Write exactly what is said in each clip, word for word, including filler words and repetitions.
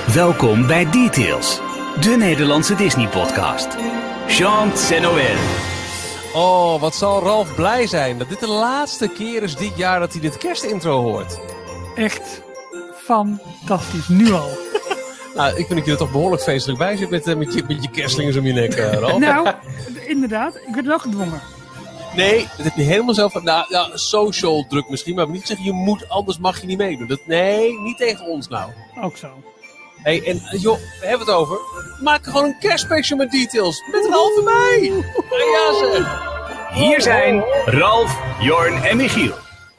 Welkom bij Details, de Nederlandse Disney-podcast. Chant en Noël. Oh, wat zal Ralf blij zijn dat dit de laatste keer is dit jaar dat hij dit kerstintro hoort. Echt fantastisch, nu al. Nou, ik vind dat je er toch behoorlijk feestelijk bij zit met, uh, met, je, met je kerstlingers om je nek, uh, Ralf. Nou, inderdaad, ik werd wel gedwongen. Nee, dat heb je helemaal zelf... Nou, nou, social druk misschien, maar niet zeggen je moet, anders mag je niet meedoen. Dat, nee, niet tegen ons nou. Ook zo. Hé, hey, en joh, we hebben het over. Maak gewoon een kerstspecial met Details. Met Ralf erbij. Ja, zeg. Hier zijn Ralf, Jorn en Michiel.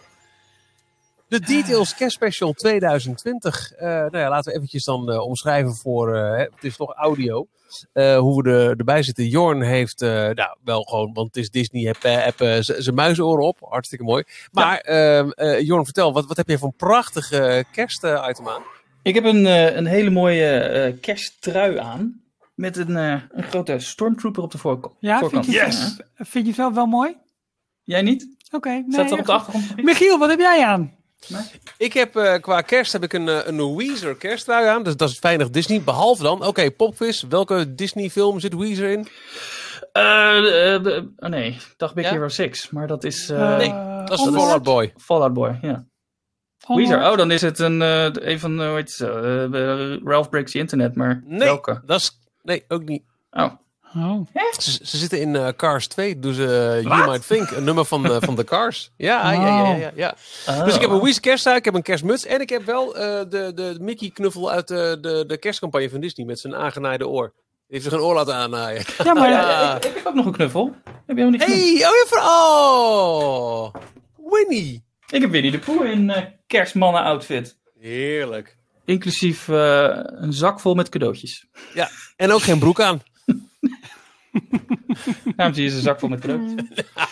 De Details Kerstspecial twintig twintig. Uh, nou ja, laten we eventjes dan uh, omschrijven voor... Uh, het is toch audio. Uh, hoe we er, erbij zitten. Jorn heeft, uh, nou wel gewoon, want het is Disney, heb, uh, heb uh, zijn muizenoren op. Hartstikke mooi. Maar ja. uh, uh, Jorn, vertel, wat, wat heb je voor een prachtige kerstitem aan? Ik heb een, uh, een hele mooie uh, kersttrui aan. Met een, uh, een grote stormtrooper op de voorkant. Ja, voorkant. Vind, je Yes. zelf, vind je zelf wel mooi? Jij niet? Oké. Okay, nee, Staat er op de achtergrond? Michiel, wat heb jij aan? Nee? Ik heb uh, qua kerst heb ik een, uh, een Weezer kersttrui aan. Dus dat is weinig Disney. Behalve dan, oké, okay, popquiz. Welke Disney film zit Weezer in? Uh, uh, uh, oh nee, dacht Big Ja? Hero zes. Maar dat is... Uh, Uh, Nee, dat is de Onward? Fall Out Boy. Fall Out Boy, ja. Onward? Weezer, oh dan is het een, uh, een van, uh, hoe heet het, uh, uh, Ralph Breaks the Internet, maar Nee, welke? dat is... Nee, ook niet. Oh. Oh. Ze, ze zitten in uh, Cars twee. Dus uh, You Wat? Might Think. Een nummer van, uh, van de Cars. Ja, ja, ja, ja, ja. Oh. Dus ik heb een Weezer kersttrui, ik heb een kerstmuts. En ik heb wel uh, de, de Mickey knuffel uit de, de, de kerstcampagne van Disney. Met zijn aangenaaide oor. Die heeft zich een oor laten aannaaien. Ja, maar Ja. Ik, ik heb ook nog een knuffel. Heb je hem niet Hey, genoemd? oh ja, voor... Oh! Winnie. Ik heb Winnie de Pooh in uh, kerstmannen outfit. Heerlijk. Inclusief uh, een zak vol met cadeautjes. Ja, en ook geen broek aan. Daarom zie je een zak vol met cadeautjes.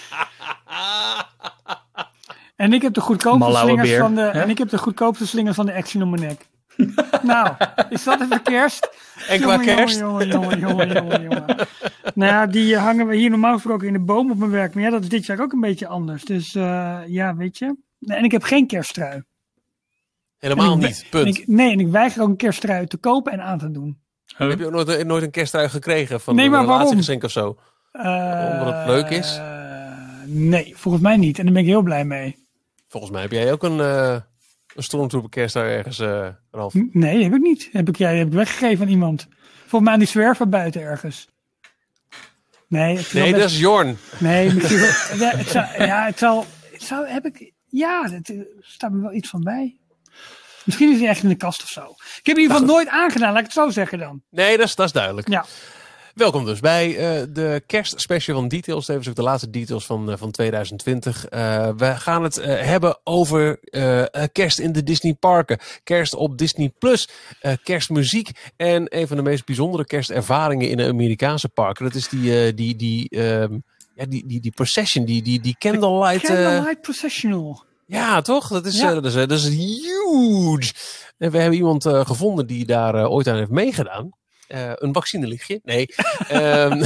En ik heb de goedkoopste Malauwe slingers beer, van de hè? en ik heb de goedkoopste slingers van de Action om mijn nek. Nou, is dat even kerst? En qua Jongen, kerst? Jongen, jongen, jongen, jongen, jongen. Nou ja, die uh, hangen we hier normaal gesproken in de boom op mijn werk. Maar ja, dat is dit jaar ook een beetje anders. Dus uh, ja, weet je. En ik heb geen kersttrui. Helemaal En ik- niet, punt. En ik, nee, en ik weiger ook een kersttrui te kopen en aan te doen. Huh? Heb je ook nooit, nooit een kersttrui gekregen van Nee, een maar waarom? relatiegeschenk of zo? Uh, Omdat het leuk is? uh, nee, volgens mij niet. En daar ben ik heel blij mee. Volgens mij heb jij ook een, uh, een Stormtrooper kersttrui ergens, uh, Ralf. N- Nee, heb ik niet. Heb ik jij heb ik weggegeven aan iemand. Volgens mij aan die zwerver buiten ergens. Nee, het is wel Nee, best- dat is Jorn. Nee, misschien wel- ja, het zou, ja, het zal, het zou, heb ik, ja, het uh, staat me wel iets van bij. Misschien is hij echt in de kast of zo. Ik heb in ieder geval nooit aangedaan, laat ik het zo zeggen dan. Nee, dat is, dat is duidelijk. Ja. Welkom dus bij uh, de kerstspecial van Details. Tevens ook de laatste Details van, uh, van twintig twintig. Uh, we gaan het uh, hebben over uh, kerst in de Disney parken. Kerst op Disney Plus. Uh, kerstmuziek. En een van de meest bijzondere kerstervaringen in de Amerikaanse parken. Dat is die, uh, die, die, uh, ja, die, die, die procession, die, die, die candlelight... Uh, Candlelight Processional. Ja, toch? Dat is, Ja. uh, dat is, uh, dat is huge. En we hebben iemand uh, gevonden die daar uh, ooit aan heeft meegedaan. Uh, een vaccinelichtje? Nee. um,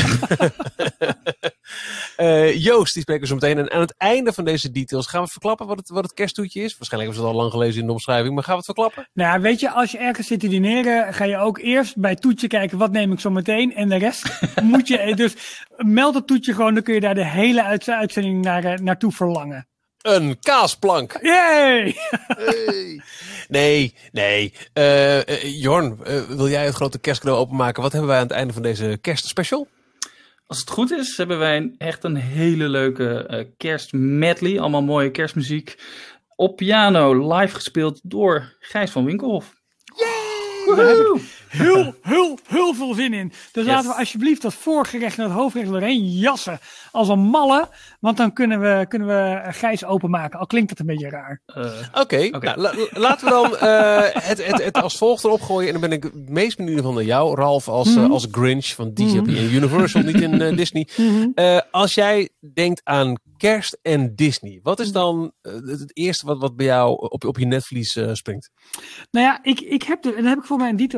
uh, Joost, die spreken we zo meteen. En aan het einde van deze details gaan we verklappen wat het, wat het kersttoetje is. Waarschijnlijk hebben ze het al lang gelezen in de omschrijving, maar gaan we het verklappen? Nou, weet je, als je ergens zit te dineren, ga je ook eerst bij het toetje kijken, wat neem ik zo meteen? En de rest moet je, dus meld het toetje gewoon, dan kun je daar de hele uit- uitzending naar, uh, naartoe verlangen. Een kaasplank. Yay! Hey. Nee, nee. Uh, uh, Jorn, uh, wil jij het grote kerstcadeau openmaken? Wat hebben wij aan het einde van deze kerstspecial? Als het goed is, hebben wij een, echt een hele leuke uh, kerstmedley. Allemaal mooie kerstmuziek. Op piano, live gespeeld door Gijs van Winkelhof. Daar heb ik heel, heel, heel veel zin in. Dus Yes. laten we alsjeblieft dat voorgerecht en dat hoofdgerecht doorheen jassen. Als een malle. Want dan kunnen we, kunnen we Gijs openmaken. Al klinkt dat een beetje raar. Uh, Oké, okay, Oké. nou, la- laten we dan uh, het, het, het als volgt erop gooien. En dan ben ik het meest benieuwd van naar jou, Ralf, als, Mhm. uh, als Grinch van D J P en Universal, niet in uh, Disney. Uh, als jij denkt aan kerst en Disney, wat is dan uh, het, het eerste wat, wat bij jou op, op je netvlies uh, springt? Nou ja, ik, ik heb de, en daar heb ik voor mij in details ook wel over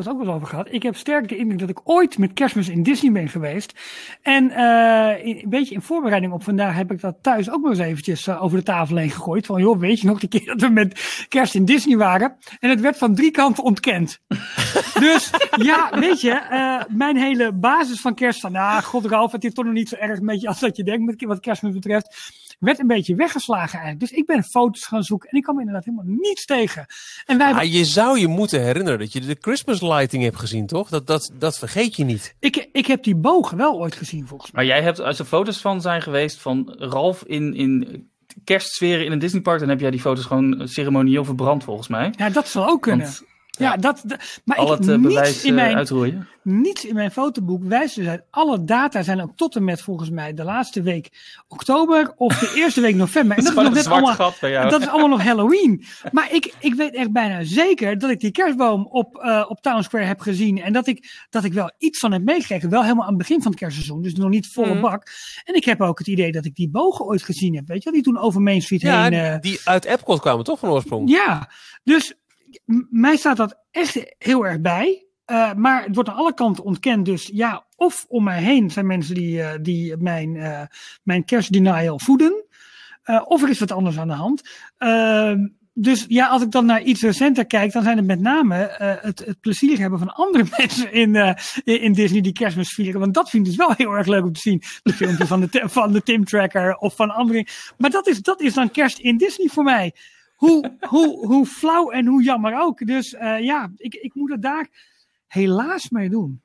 over gehad. Ik heb sterk de indruk dat ik ooit met Kerstmis in Disney ben geweest. En uh, in, een beetje in voorbereiding op vandaag heb ik dat thuis ook nog eens eventjes uh, over de tafel heen gegooid. Van joh, weet je nog de keer dat we met Kerst in Disney waren? En het werd van drie kanten ontkend. Dus ja, weet je, uh, mijn hele basis van kerst van, nou, god Ralf, het is toch nog niet zo erg een beetje als dat je denkt met wat Kerstmis betreft. Werd een beetje weggeslagen eigenlijk. Dus ik ben foto's gaan zoeken en ik kwam inderdaad helemaal niets tegen. En wij... ah, je zou je moeten herinneren dat je de Christmas lighting hebt gezien, toch? Dat, dat, dat vergeet je niet. Ik, ik heb die bogen wel ooit gezien, volgens mij. Maar jij hebt, als er foto's van zijn geweest van Ralf in, in kerstsferen in een Disneypark, dan heb jij die foto's gewoon ceremonieel verbrand, volgens mij. Ja, dat zou ook kunnen. Want, ja, ja, dat, dat, maar al ik het heb uh, niets bewijs in mijn, uh, uitroeien. Niets in mijn fotoboek wijst dus uit. Alle data zijn ook tot en met volgens mij de laatste week oktober of de eerste week november. En dat, dat is nog net allemaal, gat bij jou. dat is allemaal nog Halloween. Maar ik, ik weet echt bijna zeker dat ik die kerstboom op, uh, op Town Square heb gezien. En dat ik, dat ik wel iets van heb meegekregen. Wel helemaal aan het begin van het kerstseizoen. Dus nog niet volle mm. bak. En ik heb ook het idee dat ik die bogen ooit gezien heb. Weet je wel? Die toen over Main Street ja, heen. Uh, die uit Epcot kwamen toch van oorsprong? Ja, dus m- mij staat dat echt heel erg bij. Uh, maar het wordt aan alle kanten ontkend. Dus ja, of om mij heen zijn mensen die, uh, die mijn, uh, mijn kerstdenial voeden. Uh, of er is wat anders aan de hand. Uh, dus ja, als ik dan naar iets recenter kijk, dan zijn het met name uh, het, het plezier hebben van andere mensen in, uh, in Disney die Kerstmis vieren. Want dat vind ik dus wel heel erg leuk om te zien. De filmpjes van de, van de Tim Tracker of van anderen. Maar dat is, dat is dan kerst in Disney voor mij. Hoe, hoe, hoe flauw en hoe jammer ook. Dus uh, ja, ik, ik moet het daar helaas mee doen.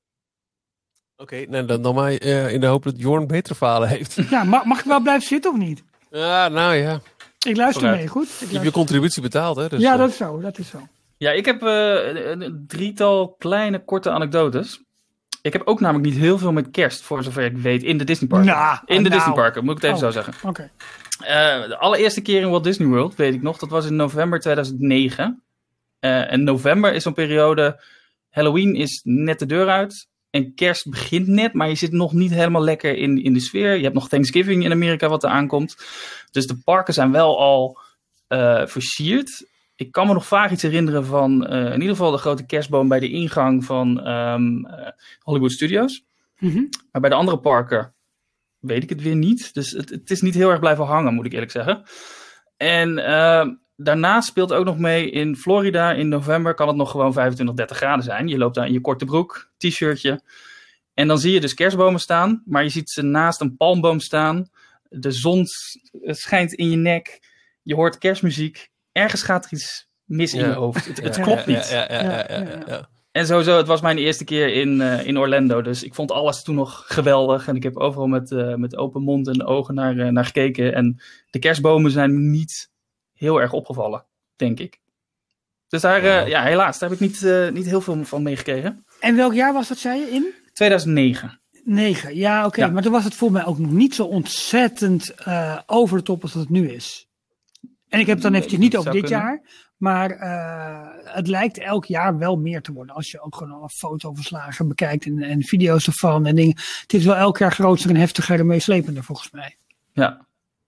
Oké, okay, nou, dan, dan maar uh, in de hoop dat Jorn betere falen heeft. Ja, mag, mag ik wel blijven zitten of niet? Ja, nou ja. Ik luister Vooruit. mee, goed? Ik luister. Je hebt je contributie betaald, hè? Dus, ja, uh... dat is zo, dat is zo. Ja, ik heb uh, een, een drietal kleine, korte anekdotes. Ik heb ook namelijk niet heel veel met kerst, voor zover ik weet, in de Disneyparken. Nou, in de nou. Disneyparken, moet ik het even oh. zo zeggen. Oké. Okay. Uh, de allereerste keer in Walt Disney World, weet ik nog, dat was in november tweeduizend negen. Uh, en november is zo'n periode, Halloween is net de deur uit. En kerst begint net, maar je zit nog niet helemaal lekker in, in de sfeer. Je hebt nog Thanksgiving in Amerika wat er aankomt. Dus de parken zijn wel al uh, versierd. Ik kan me nog vaak iets herinneren van uh, in ieder geval de grote kerstboom bij de ingang van um, uh, Hollywood Studios. Mm-hmm. Maar bij de andere parken weet ik het weer niet. Dus het, het is niet heel erg blijven hangen, moet ik eerlijk zeggen. En uh, daarnaast speelt ook nog mee in Florida in november kan het nog gewoon vijfentwintig, dertig graden zijn. Je loopt daar in je korte broek, t-shirtje. En dan zie je dus kerstbomen staan, maar je ziet ze naast een palmboom staan. De zon schijnt in je nek. Je hoort kerstmuziek. Ergens gaat er iets mis in ja. je hoofd. Het, het ja, klopt ja, niet. Ja, ja, ja, ja, ja, ja, ja. En sowieso, het was mijn eerste keer in, uh, in Orlando. Dus ik vond alles toen nog geweldig. En ik heb overal met, uh, met open mond en ogen naar, uh, naar gekeken. En de kerstbomen zijn niet heel erg opgevallen, denk ik. Dus daar, uh, ja, helaas, daar heb ik niet, uh, niet heel veel van meegekregen. En welk jaar was dat, zei je, in? tweeduizend negen. Negen, ja, oké. Okay. Ja. Maar toen was het voor mij ook nog niet zo ontzettend uh, over de top als dat het nu is. En ik heb het dan eventjes niet over dit kunnen. jaar. Maar uh, het lijkt elk jaar wel meer te worden. Als je ook gewoon alle fotoverslagen bekijkt en, en video's ervan en dingen. Het is wel elk jaar groter en heftiger en meeslepender volgens mij. Ja.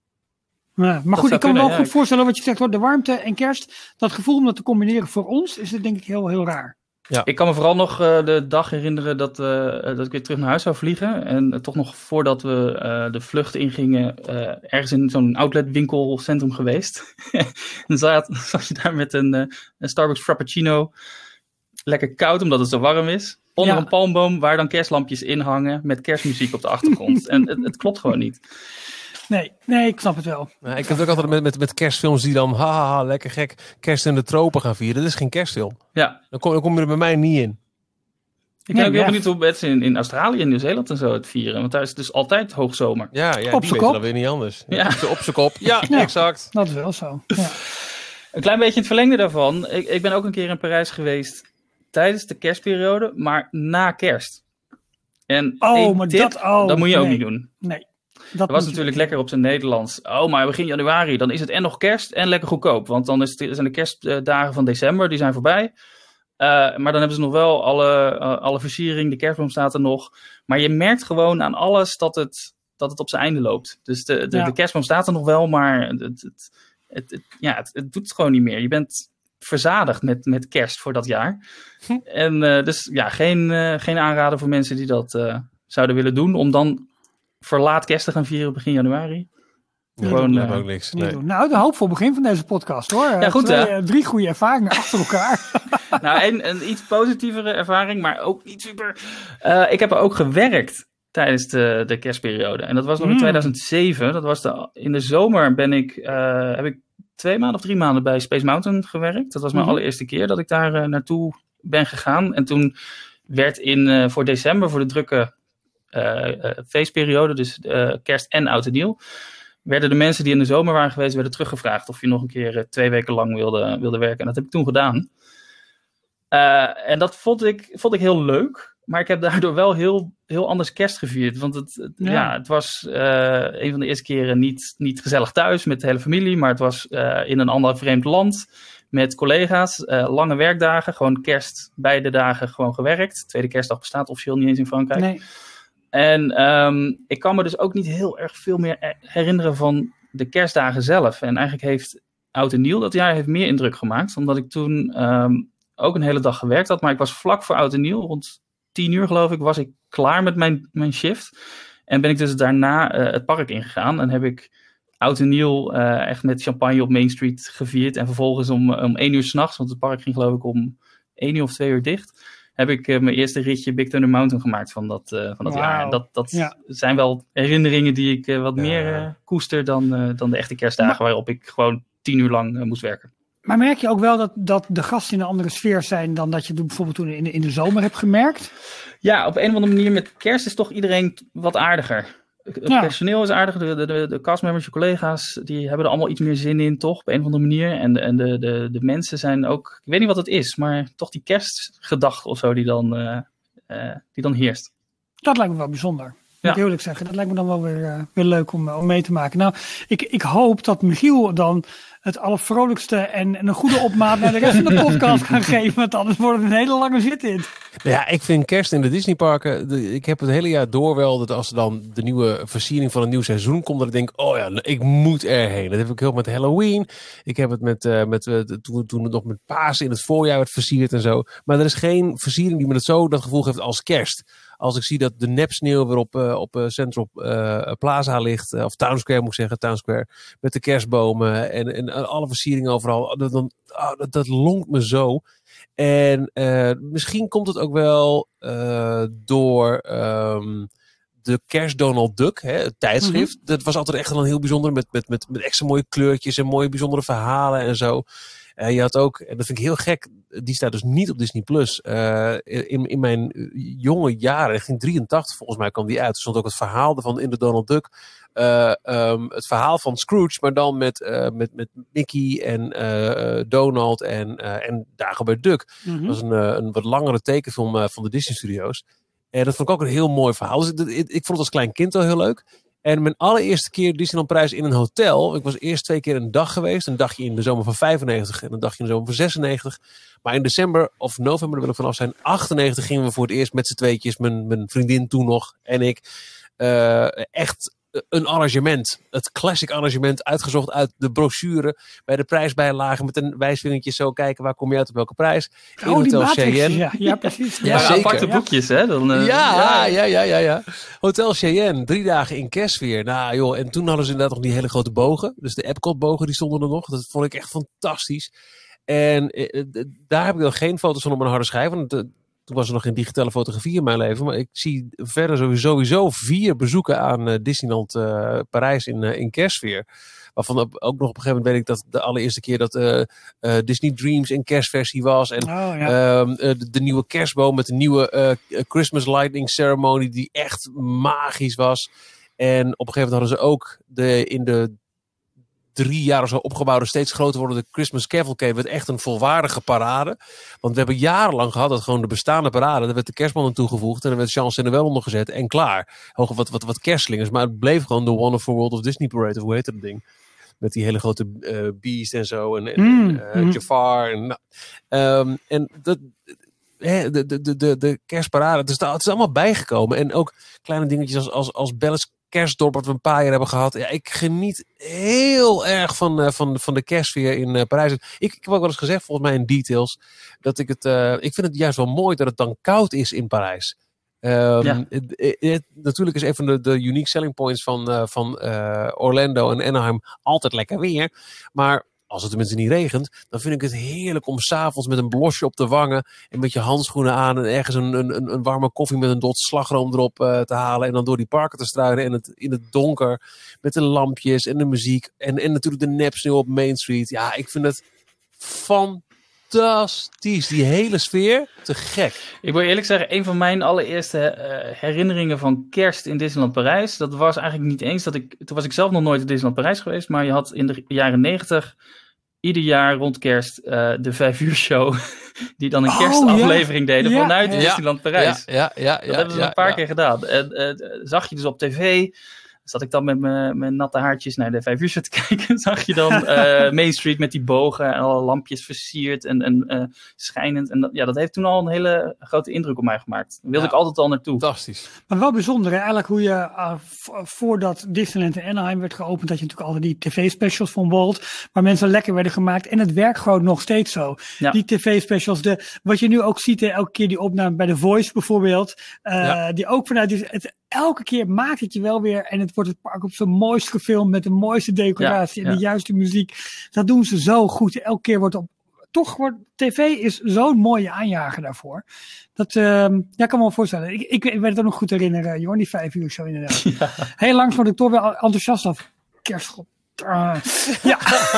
Ja, maar goed, ik kan kunnen, me wel ja, goed ik... voorstellen wat je zegt hoor. De warmte en kerst, dat gevoel om dat te combineren voor ons is het denk ik heel, heel raar. Ja. Ik kan me vooral nog uh, de dag herinneren dat, uh, dat ik weer terug naar huis zou vliegen. En uh, toch nog voordat we uh, de vlucht ingingen, uh, ergens in zo'n outletwinkelcentrum geweest. Dan zat, zat je daar met een, uh, een Starbucks Frappuccino. Lekker koud, omdat het zo warm is. Onder ja. een palmboom waar dan kerstlampjes in hangen met kerstmuziek op de achtergrond. En het, het klopt gewoon niet. Nee, nee, ik snap het wel. Nou, ik heb het ook altijd met, met, met kerstfilms die dan, haha, lekker gek, kerst in de tropen gaan vieren. Dat is geen kerstfilm. Ja. Dan kom, dan kom je er bij mij niet in. Ik ben ook heel benieuwd hoe mensen in, in Australië en Nieuw-Zeeland en zo het vieren. Want daar is het dus altijd hoogzomer. Ja, ja op die weten dan weer niet anders. Ja. Op z'n kop. Ja, ja, exact. Dat is wel zo. Ja. Een klein beetje in het verlengde daarvan. Ik, ik ben ook een keer in Parijs geweest tijdens de kerstperiode, maar na kerst. En oh, maar tip, dat, oh, dat moet je nee. ook niet doen. Nee. Dat was natuurlijk lekker op zijn Nederlands. Oh, maar begin januari, dan is het en nog kerst en lekker goedkoop. Want dan is het, zijn de kerstdagen van december, die zijn voorbij. Uh, maar dan hebben ze nog wel alle, uh, alle versiering, de kerstboom staat er nog. Maar je merkt gewoon aan alles dat het, dat het op zijn einde loopt. Dus de, de, ja. de kerstboom staat er nog wel, maar het, het, het, het, ja, het, het doet het gewoon niet meer. Je bent verzadigd met, met kerst voor dat jaar. Hm. En uh, dus ja, geen, uh, geen aanrader voor mensen die dat uh, zouden willen doen. Om dan verlaat kerst te gaan vieren begin januari. Ja, Gewoon, dat uh, ook niks. Nee. Nou, de hoopvol begin van deze podcast hoor. Ja, goed, Twee, hè? uh, drie goede ervaringen achter elkaar. Nou, een, een iets positievere ervaring, maar ook niet super. Uh, ik heb er ook gewerkt tijdens de, de kerstperiode. En dat was nog in mm. tweeduizend zeven. Dat was de, in de zomer ben ik, uh, heb ik twee maanden of drie maanden bij Space Mountain gewerkt. Dat was mijn mm-hmm. allereerste keer dat ik daar uh, naartoe ben gegaan. En toen werd in uh, voor december, voor de drukke uh, uh, feestperiode, dus uh, kerst en oud en nieuw, werden de mensen die in de zomer waren geweest, werden teruggevraagd of je nog een keer uh, twee weken lang wilde, wilde werken. En dat heb ik toen gedaan. Uh, en dat vond ik, vond ik heel leuk. Maar ik heb daardoor wel heel, heel anders kerst gevierd. Want het, het, ja. Ja, het was uh, een van de eerste keren niet, niet gezellig thuis met de hele familie. Maar het was uh, in een ander vreemd land met collega's. Uh, lange werkdagen. Gewoon kerst beide dagen gewoon gewerkt. Tweede kerstdag bestaat officieel niet eens in Frankrijk. Nee. En um, ik kan me dus ook niet heel erg veel meer herinneren van de kerstdagen zelf. En eigenlijk heeft Oud en Nieuw dat jaar heeft meer indruk gemaakt. Omdat ik toen um, ook een hele dag gewerkt had. Maar ik was vlak voor Oud en Nieuw, rond tien uur geloof ik, was ik klaar met mijn, mijn shift. En ben ik dus daarna uh, het park ingegaan. En heb ik Oud en Nieuw uh, echt met champagne op Main Street gevierd. En vervolgens om, om één uur 's nachts, want het park ging geloof ik om één uur of twee uur dicht, heb ik uh, mijn eerste ritje Big Thunder Mountain gemaakt van dat, uh, van dat wow. jaar. En dat, dat ja. zijn wel herinneringen die ik uh, wat ja. meer uh, koester dan, uh, dan de echte kerstdagen, maar waarop ik gewoon tien uur lang uh, moest werken. Maar merk je ook wel dat, dat de gasten in een andere sfeer zijn dan dat je bijvoorbeeld toen in de, in de zomer hebt gemerkt? Ja, op een of andere manier met kerst is toch iedereen wat aardiger. Het ja. personeel is aardiger, de, de, de castmembers, je collega's, die hebben er allemaal iets meer zin in, toch? Op een of andere manier. En de, en de, de, de mensen zijn ook, ik weet niet wat het is, maar toch die kerstgedachte of zo die dan, uh, uh, die dan heerst. Dat lijkt me wel bijzonder. Moet ja. ik eerlijk zeggen. Dat lijkt me dan wel weer, uh, weer leuk om, om mee te maken. Nou, ik, ik hoop dat Michiel dan het allervrolijkste en, en een goede opmaat naar de rest van de podcast gaan geven. Want anders wordt het een hele lange zit in. Ja, ik vind kerst in de Disneyparken, de, ik heb het hele jaar door wel dat als er dan de nieuwe versiering van een nieuw seizoen komt, dat ik denk, oh ja, ik moet erheen. Dat heb ik heel met Halloween. Ik heb het met, uh, met uh, toen, toen het nog met Pasen in het voorjaar werd versierd en zo. Maar er is geen versiering die me dat zo dat gevoel geeft als kerst. Als ik zie dat de nepsneeuw weer op, uh, op uh, Central uh, Plaza ligt, uh, of Town Square moet ik zeggen, Town Square, met de kerstbomen en, en alle versieringen overal, dat, dan, oh, dat, dat lonkt me zo. En uh, misschien komt het ook wel uh, door um, de kerst Donald Duck, hè, het tijdschrift. Mm-hmm. Dat was altijd echt een heel bijzonder, met, met, met, met extra mooie kleurtjes en mooie bijzondere verhalen en zo. Uh, je had ook, en dat vind ik heel gek, die staat dus niet op Disney Plus. Uh, in, in mijn jonge jaren, in drieëntachtig volgens mij kwam die uit. Er stond ook het verhaal van in de Donald Duck. Uh, um, het verhaal van Scrooge, maar dan met, uh, met, met Mickey en uh, Donald en, uh, en Dagobert Duck. Mm-hmm. Dat was een, uh, een wat langere tekenfilm uh, van de Disney Studios. En dat vond ik ook een heel mooi verhaal. Dus ik, ik, ik vond het als klein kind al heel leuk. En mijn allereerste keer Disneyland Parijs in een hotel. Ik was eerst twee keer een dag geweest. Een dagje in de zomer van vijfennegentig en een dagje in de zomer van zesennegentig. Maar in december of november, daar wil ik vanaf zijn, achtennegentig gingen we voor het eerst met z'n tweetjes, mijn, mijn vriendin toen nog en ik, uh, echt een arrangement. Het classic arrangement uitgezocht uit de brochure bij de prijsbijlagen met een wijsvingertje zo kijken waar kom je uit op welke prijs. In oh, Hotel Cheyenne. Ja, ja, precies. Ja, ja, aparte boekjes, hè? Dan, uh, ja, ja, ja, ja, ja. Hotel Cheyenne, drie dagen in kerstsfeer. Nou joh, en toen hadden ze inderdaad nog die hele grote bogen. Dus de Epcot bogen, die stonden er nog. Dat vond ik echt fantastisch. En eh, daar heb ik dan geen foto's van op mijn harde schijf. Want uh, toen was er nog geen digitale fotografie in mijn leven. Maar ik zie verder sowieso, sowieso vier bezoeken aan uh, Disneyland uh, Parijs in, uh, in kerstsfeer. Waarvan ook nog op een gegeven moment weet ik dat de allereerste keer dat uh, uh, Disney Dreams in kerstversie was. En oh, ja. uh, de, de nieuwe kerstboom met de nieuwe uh, Christmas Lightning Ceremony die echt magisch was. En op een gegeven moment hadden ze ook de, in de drie jaar of zo opgebouwde, steeds groter wordende Christmas Cavalcade werd echt een volwaardige parade. Want we hebben jarenlang gehad dat gewoon de bestaande parade, daar werd de kerstman aan toegevoegd en dan werd Chance in de wel ondergezet en klaar. Hoog wat, wat, wat kerstslingers, maar het bleef gewoon de Wonderful World of Disney Parade, of hoe heet dat ding? Met die hele grote uh, Beast en zo en, en mm, uh, mm. Jafar. En, um, en dat, de, de, de, de, de kerstparade, het is, het is allemaal bijgekomen. En ook kleine dingetjes als, als, als Bella's kerstdorp wat we een paar jaar hebben gehad. Ja, ik geniet heel erg van, uh, van, van de kerstsfeer in uh, Parijs. Ik, ik heb ook wel eens gezegd, volgens mij in Details, dat ik het, uh, ik vind het juist wel mooi dat het dan koud is in Parijs. Um, Ja. het, het, het, natuurlijk is een van de, de unique selling points van, uh, van uh, Orlando en Anaheim altijd lekker weer. Maar als het tenminste niet regent, dan vind ik het heerlijk om 's avonds met een blosje op de wangen en met je handschoenen aan en ergens een, een, een warme koffie met een dot slagroom erop uh, te halen en dan door die parken te struinen en het, in het donker met de lampjes en de muziek en, en natuurlijk de nepsneeuw op Main Street. Ja, ik vind het fantastisch. Die hele sfeer, te gek. Ik wil eerlijk zeggen, een van mijn allereerste uh, herinneringen van kerst in Disneyland Parijs, dat was eigenlijk niet eens dat ik, toen was ik zelf nog nooit in Disneyland Parijs geweest, maar je had in de jaren negentig ieder jaar rond kerst uh, de vijf uur show, die dan een Oh, kerstaflevering ja. deden Ja, vanuit ja. Disneyland Parijs. Ja, ja, ja, Dat ja, hebben ze ja, een paar ja. keer gedaan. En uh, zag je dus op tv, zat ik dan met mijn mijn natte haartjes naar de vijf uur show te kijken, zag je dan uh, Main Street met die bogen en alle lampjes versierd en, en uh, schijnend. En dat, ja, dat heeft toen al een hele grote indruk op mij gemaakt. Daar wilde Ja. ik altijd al naartoe. Fantastisch. Maar wel bijzonder, hè? Eigenlijk hoe je, uh, v- voordat Disneyland in Anaheim werd geopend, had je natuurlijk altijd die tv-specials van Walt, waar mensen lekker werden gemaakt. En het werkt gewoon nog steeds zo. Ja. Die tv-specials, de, wat je nu ook ziet, hè, elke keer die opname bij The Voice bijvoorbeeld, uh, Ja. die ook vanuit, die, het, elke keer maakt het je wel weer en het wordt het park op zijn mooist gefilmd met de mooiste decoratie Ja, en ja. de juiste muziek. Dat doen ze zo goed. Elke keer wordt op, toch wordt, tv is zo'n mooie aanjager daarvoor. Dat, uh, ja, ik kan me wel voorstellen. Ik, ik, ik weet het ook nog goed herinneren, Jorn, die vijf uur show inderdaad. Ja. Heel lang word ik toch wel enthousiast af. Kerstgod. Uh, ja.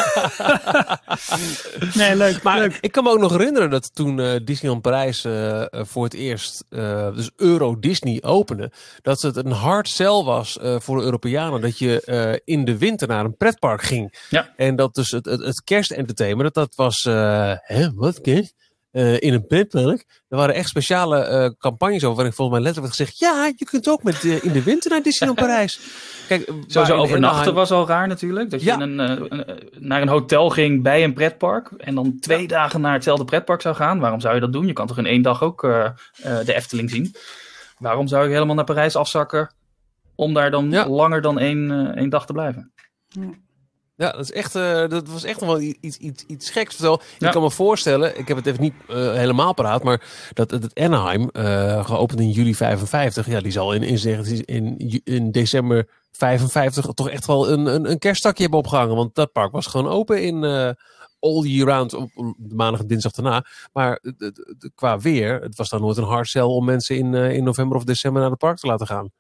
Nee, leuk. Maar leuk. ik kan me ook nog herinneren dat toen uh, Disneyland Parijs uh, uh, voor het eerst, uh, dus Euro Disney opende, dat het een hard sell was uh, voor de Europeanen dat je uh, in de winter naar een pretpark ging. Ja. En dat dus het, het, het kerstentertainment, dat, dat was, uh, hè, wat kerst? Uh, in een pretpark. Er waren echt speciale uh, campagnes over, waarin volgens mij letterlijk werd gezegd, ja, je kunt ook met, uh, in de winter naar Disneyland Parijs. Kijk, waar Sowieso in overnachten Anaheim- was al raar natuurlijk. Dat je Ja. in een, uh, een, uh, naar een hotel ging bij een pretpark. En dan twee dagen naar hetzelfde pretpark zou gaan. Waarom zou je dat doen? Je kan toch in één dag ook uh, uh, de Efteling zien. Waarom zou je helemaal naar Parijs afzakken om daar dan Ja. langer dan één, uh, één dag te blijven? Ja, dat, is echt, uh, dat was echt nog wel iets, iets, iets geks. Terwijl, Ja. Ik kan me voorstellen, ik heb het even niet uh, helemaal paraat, maar dat het Anaheim, uh, geopend in juli vijfenvijftig, ja, die zal in, in, in, in december vijfenvijftig toch echt wel een, een, een kersttakje hebben opgehangen. Want dat park was gewoon open in uh, all year round, op de maandag en dinsdag daarna. Maar de, de, de, qua weer, het was dan nooit een hard sell om mensen in, uh, in november of december naar het park te laten gaan.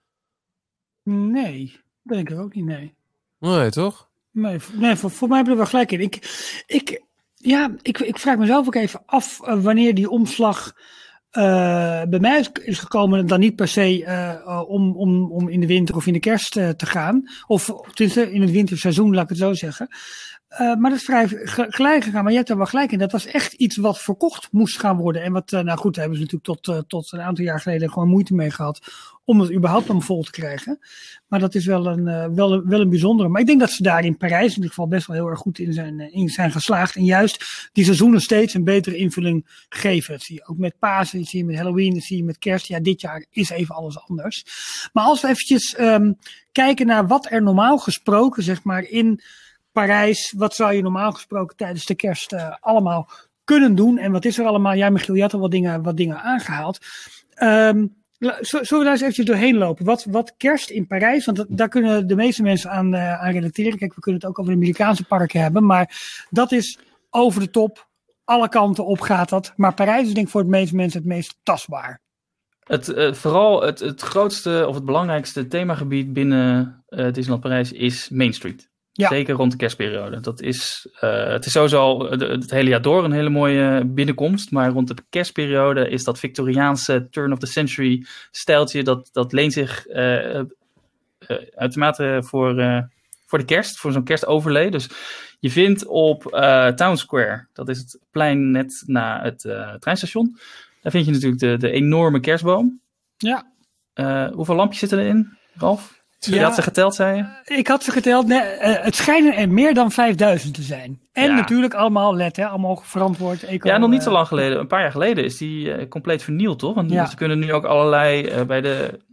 Nee, dat denk ik ook niet, nee. Nee, toch? Nee, v- nee voor, voor mij heb je er wel gelijk in. Ik, ik, ja, ik, ik vraag mezelf ook even af uh, wanneer die omslag uh, bij mij is, is gekomen. Dan niet per se uh, uh, om, om, om in de winter of in de kerst uh, te gaan. Of tenminste in het winterseizoen, laat ik het zo zeggen. Uh, maar dat is vrij ge- gelijk gegaan. Maar je hebt er wel gelijk in. Dat was echt iets wat verkocht moest gaan worden. En wat, uh, nou goed, daar hebben ze natuurlijk tot, uh, tot een aantal jaar geleden gewoon moeite mee gehad. Om het überhaupt dan vol te krijgen. Maar dat is wel een, uh, wel, een, wel een bijzondere. Maar ik denk dat ze daar in Parijs in ieder geval best wel heel erg goed in zijn, uh, in zijn geslaagd. En juist die seizoenen steeds een betere invulling geven. Dat zie je ook met Pasen, dat zie je met Halloween, dat zie je met Kerst. Ja, dit jaar is even alles anders. Maar als we eventjes um, kijken naar wat er normaal gesproken, zeg maar, in Parijs, wat zou je normaal gesproken tijdens de kerst uh, allemaal kunnen doen? En wat is er allemaal? Ja, Michiel, je had al wat dingen, wat dingen aangehaald. Um, Zullen we daar eens eventjes doorheen lopen? Wat, wat kerst in Parijs, want dat, daar kunnen de meeste mensen aan, uh, aan relateren. Kijk, we kunnen het ook over de Amerikaanse parken hebben, maar dat is over de top. Alle kanten op gaat dat. Maar Parijs is denk ik voor de meeste mensen het meest tastbaar. Het, uh, vooral het, het grootste of het belangrijkste themagebied binnen uh, Disneyland Parijs is Main Street. Ja. Zeker rond de kerstperiode. Dat is, uh, het is sowieso al het, het hele jaar door een hele mooie binnenkomst. Maar rond de kerstperiode is dat Victoriaanse turn of the century stijltje. Dat, dat leent zich uh, uh, uitermate voor, uh, voor de kerst. Voor zo'n kerstoverlay. Dus je vindt op uh, Town Square. Dat is het plein net na het uh, treinstation. Daar vind je natuurlijk de, de enorme kerstboom. Ja. Uh, hoeveel lampjes zitten erin, Ralf? Je Ja, had ze geteld, zei je? Ik had ze geteld. Nee, uh, het schijnen er meer dan vijfduizend te zijn. En ja. natuurlijk allemaal L E D, hè, allemaal verantwoord. Eco, ja, nog niet uh, zo lang geleden. Een paar jaar geleden is die uh, compleet vernield, toch? Want ja. ze kunnen nu ook allerlei, uh, bij de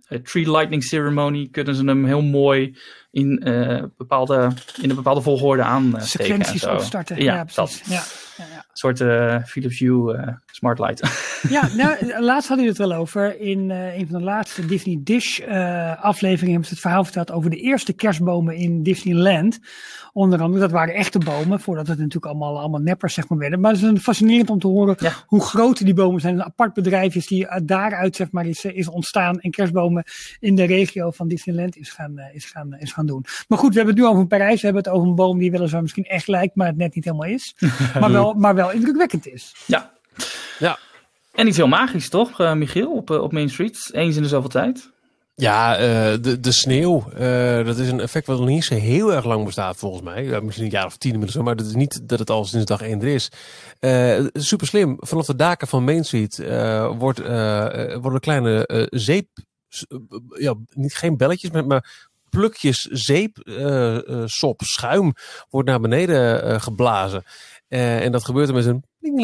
uh, Tree Lightning Ceremony kunnen ze hem heel mooi in, uh, bepaalde, in een bepaalde volgorde aansteken. Sequenties opstarten. Ja, ja precies. Ja. Ja, ja. Een soort uh, Philips Hue uh, Smart Light. Ja, nou, laatst hadden we het wel over. In uh, een van de laatste Disney Dish uh, afleveringen hebben ze het verhaal verteld over de eerste kerstbomen in Disneyland. Onder andere, dat waren echte bomen, voordat het natuurlijk allemaal, allemaal neppers zeg maar werden. Maar het is fascinerend om te horen ja. hoe groot die bomen zijn. Een apart bedrijf is die uh, daaruit zeg maar is, is ontstaan en kerstbomen in de regio van Disneyland is gaan, uh, is, gaan, uh, is gaan doen. Maar goed, we hebben het nu over Parijs. We hebben het over een boom die weliswaar misschien echt lijkt, maar het net niet helemaal is. maar, wel, maar wel indrukwekkend is. Ja. ja. En iets heel magisch, toch, uh, Michiel, op, uh, op Main Street? Eens in de zoveel tijd. Ja, uh, de, de sneeuw, uh, dat is een effect wat nog niet zo heel erg lang bestaat volgens mij. Ja, misschien een jaar of tien inmiddels, maar dat is niet dat het al sinds dag één er is. Uh, super slim, vanaf de daken van Main Street uh, wordt, uh, worden kleine uh, zeep, uh, ja, niet, geen belletjes, maar, maar plukjes zeep, uh, uh, sop, schuim wordt naar beneden uh, geblazen. Uh, en dat gebeurt er met een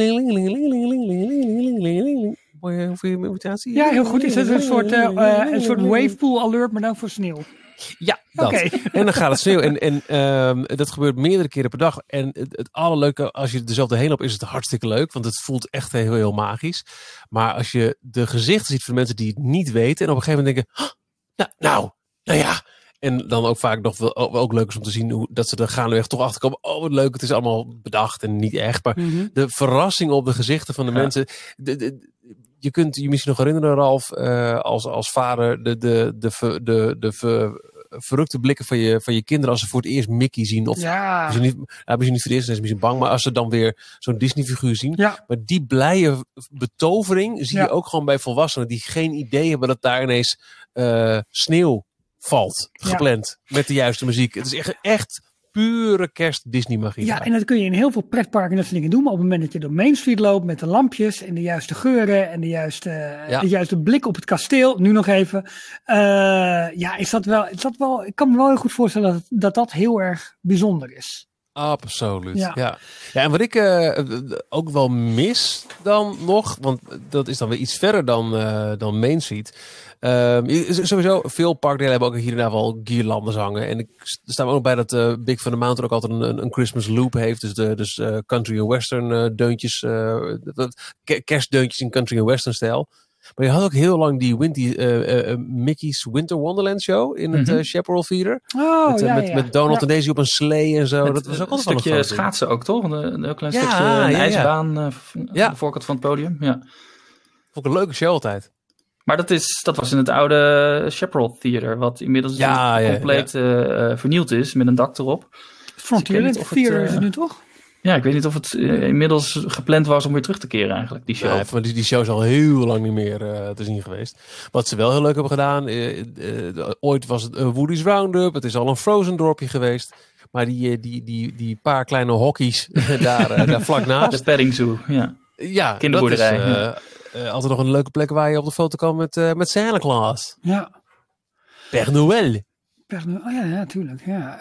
mooie hoeveel imitatie? Ja, heel goed. Is het een soort, uh, uh, een soort wavepool alert, maar dan voor sneeuw? Ja, dat. Okay. En dan gaat het sneeuw. En, en um, dat gebeurt meerdere keren per dag. En het, het allerleuke, als je dezelfde heen loopt, is het hartstikke leuk. Want het voelt echt heel, heel magisch. Maar als je de gezichten ziet van de mensen die het niet weten. En op een gegeven moment denken, oh, nou, nou, nou ja. En dan ook vaak nog wel ook leuk is om te zien hoe dat ze er gaandeweg toch achter komen. Oh, wat leuk, het is allemaal bedacht en niet echt. Maar mm-hmm. de verrassing op de gezichten van de ja. mensen. De, de, je kunt je misschien nog herinneren, Ralf, uh, als, als vader, de, de, de, de, de, de ver, verrukte blikken van je, van je kinderen als ze voor het eerst Mickey zien. Of ja. misschien, niet, nou, misschien niet voor het eerst, zijn ze misschien bang, maar als ze dan weer zo'n Disney-figuur zien. Ja. Maar die blije betovering zie ja. je ook gewoon bij volwassenen die geen idee hebben dat daar ineens uh, sneeuw valt, gepland, ja. met de juiste muziek. Het is echt, echt pure kerst Disney magie. Ja, en dat kun je in heel veel pretparken dat soort dingen doen. Maar op het moment dat je door Main Street loopt met de lampjes en de juiste geuren en de juiste, ja. de juiste blik op het kasteel, nu nog even. Uh, ja, is dat wel, is dat wel, ik kan me wel heel goed voorstellen dat dat, dat heel erg bijzonder is. Absoluut, ja. Ja, ja en wat ik uh, ook wel mis dan nog, want dat is dan weer iets verder dan, uh, dan Main Street. Uh, sowieso, veel parkdelen hebben ook hier en daar wel guirlandes hangen. En ik sta me ook bij dat uh, Big Thunder Mountain ook altijd een, een Christmas loop heeft. Dus, de, dus uh, country en western uh, deuntjes, uh, kerstdeuntjes in country en western stijl. Maar je had ook heel lang die Windy, uh, uh, Mickey's Winter Wonderland show in het uh, Chaparral Theater. Oh, met, uh, ja, met, ja. met Donald ja. en Daisy op een slee en zo. Met, dat was ook een stukje een schaatsen ook, toch? Een, een klein ja, stukje een ja, ijsbaan ja. Uh, ja. aan de voorkant van het podium. Ja. Vond ik een leuke show altijd. Maar dat, is, dat was in het oude Chaparral Theater, wat inmiddels ja, ja, compleet ja. Uh, vernield is, met een dak erop. Frontierland dus Theater uh, is het nu toch? Ja, ik weet niet of het uh, inmiddels gepland was om weer terug te keren eigenlijk, die show. Nee, maar die, die show is al heel lang niet meer uh, te zien geweest. Wat ze wel heel leuk hebben gedaan, uh, uh, ooit was het uh, Woody's Roundup, het is al een Frozen dorpje geweest. Maar die, die, die, die paar kleine hockeys daar, uh, daar vlak naast. De Petting Zoo, ja. Ja, kinderboerderij. Dat is uh, ja. uh, altijd nog een leuke plek waar je op de foto kan met, uh, met Santa Claus. Ja. Père Noël. Oh ja, ja, tuurlijk. Ja.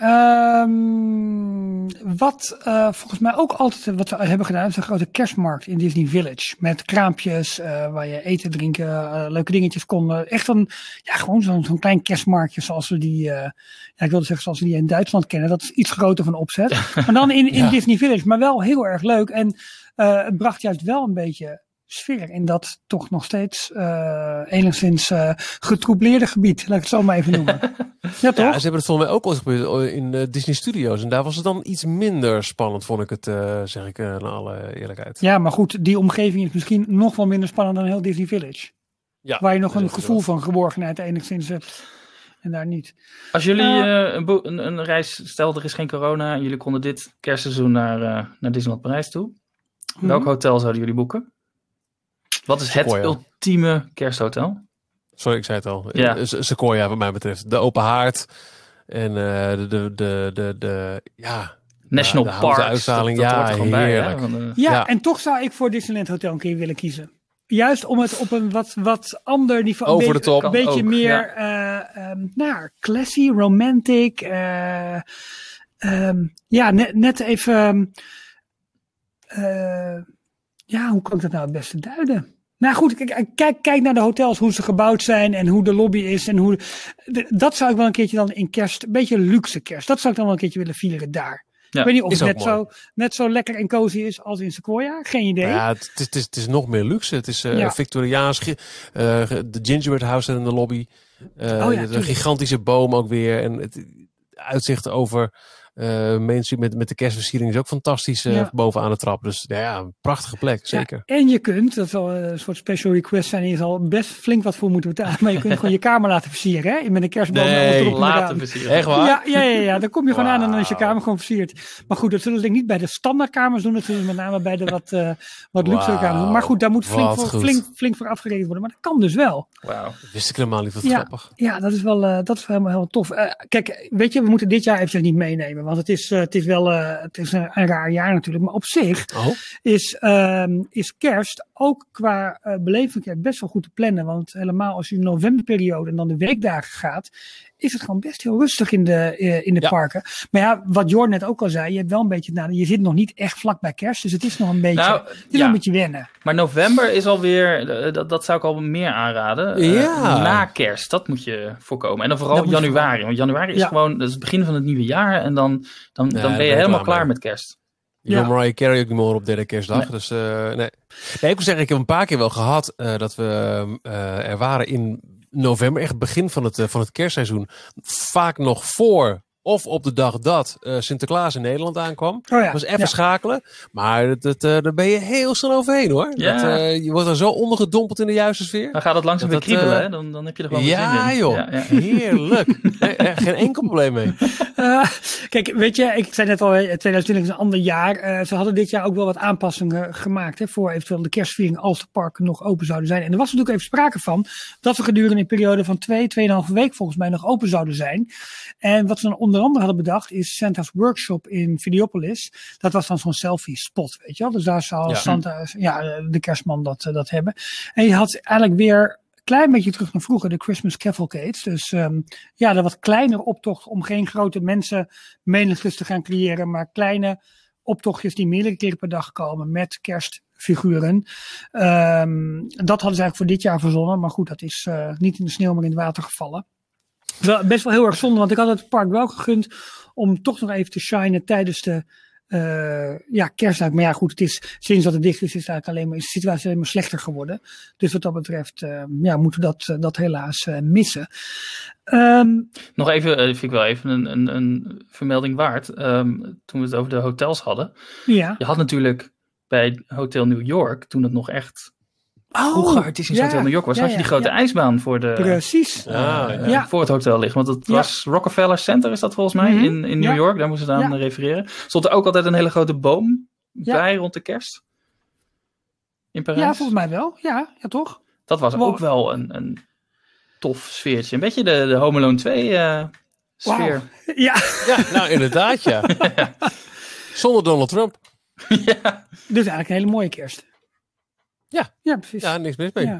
Um, wat uh, volgens mij ook altijd wat we hebben gedaan, is een grote kerstmarkt in Disney Village. Met kraampjes, uh, waar je eten, drinken, uh, leuke dingetjes kon. Uh, echt een, ja, gewoon zo'n, zo'n klein kerstmarktje zoals we die, uh, ja, ik wilde zeggen zoals we die in Duitsland kennen. Dat is iets groter van opzet. Maar dan in, in ja. Disney Village, maar wel heel erg leuk. En uh, het bracht juist wel een beetje sfeer in dat toch nog steeds uh, enigszins uh, getroubleerde gebied. Laat ik het zo maar even noemen. Ja, toch? Ja, ze hebben het volgens mij ook al gebeurd in uh, Disney Studios. En daar was het dan iets minder spannend, vond ik het, uh, zeg ik uh, naar alle eerlijkheid. Ja, maar goed, die omgeving is misschien nog wel minder spannend dan heel Disney Village. Ja, waar je nog een gevoel van geborgenheid enigszins hebt. En daar niet. Als jullie uh, een, bo- een, een reis, stel er is geen corona en jullie konden dit kerstseizoen naar, uh, naar Disneyland Parijs toe. Mm-hmm. Welk hotel zouden jullie boeken? Wat is het Sequoia. ultieme kersthotel? Sorry, ik zei het al. Ja. Sequoia wat mij betreft. De open haard. En uh, de, de, de, de, de, ja... National ja, Parks. Uitzaling. Dat, dat ja, heerlijk. Bij, ja, van de... ja, ja, en toch zou ik voor Disneyland Hotel een keer willen kiezen. Juist om het op een wat, wat ander niveau... Over een de top. Een beetje ook, meer ja. uh, um, nou, classy, romantic. Uh, um, ja, net, net even... Uh, ja, hoe kan ik dat nou het beste duiden? Nou goed, kijk, kijk, kijk naar de hotels, hoe ze gebouwd zijn en hoe de lobby is. En hoe, de, dat zou ik wel een keertje dan in kerst, een beetje luxe kerst. Dat zou ik dan wel een keertje willen vieren daar. Ja, ik weet niet of het net zo, net zo lekker en cozy is als in Sequoia. Geen idee. Ja, het, het, is, het is nog meer luxe. Het is uh, ja. Victoriaans. Uh, de gingerbread house in de lobby. Uh, oh ja, de gigantische boom ook weer. En het uitzicht over uh, Main Street met, met de kerstversiering is ook fantastisch uh, ja. bovenaan de trap. Dus nou ja, een prachtige plek, zeker. Ja, en je kunt, dat zal een soort special request zijn, je zal best flink wat voor moeten betalen. Maar je kunt gewoon je kamer laten versieren, hè? Met een kerstboom. Nee, erop laten versieren. Echt waar? Ja, ja, ja, ja, dan kom je gewoon wow. aan en dan is je kamer gewoon versierd. Maar goed, dat zullen ze denk ik niet bij de standaardkamers doen. Dat zullen ze met name bij de wat, uh, wat luxere wow. kamers doen. Maar goed, daar moet flink voor, flink, flink voor afgerekend worden. Maar dat kan dus wel. Wauw, dat wist ik helemaal niet. Wat ja, grappig. Ja, dat is wel, uh, dat is wel helemaal heel tof. Uh, kijk, weet je, we moeten dit jaar eventjes niet meenemen. Want het is, uh, het is wel uh, het is een, een raar jaar natuurlijk. Maar op zich oh. is, uh, is kerst ook qua uh, beleving best wel goed te plannen. Want helemaal als je in de novemberperiode en dan de weekdagen gaat, is het gewoon best heel rustig in de, uh, in de ja. parken. Maar ja, wat Jorn net ook al zei, je hebt wel een beetje, nou, je zit nog niet echt vlak bij kerst. Dus het is nog een beetje, nou, het is ja. nog een beetje wennen. Maar november is alweer, dat, dat zou ik al meer aanraden. Ja. Uh, na kerst, dat moet je voorkomen. En dan vooral januari. Want januari is ja. gewoon, dat is het begin van het nieuwe jaar. En dan, dan, ja, dan ben je helemaal klaar mee. Met kerst. Je ja. Mariah Carey ook niet meer op derde kerstdag. Nee. Dus uh, nee. nee. Ik moet zeggen, ik heb een paar keer wel gehad uh, dat we uh, er waren in november, echt begin van het, uh, van het kerstseizoen. Vaak nog voor of op de dag dat uh, Sinterklaas in Nederland aankwam. Oh ja. Dat was even ja. schakelen. Maar dat, dat, uh, daar ben je heel snel overheen hoor. Ja. Dat, uh, je wordt er zo ondergedompeld in de juiste sfeer. Dan gaat het langzaam weer kriebelen. Uh, hè? Dan, dan heb je er gewoon ja, zin in. Joh. Ja, ja. Heerlijk. Nee, geen enkel probleem mee. Uh, kijk, weet je, ik zei net al, tweeduizend twintig is een ander jaar. Uh, ze hadden dit jaar ook wel wat aanpassingen gemaakt. Hè, voor eventueel de kerstviering als de parken nog open zouden zijn. En er was natuurlijk even sprake van dat ze gedurende een periode van twee, tweeënhalve week volgens mij nog open zouden zijn. En wat ze dan onder andere hadden bedacht is Santa's Workshop in Videopolis. Dat was dan zo'n selfie spot, weet je wel. Dus daar zou ja. Santa, ja, de kerstman dat, dat hebben. En je had eigenlijk weer een klein beetje terug naar vroeger, de Christmas Cavalcades. Dus um, ja, de wat kleinere optocht om geen grote mensenmenigtes te gaan creëren, maar kleine optochtjes die meerdere keren per dag komen met kerstfiguren. Um, dat hadden ze eigenlijk voor dit jaar verzonnen, maar goed, dat is uh, niet in de sneeuw, maar in het water gevallen. Wel, best wel heel erg zonde, want ik had het park wel gegund om toch nog even te shinen tijdens de uh, ja, kerstdag. Maar ja, goed, het is, sinds dat het dicht is, is, het eigenlijk alleen maar, is de situatie alleen maar slechter geworden. Dus wat dat betreft uh, ja, moeten we dat, uh, dat helaas uh, missen. Um, nog even, uh, vind ik wel even een, een, een vermelding waard. Um, toen we het over de hotels hadden. Ja. Je had natuurlijk bij Hotel New York, toen het nog echt Oh, vroeger het is in ja, Hotel New York was, ja, had je die grote ja. ijsbaan voor de Precies. Uh, ja, ja. Uh, voor het hotel liggen. Want het ja. was Rockefeller Center is dat volgens mij, mm-hmm. in, in New ja. York. Daar moesten ze aan ja. refereren. Stond er ook altijd een hele grote boom ja. bij rond de kerst? In Parijs? Ja, volgens mij wel. Ja, ja toch? Dat was wow. ook wel een, een tof sfeertje. Een beetje de, de Home Alone twee uh, sfeer. Wow. Ja. ja, nou inderdaad ja. ja. Zonder Donald Trump. ja. Dus eigenlijk een hele mooie kerst. Ja, ja, precies. Ja, niks mis mee. Ja.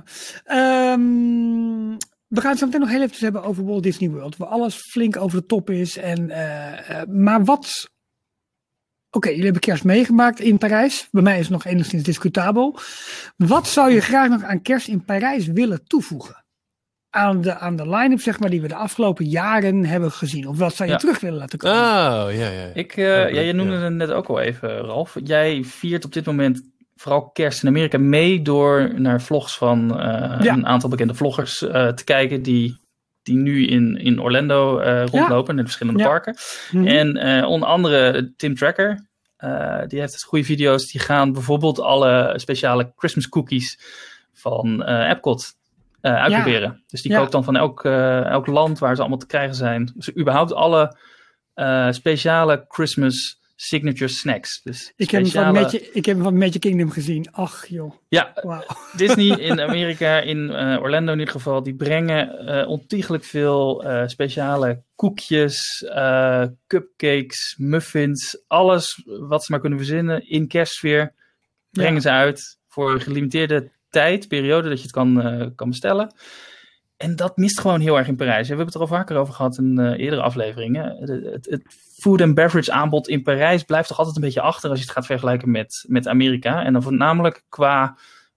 Um, we gaan het zo meteen nog heel even hebben over Walt Disney World. Waar alles flink over de top is. En, uh, uh, maar wat... Oké, okay, jullie hebben kerst meegemaakt in Parijs. Bij mij is het nog enigszins discutabel. Wat zou je graag nog aan kerst in Parijs willen toevoegen? Aan de, aan de line-up, zeg maar, die we de afgelopen jaren hebben gezien. Of wat zou je ja. terug willen laten komen? Oh, ja, ja. Ik, uh, ja, je noemde ja. het net ook al even, Ralf. Jij viert op dit moment vooral kerst in Amerika mee door naar vlogs van uh, ja. een aantal bekende vloggers uh, te kijken die, die nu in, in Orlando uh, rondlopen, ja. in de verschillende ja. parken. Mm-hmm. En uh, onder andere Tim Tracker, uh, die heeft goede video's. Die gaan bijvoorbeeld alle speciale Christmas cookies van uh, Epcot uh, uitproberen. Ja. Dus die ja. koopt dan van elk, uh, elk land waar ze allemaal te krijgen zijn. Dus überhaupt alle uh, speciale Christmas signature snacks. Dus ik, speciale... heb hem van Magic, ik heb hem van Magic Kingdom gezien. Ach joh. Ja, wow. Disney in Amerika, in uh, Orlando in ieder geval, die brengen uh, ontiegelijk veel uh, speciale koekjes, uh, cupcakes, muffins, alles wat ze maar kunnen verzinnen in kerstsfeer, brengen ja. ze uit voor een gelimiteerde tijd, periode dat je het kan, uh, kan bestellen. En dat mist gewoon heel erg in Parijs. We hebben het er al vaker over gehad in uh, eerdere afleveringen. Het, het, het food and beverage aanbod in Parijs blijft toch altijd een beetje achter als je het gaat vergelijken met, met Amerika. En dan voornamelijk qua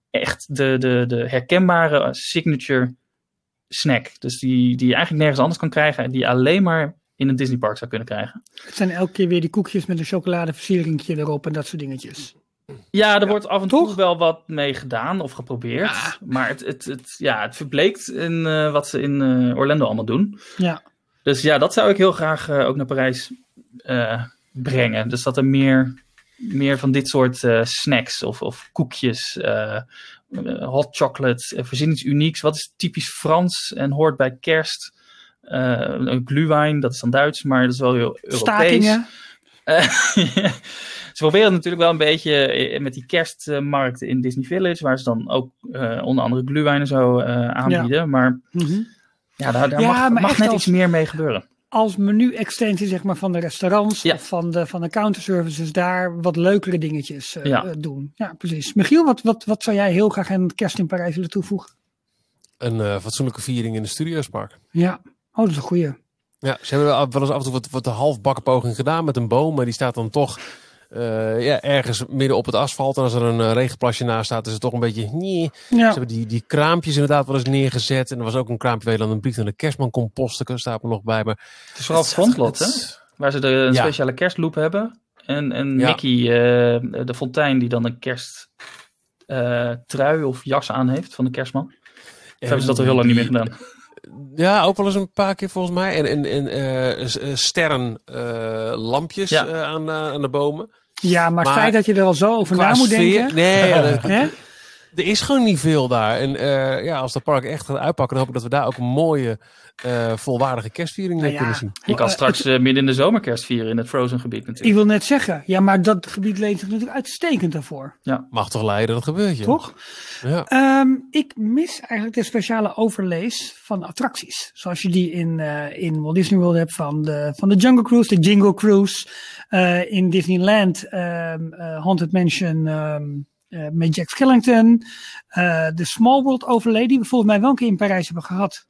echt de, de, de herkenbare signature snack. Dus die, die je eigenlijk nergens anders kan krijgen. En die je alleen maar in een Disneypark zou kunnen krijgen. Het zijn elke keer weer die koekjes met een chocoladeversieringje erop en dat soort dingetjes. Ja, er Ja, wordt af en toch? toe wel wat mee gedaan of geprobeerd. Ja. Maar het, het, het, ja, het verbleekt in uh, wat ze in uh, Orlando allemaal doen. Ja. Dus ja, dat zou ik heel graag uh, ook naar Parijs uh, brengen. Dus dat er meer, meer van dit soort uh, snacks of, of koekjes, uh, uh, hot chocolate, uh, verzin iets unieks. Wat is typisch Frans en hoort bij kerst? Uh, een glühwein, dat is dan Duits, maar dat is wel heel Europees. Stakingen. Uh, ze proberen natuurlijk wel een beetje met die kerstmarkten in Disney Village, waar ze dan ook uh, onder andere glühwein en zo uh, aanbieden. Ja. Maar Mm-hmm. ja, daar, daar Ja, mag, maar mag echt net als- iets meer mee gebeuren. Als menu-extensie zeg maar, van de restaurants Ja. of van de, van de counterservices daar wat leukere dingetjes uh, Ja. uh, doen. Ja, precies. Michiel, wat, wat, wat zou jij heel graag aan kerst in Parijs willen toevoegen? Een uh, fatsoenlijke viering in de Studiospark. Ja, oh, dat is een goeie. Ja, ze hebben wel wel eens af en toe wat, wat een halfbakken poging gedaan met een boom. Maar die staat dan toch uh, ja, ergens midden op het asfalt. En als er een uh, regenplasje naast staat, is het toch een beetje... Nee. Ze Ja, hebben die, die kraampjes inderdaad wel eens neergezet. En er was ook een kraampje waar je dan een brief naar de kerstman kon posten. Daar staat er nog bij. Maar Het is vooral het frontlot, hè? het- Waar ze de een Ja. speciale kerstloop hebben. En, en Ja. Mickey, uh, de fontein, die dan een kerst uh, trui of jas aan heeft van de kerstman. Of hebben ze dat al heel lang niet meer gedaan? Ja, ook wel eens een paar keer volgens mij. En, en, en uh, s- uh, sterren uh, lampjes Ja. uh, aan, uh, aan de bomen. ja maar het Maar feit dat je er al zo over Qua na moet sfeer- denken. Nee, ja, dat- Hè? er is gewoon niet veel daar. En uh, ja, als dat park echt gaat uitpakken, dan hoop ik dat we daar ook een mooie, uh, volwaardige kerstviering Nou mee ja, kunnen zien. Je kan Uh, straks uh, midden in de zomer kerst vieren in het Frozen gebied Ik natuurlijk. wil net zeggen, ja, maar dat gebied leent zich natuurlijk uitstekend daarvoor. Mag toch leiden, dat gebeurt je. Toch? Ja. Ehm, ik mis eigenlijk de speciale overlays van attracties. Zoals je die in, uh, in Walt Disney World hebt van de, van de Jungle Cruise, de Jingle Cruise. Uh, in Disneyland, um, uh, Haunted Mansion um, uh, met Jack Skellington. Uh, de Small World overlay die we volgens mij wel een keer in Parijs hebben gehad.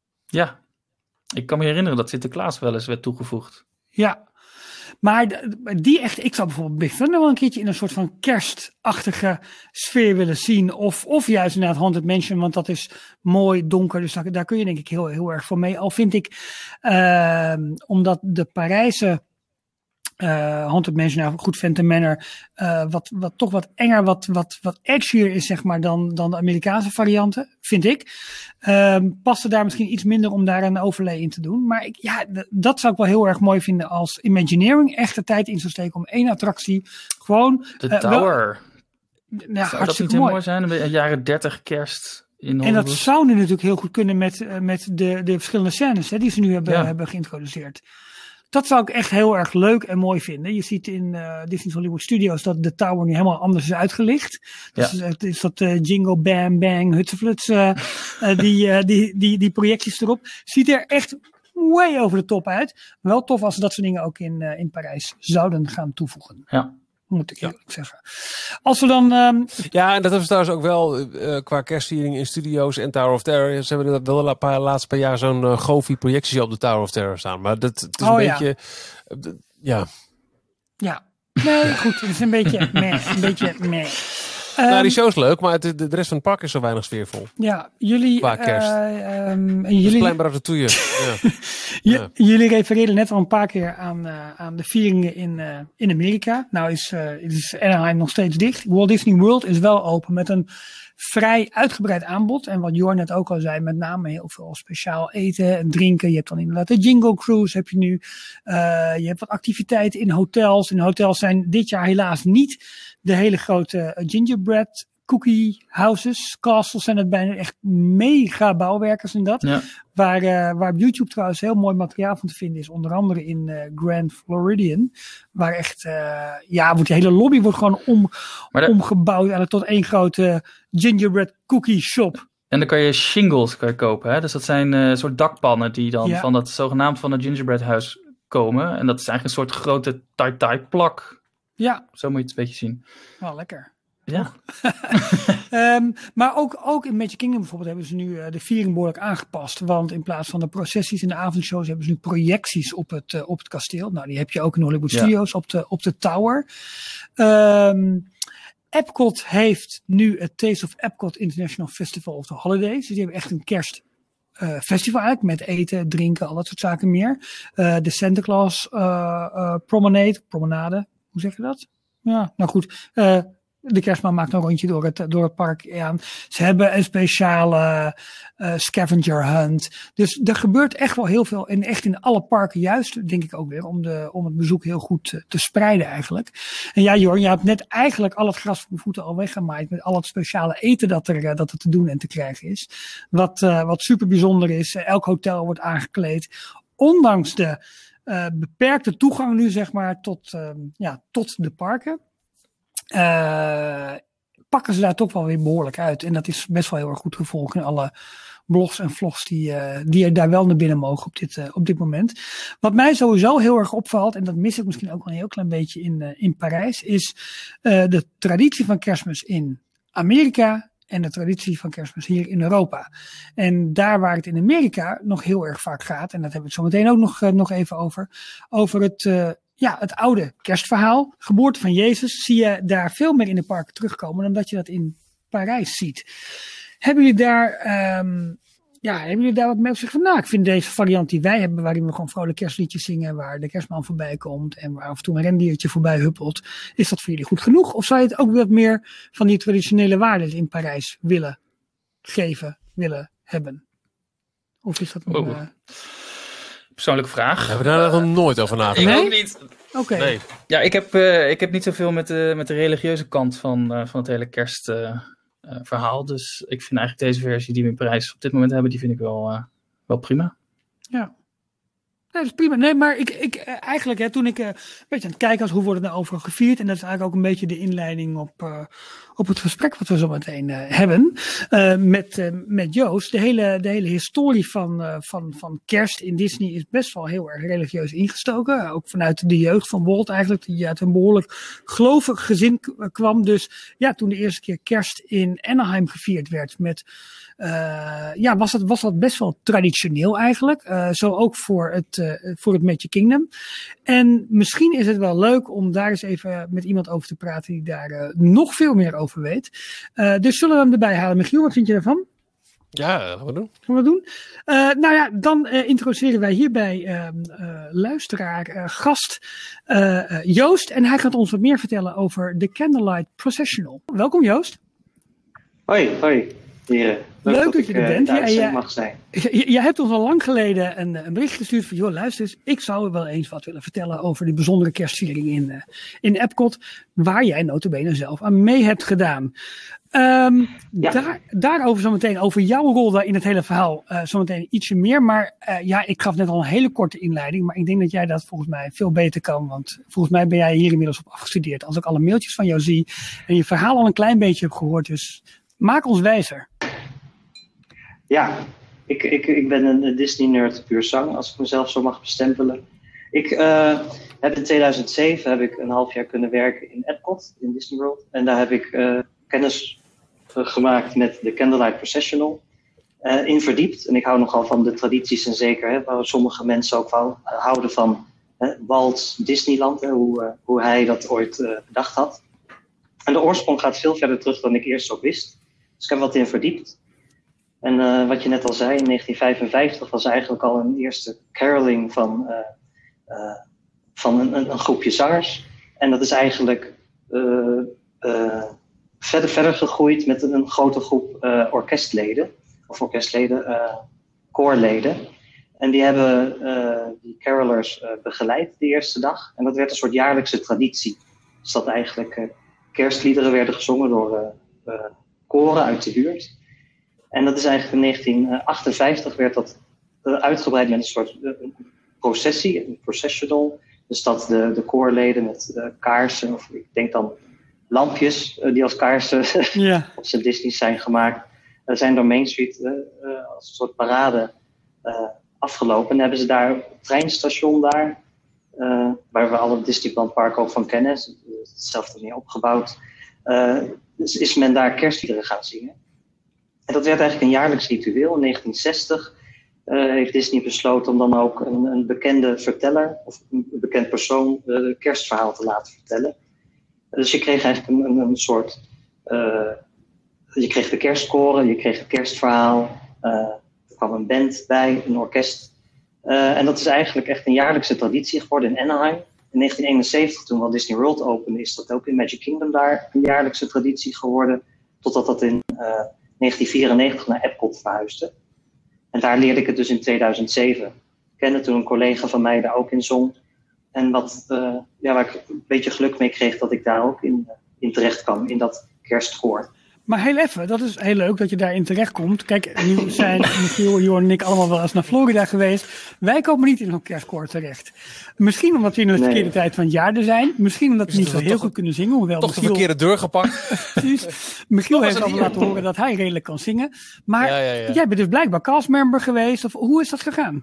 Ja, ik kan me herinneren dat Sinterklaas wel eens werd toegevoegd. Ja. Maar d- die echt, ik zou bijvoorbeeld Big Thunder wel een keertje in een soort van kerstachtige sfeer willen zien. Of, of juist inderdaad Haunted Mansion, want dat is mooi donker. Dus daar, daar kun je denk ik heel, heel erg voor mee. Al vind ik, uh, omdat de Parijse uh, Haunted Mansion, nou goed, Phantom Manor, uh, wat, wat toch wat enger, wat, wat, wat edgier is zeg maar dan, dan de Amerikaanse varianten, vind ik. Uh, past er daar misschien iets minder om daar een overlay in te doen. Maar ik, ja, d- dat zou ik wel heel erg mooi vinden als Imagineering echt de tijd in zou steken om één attractie gewoon... De uh, wel- Tower. nou, Zou dat niet hartstikke heel mooi. mooi zijn? Een jaren dertig kerst in En dat Hollywood. zou nu natuurlijk heel goed kunnen met, uh, met de, de verschillende scènes hè, die ze nu hebben, Ja. hebben geïntroduceerd. Dat zou ik echt heel erg leuk en mooi vinden. Je ziet in uh, Disney's Hollywood Studios dat de tower nu helemaal anders is uitgelicht. Dus Ja. het is dat uh, Jingle Bam Bang Hutsefluts, uh, uh, die, uh, die, die, die projecties erop. Ziet er echt way over de top uit. Wel tof als ze dat soort dingen ook in, uh, in Parijs zouden gaan toevoegen. Ja. Moet ik eerlijk zeggen. Als we dan... Um, Ja, en dat hebben ze trouwens ook wel uh, qua kerstviering in studio's en Tower of Terror. Ze hebben dat wel een paar laatste paar jaar zo'n uh, Goofy-projectie op de Tower of Terror staan. Maar dat het is Oh, een ja. beetje... uh, d- ja. ja, nee, goed. Het is een beetje meh. Een beetje meh. nou, Um, die show is leuk, maar het, de, de rest van het park is zo weinig sfeervol. Ja, jullie... Qua kerst. Uh, um, Het is jullie, klein Ratatouille. Ja. j- ja. jullie refereerden net al een paar keer aan, uh, aan de vieringen in, uh, in Amerika. Nou is, uh, is Anaheim nog steeds dicht. Walt Disney World is wel open met een vrij uitgebreid aanbod. En wat Jor net ook al zei, met name heel veel speciaal eten en drinken. Je hebt dan inderdaad de Jingle Cruise heb je nu. Uh, je hebt wat activiteiten in hotels. En hotels zijn dit jaar helaas niet de hele grote uh, gingerbread cookie houses. Castles zijn het bijna echt mega bouwwerkers in dat. Ja. Waar, uh, waar op YouTube trouwens heel mooi materiaal van te vinden is. Onder andere in uh, Grand Floridian. Waar echt, uh, ja, wordt de hele lobby wordt gewoon om, Maar de- omgebouwd eigenlijk tot één grote gingerbread cookie shop. En dan kan je shingles kan je kopen. Hè? Dus dat zijn uh, soort dakpannen die dan Ja. van dat zogenaamd van het gingerbread huis komen. En dat is eigenlijk een soort grote tai-tai plak. Ja, Zo moet je het een beetje zien. wel lekker. Ja. Um, maar ook, ook in Magic Kingdom bijvoorbeeld hebben ze nu uh, de viering behoorlijk aangepast. Want in plaats van de processies en de avondshows hebben ze nu projecties op het, uh, op het kasteel. Nou, die heb je ook in Hollywood Ja. Studios op de, op de tower. Um, Epcot heeft nu het Taste of Epcot International Festival of the Holidays. Dus die hebben echt een kerstfestival uh, eigenlijk met eten, drinken, al dat soort zaken meer. Uh, de Santa Claus uh, uh, Promenade, promenade, hoe zeg je dat? Ja, nou goed. Uh, De kerstman maakt een rondje door het, door het park aan. Ze hebben een speciale uh, scavenger hunt. Dus er gebeurt echt wel heel veel. En echt in alle parken juist, denk ik ook weer. Om, de, om het bezoek heel goed te, te spreiden eigenlijk. En ja, Jorn, je hebt net eigenlijk al het gras van de voeten al weggemaaid. Met al het speciale eten dat er, dat er te doen en te krijgen is. Wat, uh, wat super bijzonder is. Elk hotel wordt aangekleed. Ondanks de uh, beperkte toegang nu, zeg maar, tot, uh, ja, tot de parken. Uh, pakken ze daar toch wel weer behoorlijk uit. En dat is best wel heel erg goed gevolgd in alle blogs en vlogs die, uh, die er daar wel naar binnen mogen op dit, uh, op dit moment. Wat mij sowieso heel erg opvalt, en dat mis ik misschien ook wel een heel klein beetje in, uh, in Parijs, is uh, de traditie van Kerstmis in Amerika en de traditie van Kerstmis hier in Europa. En daar waar het in Amerika nog heel erg vaak gaat, en dat hebben we het zo meteen ook nog, uh, nog even over, over het... Uh, Ja, het oude kerstverhaal, geboorte van Jezus, zie je daar veel meer in de parken terugkomen dan dat je dat in Parijs ziet. Hebben jullie daar, um, ja, hebben jullie daar wat mee op zich van? Nou, ik vind deze variant die wij hebben, waarin we gewoon vrolijk kerstliedjes zingen, waar de kerstman voorbij komt en waar af en toe een rendiertje voorbij huppelt, is dat voor jullie goed genoeg? Of zou je het ook wat meer van die traditionele waarden in Parijs willen geven, willen hebben? Of is dat een... Oh. Uh, Persoonlijke vraag. We hebben daar nog nooit over nagedacht. Ik Nee? ook niet. Oké. Okay. Nee. Ja, ik heb, uh, ik heb niet zoveel met de, met de religieuze kant van, uh, van het hele kerstverhaal. Uh, uh, dus ik vind eigenlijk deze versie die we in Parijs op dit moment hebben, die vind ik wel, uh, wel prima. Ja. Nee, dat is prima. Nee, maar ik, ik eigenlijk, hè, toen ik uh, een beetje aan het kijken was, hoe wordt het nou overal gevierd? En dat is eigenlijk ook een beetje de inleiding op, uh, op het gesprek wat we zo meteen uh, hebben uh, met, uh, met Joost. De hele, de hele historie van, uh, van, van kerst in Disney is best wel heel erg religieus ingestoken. Uh, ook vanuit de jeugd van Walt eigenlijk, die uit een behoorlijk gelovig gezin k- kwam. Dus ja, toen de eerste keer kerst in Anaheim gevierd werd met... Uh, ja, was dat, was dat best wel traditioneel eigenlijk. Uh, zo ook voor het, uh, voor het Magic Kingdom. En misschien is het wel leuk om daar eens even met iemand over te praten die daar uh, nog veel meer over weet. Uh, dus zullen we hem erbij halen. Michiel, wat vind je daarvan? Ja, dat gaan we doen. Gaan we doen? Uh, nou ja, dan uh, introduceren wij hierbij uh, uh, luisteraar, uh, gast uh, uh, Joost. En hij gaat ons wat meer vertellen over de Candlelight Processional. Welkom Joost. Hoi, hoi. Heren. Leuk, Leuk dat, dat je ik, er bent. Uh, Ja, ja. mag zijn. Jij hebt ons al lang geleden een, een bericht gestuurd van, joh, luister eens, ik zou wel eens wat willen vertellen over die bijzondere kerstviering in, uh, in Epcot, waar jij nota bene zelf aan mee hebt gedaan. Um, Ja. daar, daarover zometeen, over jouw rol daar in het hele verhaal, uh, zometeen ietsje meer. Maar uh, ja, ik gaf net al een hele korte inleiding, maar ik denk dat jij dat volgens mij veel beter kan, want volgens mij ben jij hier inmiddels op afgestudeerd. Als ik alle mailtjes van jou zie en je verhaal al een klein beetje heb gehoord, dus maak ons wijzer. Ja, ik, ik, ik ben een Disney-nerd puur zang, als ik mezelf zo mag bestempelen. Ik uh, heb in tweeduizend zeven heb ik een half jaar kunnen werken in Epcot, in Disney World. En daar heb ik uh, kennis uh, gemaakt met de Candlelight Processional. Uh, in verdiept. En ik hou nogal van de tradities en zeker, hè, waar sommige mensen ook wel uh, houden van uh, Walt Disneyland, hè, hoe, uh, hoe hij dat ooit uh, bedacht had. En de oorsprong gaat veel verder terug dan ik eerst ook wist. Dus ik heb wat in verdiept. En uh, wat je net al zei, in negentien vijfenvijftig was eigenlijk al een eerste caroling van, uh, uh, van een, een groepje zangers. En dat is eigenlijk uh, uh, verder, verder gegroeid met een, een grote groep uh, orkestleden. Of orkestleden, uh, koorleden. En die hebben uh, die carolers uh, begeleid de eerste dag. En dat werd een soort jaarlijkse traditie. Dus dat eigenlijk uh, kerstliederen werden gezongen door uh, uh, koren uit de buurt. En dat is eigenlijk in negentien achtenvijftig werd dat uh, uitgebreid met een soort uh, processie, een processional. Dus dat de, de koorleden met uh, kaarsen, of ik denk dan lampjes uh, die als kaarsen Ja. op zijn Disney's zijn gemaakt, uh, zijn door Main Street uh, uh, als een soort parade uh, afgelopen. En hebben ze daar op het treinstation daar, uh, waar we alle Disneyland Park ook van kennen, hetzelfde meer opgebouwd, uh, dus is men daar kerstliederen gaan zingen. En dat werd eigenlijk een jaarlijks ritueel. In negentien zestig uh, heeft Disney besloten om dan ook een, een bekende verteller of een bekend persoon uh, het kerstverhaal te laten vertellen. Dus je kreeg eigenlijk een, een, een soort... Uh, je kreeg de kerstkoren, je kreeg het kerstverhaal. Uh, er kwam een band bij, een orkest. Uh, en dat is eigenlijk echt een jaarlijkse traditie geworden in Anaheim. In negentien eenenzeventig, toen Walt Disney World opende, is dat ook in Magic Kingdom daar een jaarlijkse traditie geworden. Totdat dat in uh, negentien vierennegentig naar Epcot verhuisde. En daar leerde ik het dus in tweeduizend zeven kennen, toen een collega van mij daar ook in zong. En wat, uh, ja, waar ik een beetje geluk mee kreeg dat ik daar ook in, uh, in terecht kwam, in dat kerstkoor. Maar heel even, dat is heel leuk dat je daarin terechtkomt. Kijk, nu zijn Michiel, Jorn en ik allemaal wel eens naar Florida geweest. Wij komen niet in zo'n kerstkoor terecht. Misschien omdat we in de nee. verkeerde tijd van het jaar er zijn. Misschien omdat we niet zo heel goed kunnen zingen. Hoewel toch Michiel... de verkeerde deur gepakt. Precies. Michiel heeft al laten horen dat hij redelijk kan zingen. Maar ja, ja, ja. jij bent dus blijkbaar castmember geweest. Of hoe is dat gegaan?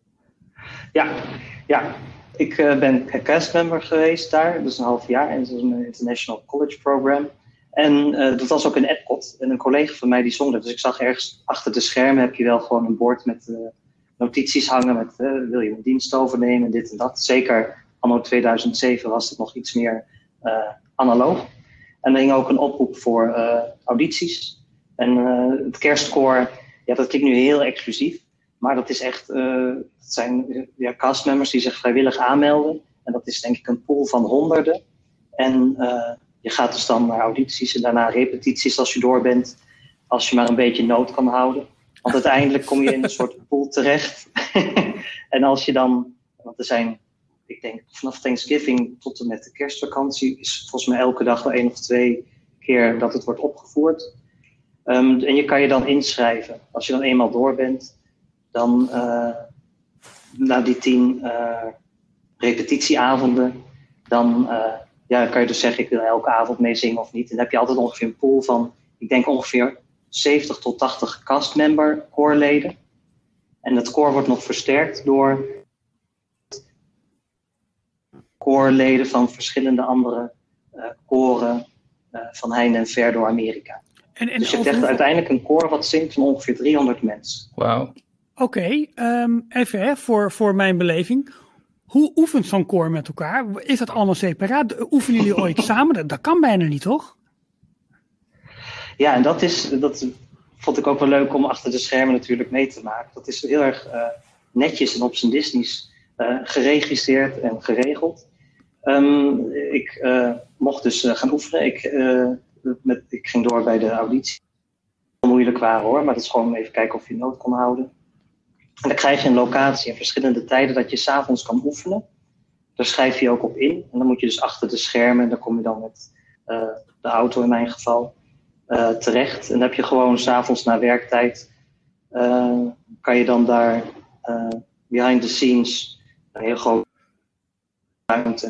Ja, ja. ik uh, ben castmember geweest daar. Dus een half jaar. En dat is een International College Program. En uh, dat was ook in Epcot. En een collega van mij die zong dat. Dus ik zag ergens achter de schermen heb je wel gewoon een bord met uh, notities hangen. Met uh, wil je een dienst overnemen, dit en dat. Zeker anno tweeduizend zeven was het nog iets meer uh, analoog. En er hing ook een oproep voor uh, audities. En uh, het kerstkoor, ja, dat klinkt nu heel exclusief. Maar dat is echt, uh, dat zijn uh, ja, castmembers die zich vrijwillig aanmelden. En dat is denk ik een pool van honderden. En... Uh, Je gaat dus dan naar audities en daarna repetities als je door bent. Als je maar een beetje nood kan houden. Want uiteindelijk kom je in een soort pool terecht. En als je dan... Want er zijn, ik denk, vanaf Thanksgiving tot en met de kerstvakantie... is volgens mij elke dag wel één of twee keer dat het wordt opgevoerd. Um, en je kan je dan inschrijven. Als je dan eenmaal door bent, dan... Uh, na die tien uh, repetitieavonden... dan... Uh, Ja, dan kan je dus zeggen, ik wil elke avond meezingen of niet. En dan heb je altijd ongeveer een pool van, ik denk ongeveer zeventig tot tachtig castmember koorleden. En het koor wordt nog versterkt door koorleden van verschillende andere uh, koren uh, van heinde en ver door Amerika. En, en dus je hebt echt uiteindelijk een koor wat zingt van ongeveer driehonderd mensen. Wauw. Oké, okay, um, even hè, voor, voor mijn beleving. Hoe oefent zo'n koor met elkaar? Is dat allemaal separaat? Oefenen jullie ooit samen? Dat, dat kan bijna niet, toch? Ja, en dat, is, dat vond ik ook wel leuk om achter de schermen natuurlijk mee te maken. Dat is heel erg uh, netjes en op zijn Disney's uh, geregisseerd en geregeld. Um, ik uh, mocht dus uh, gaan oefenen. Ik, uh, met, ik ging door bij de auditie. Moeilijk waren hoor, maar dat is gewoon even kijken of je nood kon houden. En dan krijg je een locatie in verschillende tijden dat je 's avonds kan oefenen. Daar schrijf je ook op in. En dan moet je dus achter de schermen, en dan kom je dan met uh, de auto in mijn geval, uh, terecht. En dan heb je gewoon 's avonds na werktijd, uh, kan je dan daar uh, behind the scenes, een heel grote ruimte,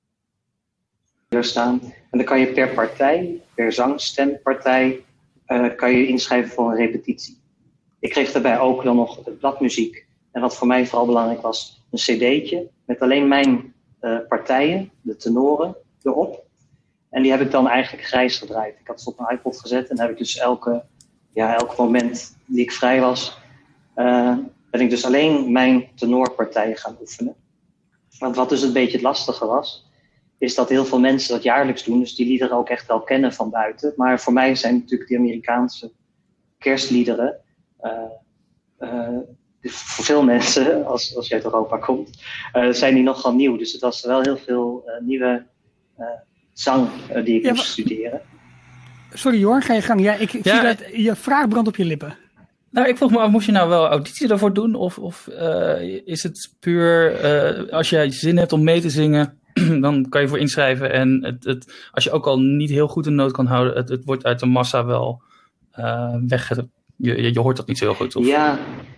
staan. En dan kan je per partij, per zangstempartij, uh, kan je inschrijven voor een repetitie. Ik kreeg daarbij ook dan nog bladmuziek. En wat voor mij vooral belangrijk was, een cd'tje met alleen mijn uh, partijen, de tenoren, erop. En die heb ik dan eigenlijk grijs gedraaid. Ik had het op mijn iPod gezet en heb ik dus elke, ja, elk moment die ik vrij was, uh, ben ik dus alleen mijn tenorpartijen gaan oefenen. Want wat dus een beetje het lastige was, is dat heel veel mensen dat jaarlijks doen, dus die liederen ook echt wel kennen van buiten. Maar voor mij zijn natuurlijk die Amerikaanse kerstliederen, Uh, uh, voor veel mensen, als, als je uit Europa komt, uh, zijn die nogal nieuw. Dus het was wel heel veel uh, nieuwe uh, zang uh, die ik ja, moest maar... studeren. Sorry Jorn, ga je gang. Ja, ik, ik ja, zie dat je vraag brandt op je lippen. Nou, ik vroeg me af, moest je nou wel auditie daarvoor doen? Of, of uh, is het puur, uh, als jij zin hebt om mee te zingen, dan kan je voor inschrijven. En het, het, als je ook al niet heel goed een noot kan houden, het, het wordt uit de massa wel uh, wegge... Je, je, je hoort dat niet zo heel goed, of? Ja.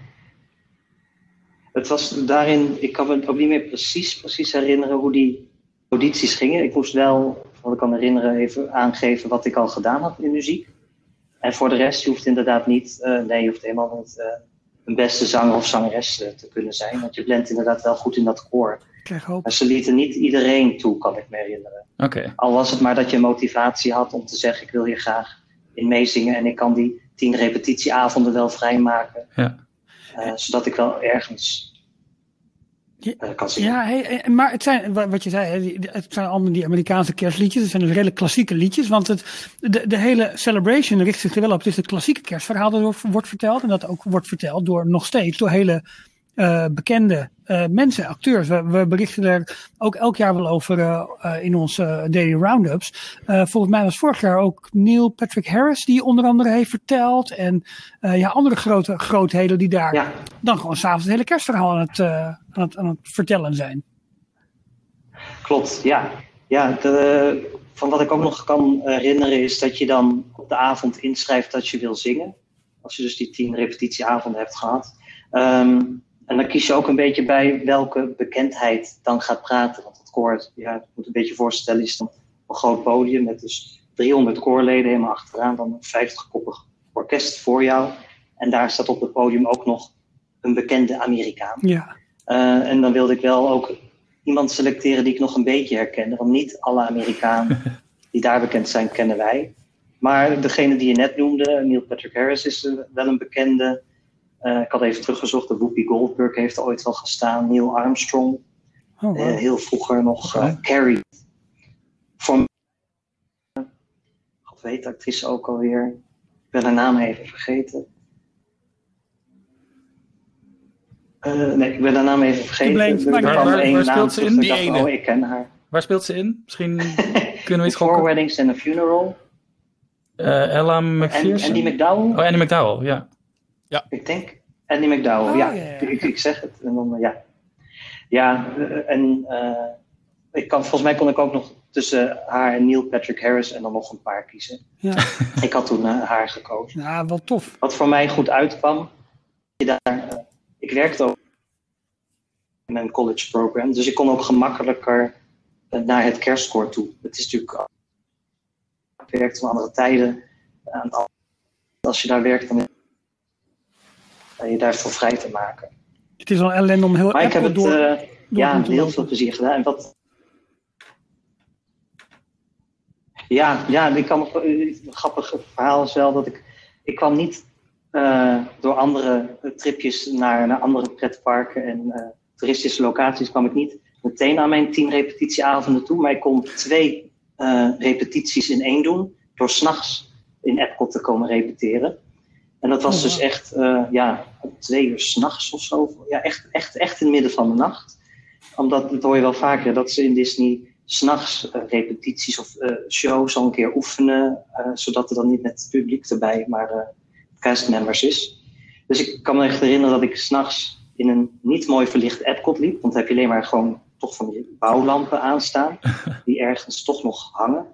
Het was daarin, ik kan me ook niet meer precies, precies herinneren hoe die audities gingen. Ik moest wel, wat ik kan herinneren, even aangeven wat ik al gedaan had in muziek. En voor de rest, je hoeft inderdaad niet, uh, nee, je hoeft helemaal niet uh, een beste zanger of zangeres uh, te kunnen zijn. Want je blendt inderdaad wel goed in dat koor. Maar ze lieten niet iedereen toe, kan ik me herinneren. Okay. Al was het maar dat je motivatie had om te zeggen, ik wil hier graag in meezingen en ik kan die tien repetitieavonden wel vrijmaken. Ja. Uh, zodat ik wel ergens uh, kan zingen. Ja, hey, maar het zijn, wat je zei, hè, die, het zijn allemaal die Amerikaanse kerstliedjes. Het zijn dus redelijk klassieke liedjes. Want het, de, de hele celebration richt zich er wel op. Het is het klassieke kerstverhaal dat wordt verteld. En dat ook wordt verteld door nog steeds door hele uh, bekende uh, mensen, acteurs. We, we berichten er ook elk jaar wel over uh, uh, in onze uh, daily roundups. Uh, volgens mij was vorig jaar ook Neil Patrick Harris die onder andere heeft verteld. En uh, ja, andere grote grootheden die daar ja. dan gewoon s'avonds het hele kerstverhaal aan het, uh, aan, het, aan het vertellen zijn. Klopt, ja. ja de, van wat ik ook nog kan herinneren is dat je dan op de avond inschrijft dat je wil zingen. Als je dus die tien repetitieavonden hebt gehad. Um, En dan kies je ook een beetje bij welke bekendheid dan gaat praten. Want het koor, ja, je moet een beetje voorstellen, is dan een groot podium met dus driehonderd koorleden helemaal achteraan. Dan een vijftig-koppig orkest voor jou. En daar staat op het podium ook nog een bekende Amerikaan. Ja. Uh, en dan wilde ik wel ook iemand selecteren die ik nog een beetje herkende. Want niet alle Amerikanen die daar bekend zijn, kennen wij. Maar degene die je net noemde, Neil Patrick Harris, is uh, wel een bekende. Uh, ik had even teruggezocht, de Whoopi Goldberg heeft er ooit wel gestaan. Neil Armstrong. Oh, wow. uh, heel vroeger nog uh, Carrie. Voor mij, God weet de actrice ook alweer. Ik ben haar naam even vergeten. Uh, nee, ik ben haar naam even vergeten. Blank, waar waar, waar, waar speelt ze in? Die dacht, ene. Oh, ik ken haar. Waar speelt ze in? Misschien kunnen we iets Four Weddings and a Funeral. Uh, Ella McPherson. Andy McDowell. Oh, Andy McDowell, ja. Ja. Ik denk Andy McDowell, oh, ja. Ja, ja. Ik, ik zeg het. En dan, ja. Ja, uh, en uh, ik kan, volgens mij kon ik ook nog tussen haar en Neil Patrick Harris en dan nog een paar kiezen. Ja. Ik had toen uh, haar gekozen. Ja, wel tof. Wat voor mij goed uitkwam, daar, uh, ik werkte ook in een college program, dus ik kon ook gemakkelijker uh, naar het kerstkoor toe. Het is natuurlijk, ik werkte van andere tijden. Uh, als je daar werkt, dan en je daarvoor vrij te maken. Het is wel ellende om heel maar ik heb het door, uh, door ja, heel veel plezier gedaan. En wat... Ja, ja, ik kan nog een grappig verhaal is wel dat ik... Ik kwam niet uh, door andere tripjes naar, naar andere pretparken en uh, toeristische locaties kwam ik niet meteen aan mijn tien repetitieavonden toe, maar ik kon twee uh, repetities in één doen door 's nachts in Epcot te komen repeteren. En dat was dus echt, uh, ja, twee uur 's nachts of zo. Ja, echt, echt, echt in het midden van de nacht. Omdat, dat hoor je wel vaker, dat ze in Disney 's nachts uh, repetities of uh, shows al een keer oefenen. Uh, zodat er dan niet met het publiek erbij, maar uh, castmembers is. Dus ik kan me echt herinneren dat ik 's nachts in een niet mooi verlicht Epcot liep. Want dan heb je alleen maar gewoon toch van die bouwlampen aanstaan. Die ergens toch nog hangen.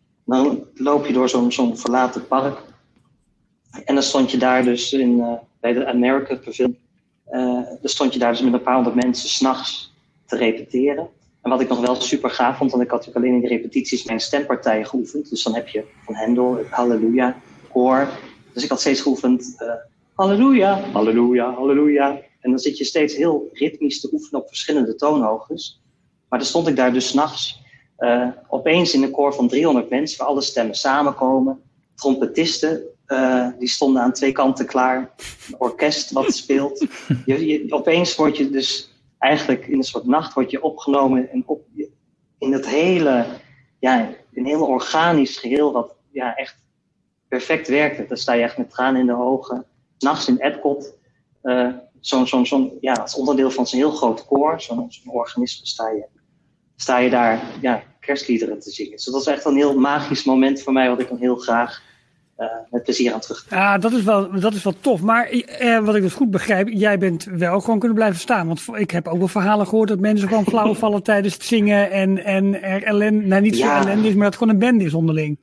Dan loop je door zo'n, zo'n verlaten park. En dan stond je daar dus in, uh, bij de America Pavilion. Uh, dan stond je daar dus met een paar honderd mensen 's nachts te repeteren. En wat ik nog wel super gaaf vond, want ik had natuurlijk alleen in die repetities mijn stempartijen geoefend. Dus dan heb je van Handel, Halleluja, koor. Dus ik had steeds geoefend, uh, Halleluja, Halleluja, Halleluja. En dan zit je steeds heel ritmisch te oefenen op verschillende toonhoogtes. Maar dan stond ik daar dus 's nachts uh, opeens in een koor van driehonderd mensen, waar alle stemmen samenkomen. Trompetisten, uh, die stonden aan twee kanten klaar. Een orkest wat speelt. Je, je, opeens word je dus eigenlijk in een soort nacht word je opgenomen en op, in het hele, ja, een heel organisch geheel wat ja, echt perfect werkte. Dan sta je echt met tranen in de ogen. 's Nachts in Epcot, uh, zo'n, zo'n, zo'n, ja, als onderdeel van zo'n heel groot koor, zo'n, zo'n organisme, sta je, sta je daar ja, kerstliederen te zingen. Dus dat was echt een heel magisch moment voor mij, wat ik dan heel graag Uh, met plezier aan terug. Ja, dat is wel, dat is wel tof. Maar uh, wat ik dus goed begrijp, jij bent wel gewoon kunnen blijven staan. Want ik heb ook wel verhalen gehoord dat mensen gewoon flauw vallen tijdens het zingen. En, en er ellende, nou niet zo ja. ellende is, maar dat het gewoon een band is onderling.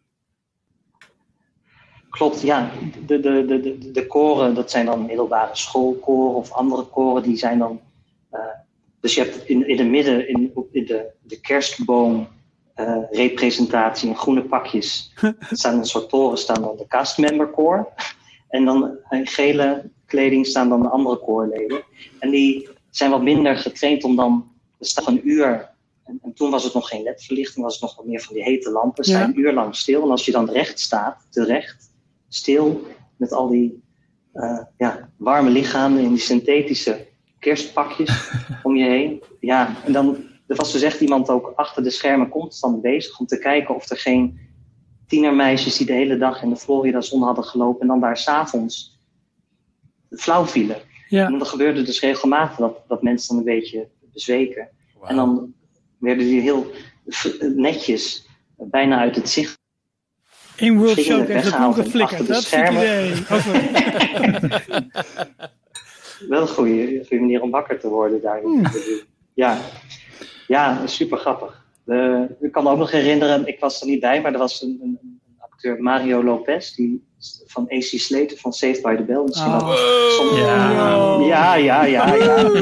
Klopt, ja. De, de, de, de, de koren, dat zijn dan middelbare schoolkoren of andere koren. Die zijn dan... Uh, dus je hebt in, in het midden, in, in de, de kerstboom... Uh, representatie in groene pakjes. Er staan een soort toren, staan dan de castmember koor. En dan in gele kleding staan dan de andere koorleden. En die zijn wat minder getraind om dan... Er staat een uur... En, en toen was het nog geen ledverlichting, was het nog wat meer van die hete lampen. Sta je een uur lang stil. En als je dan recht staat, terecht, stil... met al die uh, ja, warme lichamen in die synthetische kerstpakjes om je heen. Ja, en dan er was dus echt iemand ook achter de schermen constant bezig om te kijken of er geen tienermeisjes die de hele dag in de Florida zon hadden gelopen en dan daar 's avonds flauw vielen. Ja. En dan gebeurde dus regelmatig dat, dat mensen dan een beetje bezweken. Wow. En dan werden die heel netjes bijna uit het zicht. In World Gingen Showcase de weggehaald boel en geflikkerd. achter de Dat is het schermen. idee. Oh, sorry. Wel een goede, goede manier om wakker te worden daar. Hmm. Ja. Ja, super grappig. De, ik kan me ook nog herinneren, ik was er niet bij, maar er was een, een, een acteur, Mario Lopez, die van A C Slater van Saved by the Bell. Misschien Oh. ook sommige- Ja. ja, ja, ja, ja.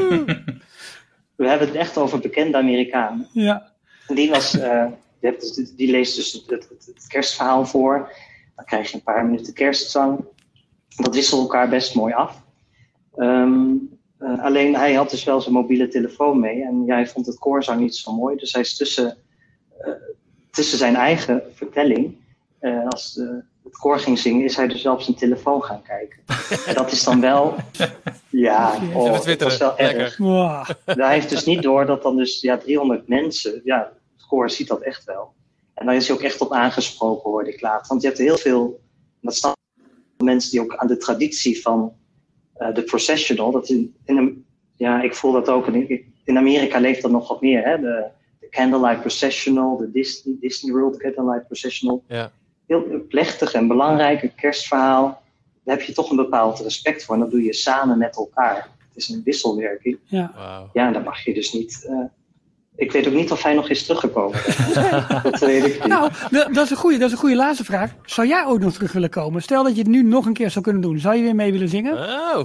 We hebben het echt over bekende Amerikanen. Ja. En die, was, uh, die, heeft- die leest dus het, het, het kerstverhaal voor. Dan krijg je een paar minuten kerstzang. Dat wisselt elkaar best mooi af. Um, uh, alleen hij had dus wel zijn mobiele telefoon mee. En jij vond het koorzang niet zo mooi. Dus hij is tussen, uh, tussen zijn eigen vertelling. Uh, als de, het koor ging zingen, is hij dus wel op zijn telefoon gaan kijken. En dat is dan wel. Ja, oh, Even dat twitteren. was wel erg. Lekker. Wow. Hij heeft dus niet door dat dan dus ja, driehonderd mensen, ja, het koor ziet dat echt wel. En daar is hij ook echt op aangesproken, hoorde ik later. Want je hebt heel veel, dat staan mensen die ook aan de traditie van uh, de processional, dat in, in een, ja, ik voel dat ook, in, in Amerika leeft dat nog wat meer, hè, de, de Candlelight Processional, de Disney, Disney World Candlelight Processional. Ja. Heel plechtig en belangrijk, een kerstverhaal. Daar heb je toch een bepaald respect voor en dat doe je samen met elkaar. Het is een wisselwerking. Ja. Wauw. Ja, dan mag je dus niet. Uh, ik weet ook niet of hij nog is teruggekomen. Dat weet ik niet. Nou, dat dat is een goede, dat is een goede laatste vraag. Zou jij ook nog terug willen komen? Stel dat je het nu nog een keer zou kunnen doen. Zou je weer mee willen zingen? Oh.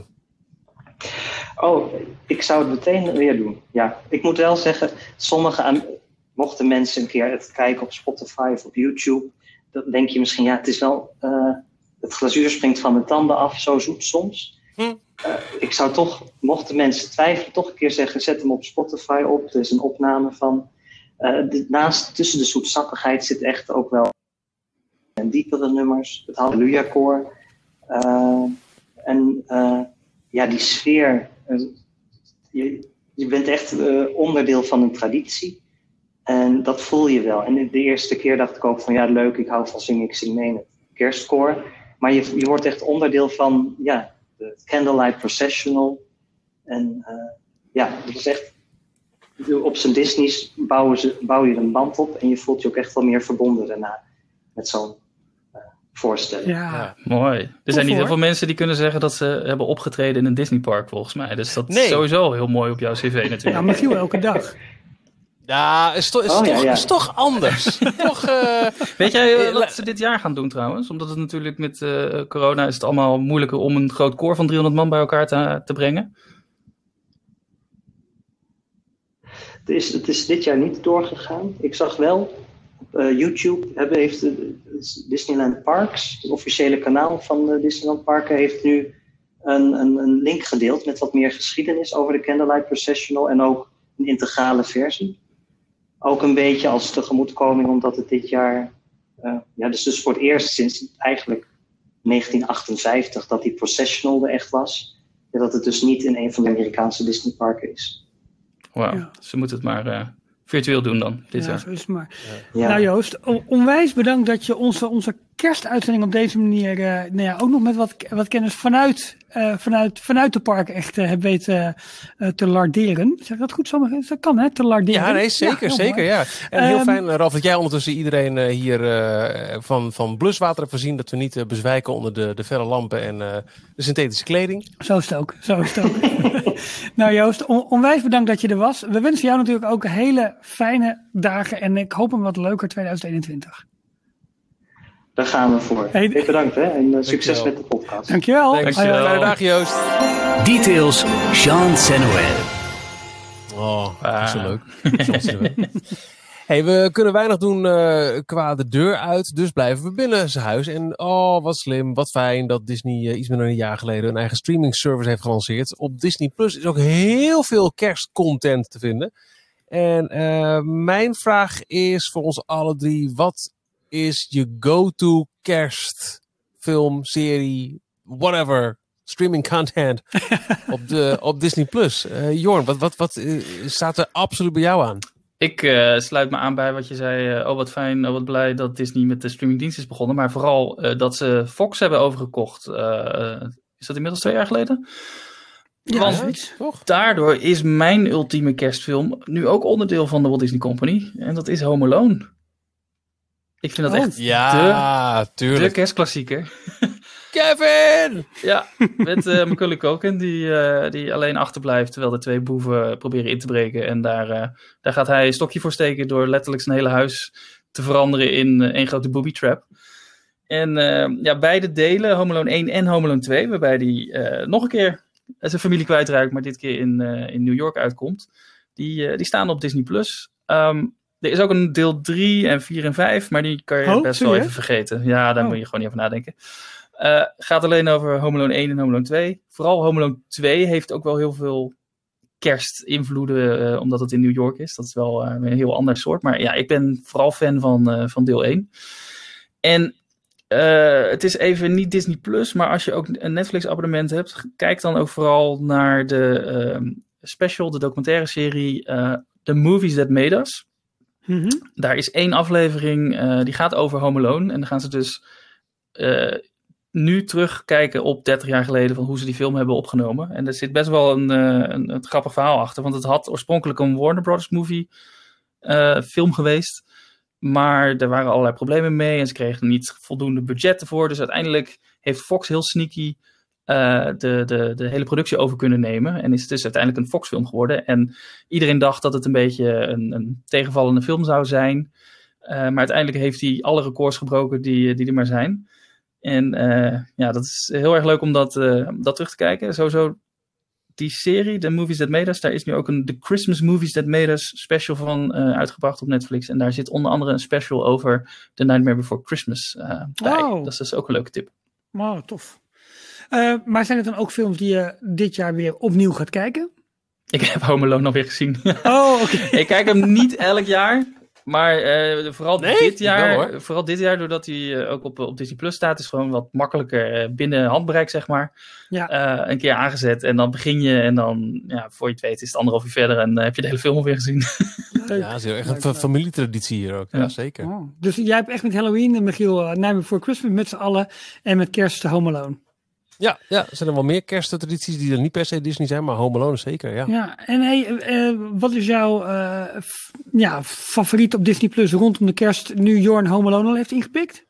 Oh, ik zou het meteen weer doen. Ja, ik moet wel zeggen, sommige aan, mochten mensen een keer het kijken op Spotify of op YouTube, dan denk je misschien, ja, het is wel, uh, het glazuur springt van mijn tanden af, zo zoet soms. Hm. Uh, ik zou toch, mochten mensen twijfelen, toch een keer zeggen, zet hem op Spotify op. Er is een opname van. Uh, de, naast, tussen de zoetsappigheid zit echt ook wel en diepere nummers. Het Halleluja-koor. Uh, en uh, ja, die sfeer. Uh, je, je bent echt uh, onderdeel van een traditie. En dat voel je wel. En de eerste keer dacht ik ook van, ja, leuk, ik hou van zingen, ik zing mee in het kerstkoor. Maar je, je wordt echt onderdeel van, ja, de Candlelight Processional. En uh, ja, dat is echt. Op zijn Disney's bouwen ze, bouw je een band op en je voelt je ook echt wel meer verbonden daarna met zo'n uh, voorstelling. Ja. Ja. Mooi. Er zijn niet hoor. heel veel mensen die kunnen zeggen dat ze hebben opgetreden in een Disneypark volgens mij. Dus dat Nee. is sowieso heel mooi op jouw cv natuurlijk. Ja, Michiel elke dag. Ja, is, to, is, Oh, ja, toch, ja. is toch anders. toch, uh, Weet jij uh, Eh, wat ze dit jaar gaan doen trouwens? Omdat het natuurlijk met uh, corona is het allemaal moeilijker om een groot koor van driehonderd man bij elkaar te, te brengen. Het is, het is dit jaar niet doorgegaan. Ik zag wel op uh, YouTube, hebben, heeft uh, Disneyland Parks, het officiële kanaal van uh, Disneyland Parken, heeft nu een, een, een link gedeeld met wat meer geschiedenis over de Candlelight Processional en ook een integrale versie. Ook een beetje als tegemoetkoming, omdat het dit jaar, uh, ja, dus, dus voor het eerst sinds eigenlijk negentien achtenvijftig dat die Processional er echt was. Ja, dat het dus niet in een van de Amerikaanse Disneyparken is. Wauw, Ja. ze moeten het maar uh, virtueel doen dan dit Ja, jaar. zo is het maar. Ja. Nou Joost, on- onwijs bedankt dat je onze, onze kerstuitzending op deze manier, uh, nou ja, ook nog met wat, wat kennis vanuit, uh, vanuit, vanuit de park echt uh, hebt weten uh, te larderen. Zeg ik dat goed? Sommige, dat kan hè, te larderen. ja, nee, zeker, heel zeker, mooi. ja. En heel Um, fijn, Ralf, dat jij ondertussen iedereen uh, hier uh, van, van bluswater hebt voorzien. Dat we niet uh, bezwijken onder de, de felle lampen en uh, de synthetische kleding. Zo is het ook, zo is het ook. Nou Joost, on- onwijs bedankt dat je er was. We wensen jou natuurlijk ook hele fijne dagen en ik hoop een wat leuker tweeduizend eenentwintig. Daar gaan we voor. Hey, Hey, bedankt hè en uh, succes Dankjewel. met de podcast. Dankjewel. Dankjewel. Hoi, hoi. Fijne dag, Joost. Details, Jean Senoël. Oh, dat Ah. is zo leuk. Zo zitten we. Hey, we kunnen weinig doen uh, qua de deur uit, dus blijven we binnen zijn huis. En oh, wat slim, wat fijn dat Disney uh, iets meer dan een jaar geleden een eigen streaming service heeft gelanceerd. Op Disney Plus is ook heel veel kerstcontent te vinden. En uh, mijn vraag is voor ons alle drie, wat is je go-to kerstfilm, serie, whatever, streaming content op, de, op Disney Plus. Uh, Jorn, wat, wat, wat uh, staat er absoluut bij jou aan? Ik uh, sluit me aan bij wat je zei. Uh, oh, wat fijn, oh, wat blij dat Disney met de streamingdienst is begonnen. Maar vooral uh, dat ze Fox hebben overgekocht. Uh, is dat inmiddels twee jaar geleden? Ja, Want zoiets. daardoor is mijn ultieme kerstfilm nu ook onderdeel van de Walt Disney Company. En dat is Home Alone. Ik vind dat Oh, echt Ja, de, tuurlijk. de kerstklassieker. Kevin! Ja, met uh, Macaulay Culkin die, uh, die alleen achterblijft terwijl de twee boeven proberen in te breken. En daar, uh, daar gaat hij een stokje voor steken door letterlijk zijn hele huis te veranderen in uh, één grote booby trap. En uh, ja, beide delen, Home Alone één en Home Alone twee, waarbij die uh, nog een keer zijn familie kwijtraakt, maar dit keer in, uh, in New York uitkomt. Die, uh, die staan op Disney Plus. Um, er is ook een deel drie en vier en vijf, maar die kan je Oh, best wel serieus? even vergeten. Ja, daar Oh. moet je gewoon niet over nadenken. Uh, gaat alleen over Home Alone één en Home Alone twee. Vooral Home Alone twee heeft ook wel heel veel kerstinvloeden, uh, omdat het in New York is. Dat is wel uh, een heel ander soort. Maar ja, ik ben vooral fan van, uh, van deel één. En uh, het is even niet Disney Plus, maar als je ook een Netflix abonnement hebt, kijk dan ook vooral naar de uh, special, de documentaire serie uh, The Movies That Made Us. Mm-hmm. Daar is één aflevering, uh, die gaat over Home Alone. En dan gaan ze dus uh, nu terugkijken op dertig jaar geleden van hoe ze die film hebben opgenomen. En er zit best wel een, uh, een, een grappig verhaal achter. Want het had oorspronkelijk een Warner Brothers movie uh, film geweest. Maar er waren allerlei problemen mee en ze kregen niet voldoende budget ervoor. Dus uiteindelijk heeft Fox heel sneaky uh, de, de, de hele productie over kunnen nemen. En is het dus uiteindelijk een Fox film geworden. En iedereen dacht dat het een beetje een, een tegenvallende film zou zijn. Uh, maar uiteindelijk heeft hij alle records gebroken die, die er maar zijn. En uh, ja, dat is heel erg leuk om dat, uh, dat terug te kijken. Sowieso die serie, The Movies That Made Us, daar is nu ook een The Christmas Movies That Made Us special van uh, uitgebracht op Netflix. En daar zit onder andere een special over The Nightmare Before Christmas uh, bij. Oh. Dat is dus ook een leuke tip. Oh, tof. Uh, maar zijn het dan ook films die je dit jaar weer opnieuw gaat kijken? Ik heb Home Alone alweer gezien. Oh, oké. Okay. Ik kijk hem niet elk jaar. Maar uh, vooral, Nee, dit jaar, wel, hoor. vooral dit jaar, doordat hij uh, ook op, op Disney Plus staat, is gewoon wat makkelijker uh, binnen handbereik, zeg maar. Ja. Uh, een keer aangezet en dan begin je en dan, ja, voor je het weet, is het anderhalf uur verder en uh, heb je de hele film alweer gezien. Leuk. Ja, dat is heel erg Leuk, een fa- leuk. familietraditie hier ook. Ja, Ja. zeker. Oh, dus jij hebt echt met Halloween en Michiel uh, Nightmare Before Christmas met z'n allen en met kerst Home Alone. Ja, ja, er zijn er wel meer kersttradities die er niet per se Disney zijn, maar Home Alone zeker, ja. Ja, en hey, uh, wat is jouw uh, f- ja, favoriet op Disney Plus rondom de kerst nu Jorn Home Alone al heeft ingepikt?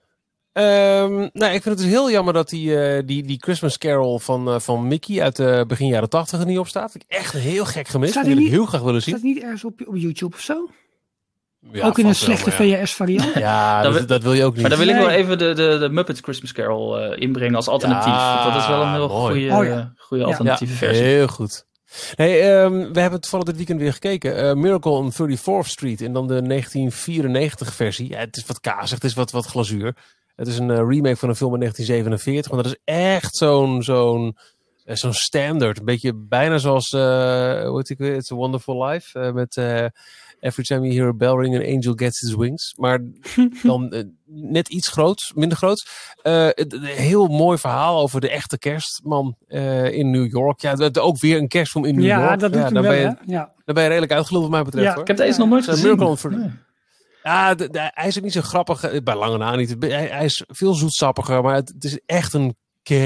Um, nou, ik vind het dus heel jammer dat die, uh, die, die Christmas Carol van, uh, van Mickey uit uh, begin jaren tachtig er niet op staat. Ik echt heel gek gemist. Staat Die die wil ik niet- heel graag willen Is dat zien. niet ergens op, op YouTube of zo? Ja, ook in een vast wel, slechte maar ja. V H S-variant? Ja, Dat dat, we- dat wil je ook niet. Maar dan wil ik Nee. wel even de, de, de Muppets Christmas Carol uh, inbrengen als alternatief. Ja, Want dat is wel een heel mooi. goede, Oh ja. goede Ja. alternatieve Ja, versie. heel goed. Hey, um, we hebben het toevallig dit weekend weer gekeken. Uh, Miracle on thirty-fourth Street en dan de negentien vierennegentig versie. Ja, het is wat kazig, het is wat, wat glazuur. Het is een uh, remake van een film in negentien zevenenveertig. Maar dat is echt zo'n zo'n uh, zo'n standaard. Een beetje bijna zoals, uh, hoe heet ik weer? It's a Wonderful Life. Uh, met uh, Every Time You Hear a Bell Ring, an Angel Gets His Wings. Maar dan uh, net iets groots, minder groots. Uh, een heel mooi verhaal over de echte kerstman uh, in New York. Ja, dat, ook weer een kerstfilm in New Ja, York. dat doet ja, hem dan wel, ben je, hè? Ja. dan ben je redelijk uitgeluld wat mij betreft. Ja. hoor. Ik heb deze nog nooit Het is gezien. een Miracle on Nee. Ja, de, de- hij is ook niet zo grappig. eh, Bij lange na niet. Hij, hij is veel zoetsappiger, maar het, het is echt een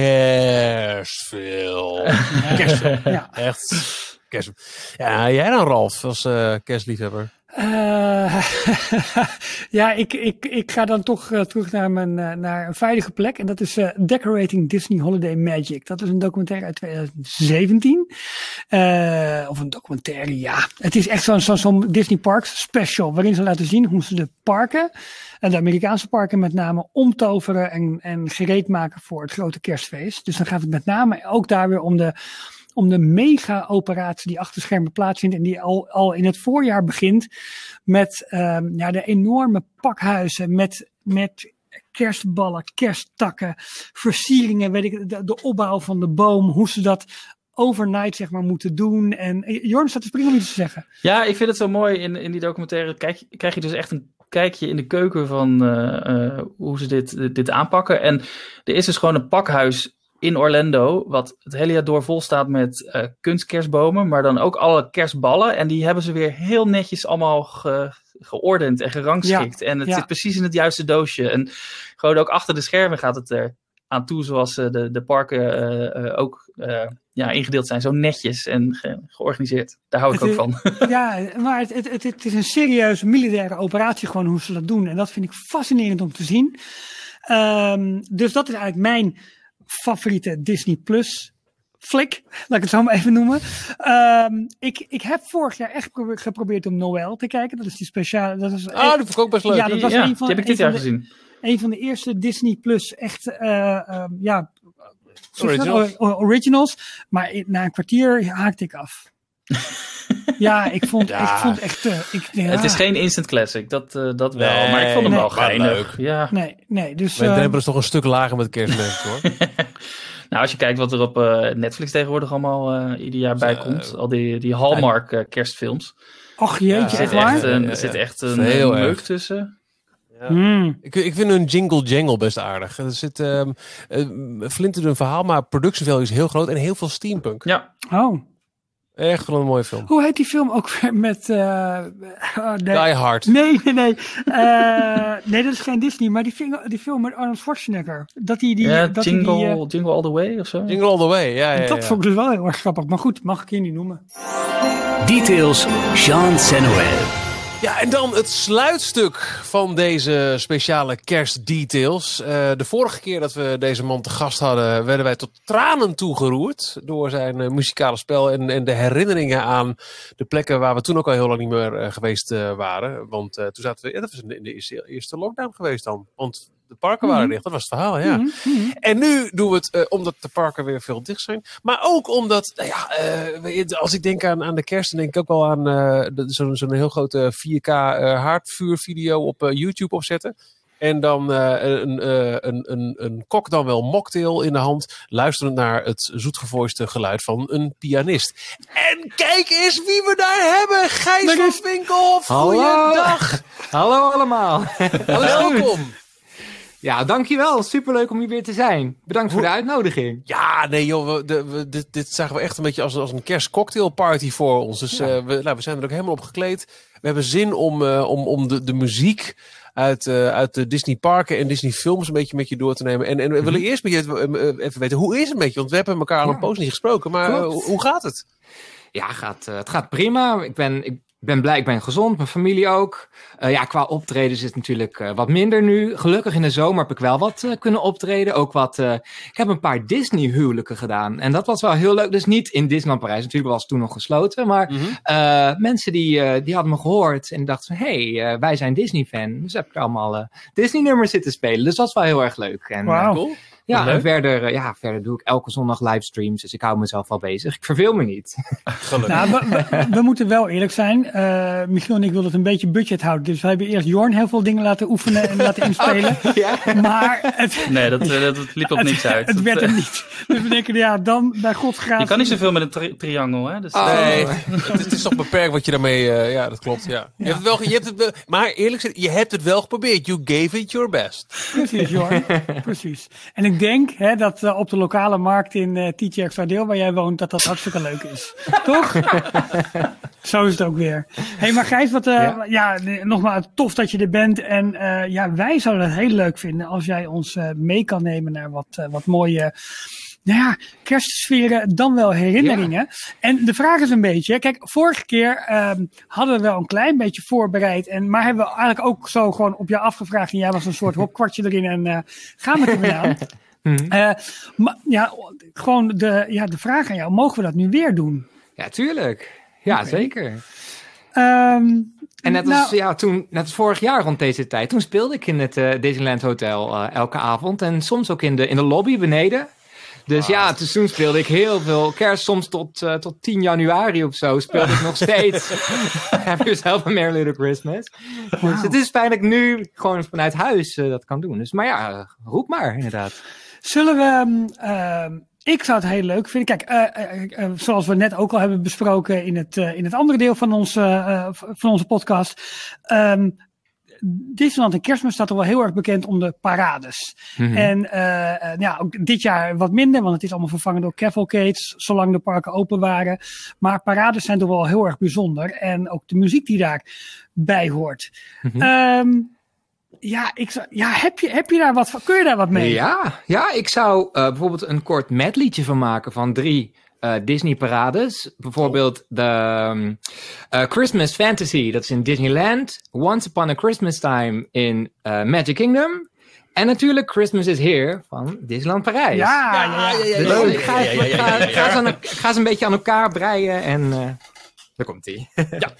kerstfilm. kerstfilm. Ja. Echt kerstfilm. Ja, jij dan Ralf, als uh, kerstliefhebber? Uh, ja, ik, ik, ik ga dan toch uh, terug naar, mijn, uh, naar een veilige plek. En dat is uh, Decorating Disney Holiday Magic. Dat is een documentaire uit twintig zeventien. Uh, of een documentaire, ja. Het is echt zo'n zo'n zo'n Disney Parks special. Waarin ze laten zien hoe ze de parken, en de Amerikaanse parken met name, omtoveren en, en gereed maken voor het grote kerstfeest. Dus dan gaat het met name ook daar weer om de... om de mega-operatie die achter schermen plaatsvindt en die al, al in het voorjaar begint met um, ja, de enorme pakhuizen met, met kerstballen, kersttakken, versieringen, weet ik, de, de opbouw van de boom, hoe ze dat overnight zeg maar moeten doen. En Jorn staat te springen om iets te zeggen. Ja, ik vind het zo mooi in, in die documentaire. Kijk, krijg je dus echt een kijkje in de keuken van uh, uh, hoe ze dit, dit aanpakken. En er is dus gewoon een pakhuis in Orlando, wat het hele jaar door vol staat met uh, kunstkerstbomen, maar dan ook alle kerstballen. En die hebben ze weer heel netjes allemaal ge, geordend en gerangschikt. Ja, en het ja. zit precies in het juiste doosje. En gewoon ook achter de schermen gaat het er aan toe, zoals uh, de, de parken uh, uh, ook uh, ja, ingedeeld zijn. Zo netjes en ge, georganiseerd. Daar hou ik het ook is, van. Ja, maar het, het, het, het is een serieuze militaire operatie gewoon hoe ze dat doen. En dat vind ik fascinerend om te zien. Um, dus dat is eigenlijk mijn favoriete Disney Plus flik, laat ik het zo maar even noemen. Um, ik, ik heb vorig jaar echt probeer, geprobeerd om Noël te kijken. Dat is die speciale. Dat is ah, dat vond ik ook best leuk. Ja, dat was ja, een van, die heb ik dit jaar de, gezien. Een van de eerste Disney Plus echt, uh, um, ja, originals. originals. Maar na een kwartier haakte ik af. Ja, ik vond, ja. ik vond echt... Uh, ik, ja. Het is geen instant classic, dat, uh, dat wel. Nee, maar ik vond hem nee, wel geinig. Ja. Nee, nee, dus... Mijn uh, drempel is toch een stuk lager met kerstmis, hoor. Nou, als je kijkt wat er op uh, Netflix tegenwoordig allemaal uh, ieder jaar bij komt. Al die, die Hallmark uh, kerstfilms. Och jeetje, ja, echt waar? Echt een, ja, ja. Er zit echt een heel leuk erg tussen. Ja. Hmm. Ik, ik vind hun Jingle Jangle best aardig. Er zit um, uh, flintert een verhaal, maar production value is heel groot en heel veel steampunk. Ja. Oh. Echt gewoon een mooie film. Hoe heet die film ook weer met... Uh, uh, Die Hard. Nee, nee, nee. Uh, nee, dat is geen Disney, maar die film, die film met Arnold Schwarzenegger. Dat die, die, ja, dat Jingle, die, uh, Jingle All The Way of zo? Jingle All The Way, ja, ja, ja. Dat vond ik dus wel heel erg grappig. Maar goed, mag ik je niet noemen. Details, Sean Senoel. Ja, en dan het sluitstuk van deze speciale kerstdetails. Uh, de vorige keer dat we deze man te gast hadden, werden wij tot tranen toegeroerd door zijn uh, muzikale spel en, en de herinneringen aan de plekken waar we toen ook al heel lang niet meer uh, geweest uh, waren. Want uh, toen zaten we, ja, dat was in de eerste, eerste lockdown geweest dan. Want de parken waren Mm-hmm. dicht, dat was het verhaal, ja. Mm-hmm. En nu doen we het uh, omdat de parken weer veel dicht zijn. Maar ook omdat, nou ja, uh, als ik denk aan, aan de kerst, dan denk ik ook wel aan uh, zo'n zo'n heel grote vier K uh, haardvuurvideo op uh, YouTube opzetten. En dan uh, een, uh, een, een, een kok dan wel mocktail in de hand, luisterend naar het zoetgevoiste geluid van een pianist. En kijk eens wie we daar hebben! Gijs van Vinkelhof, goeiedag! Hallo allemaal! Welkom! Ja, dankjewel. Superleuk om hier weer te zijn. Bedankt voor de uitnodiging. Ja, nee joh, we, de, we, dit, dit zagen we echt een beetje als, als een kerstcocktailparty voor ons. Dus ja. uh, we, nou, we zijn er ook helemaal op gekleed. We hebben zin om, uh, om, om de, de muziek uit, uh, uit de Disney parken en Disney films een beetje met je door te nemen. En, en we willen eerst met je even weten, hoe is het met je? Want we hebben elkaar al ja. een poos niet gesproken. Maar uh, hoe gaat het? Ja, gaat, uh, het gaat prima. Ik ben... Ik... Ik ben blij, ik ben gezond, mijn familie ook. Uh, ja, qua optreden is het natuurlijk uh, wat minder nu. Gelukkig in de zomer heb ik wel wat uh, kunnen optreden. Ook wat, uh, ik heb een paar Disney huwelijken gedaan. En dat was wel heel leuk. Dus niet in Disneyland Parijs, natuurlijk was het toen nog gesloten. Maar mm-hmm. uh, mensen die, uh, die hadden me gehoord en dachten van, hé, hey, uh, wij zijn Disney fan. Dus heb ik allemaal uh, Disney nummers zitten spelen. Dus dat was wel heel erg leuk. En, wow. uh, Cool. Ja, en verder, uh, ja, verder doe ik elke zondag livestreams. Dus ik hou mezelf wel bezig. Ik verveel me niet. Nou, we, we, we moeten wel eerlijk zijn. Uh, Michiel en ik willen het een beetje budget houden. Dus we hebben eerst Jorn heel veel dingen laten oefenen en laten inspelen. Okay, yeah. Maar het, nee, dat, dat, dat liep op het, niks uit. Het, het werd er niet. Dus we denken, ja, dan bij Gods gratie. Je kan niet zoveel met een tri- triangel, hè? Dus oh. Nee, het, het is toch beperkt wat je daarmee... Uh, ja, dat klopt, ja. Je ja. hebt het wel, je hebt het wel, maar eerlijk gezegd, je hebt het wel geprobeerd. You gave it your best. Precies, Jorn. Precies. En ik denk hè, dat uh, op de lokale markt in uh, T J X Waardeel, waar jij woont, dat dat hartstikke leuk is. Toch? Zo is het ook weer. Hé, hey, maar Gijs, wat, uh, ja. ja, nogmaals, tof dat je er bent. En uh, ja, wij zouden het heel leuk vinden als jij ons uh, mee kan nemen naar wat, uh, wat mooie... Nou ja, kerstsferen, dan wel herinneringen. Ja. En de vraag is een beetje, kijk, vorige keer um, hadden we wel een klein beetje voorbereid. En, maar hebben we eigenlijk ook zo gewoon op jou afgevraagd. En jij was een soort hopkwartje erin en uh, gaan we er weer aan. Mm-hmm. Uh, maar ja, gewoon de, ja, de vraag aan jou, mogen we dat nu weer doen? Ja, tuurlijk. Ja, okay. Zeker. Um, En net als, nou, ja, toen, net als vorig jaar rond deze tijd, toen speelde ik in het uh, Disneyland Hotel uh, elke avond. En soms ook in de, in de lobby beneden. Dus wow. ja, dus toen speelde ik heel veel kerst. Soms tot, uh, tot tien januari of zo speelde ik nog steeds. Have yourself a Merry Little Christmas. Wow. Dus het is fijn dat ik nu gewoon vanuit huis uh, dat kan doen. Dus, maar ja, uh, roep maar inderdaad. Zullen we... Uh, ik zou het heel leuk vinden. Kijk, uh, uh, uh, zoals we net ook al hebben besproken in het, uh, in het andere deel van, ons, uh, uh, van onze podcast. Um, Disneyland en Kerstmis staat er wel heel erg bekend om de parades. Mhm. En uh, uh, ja, ook dit jaar wat minder, want het is allemaal vervangen door cavalcades, zolang de parken open waren. Maar parades zijn toch wel heel erg bijzonder. En ook de muziek die daarbij hoort. Mhm. Um, ja, ik, zou- ja heb, je, heb je daar wat van? Kun je daar wat mee? Ja, ja, ik zou uh, bijvoorbeeld een kort medleytje van maken van drie uh, Disney-parades. Bijvoorbeeld de um, uh, Christmas Fantasy, dat is in Disneyland. Once Upon a Christmas Time in uh, Magic Kingdom. En natuurlijk Christmas is Here van Disneyland Parijs. Ja, ja, ja. Dus ja, ja, ik ga, ja, ja, ik ga, ja, ja, ik ga ja. ze aan- ik ga ze een beetje aan elkaar breien en uh, daar komt ie. Ja.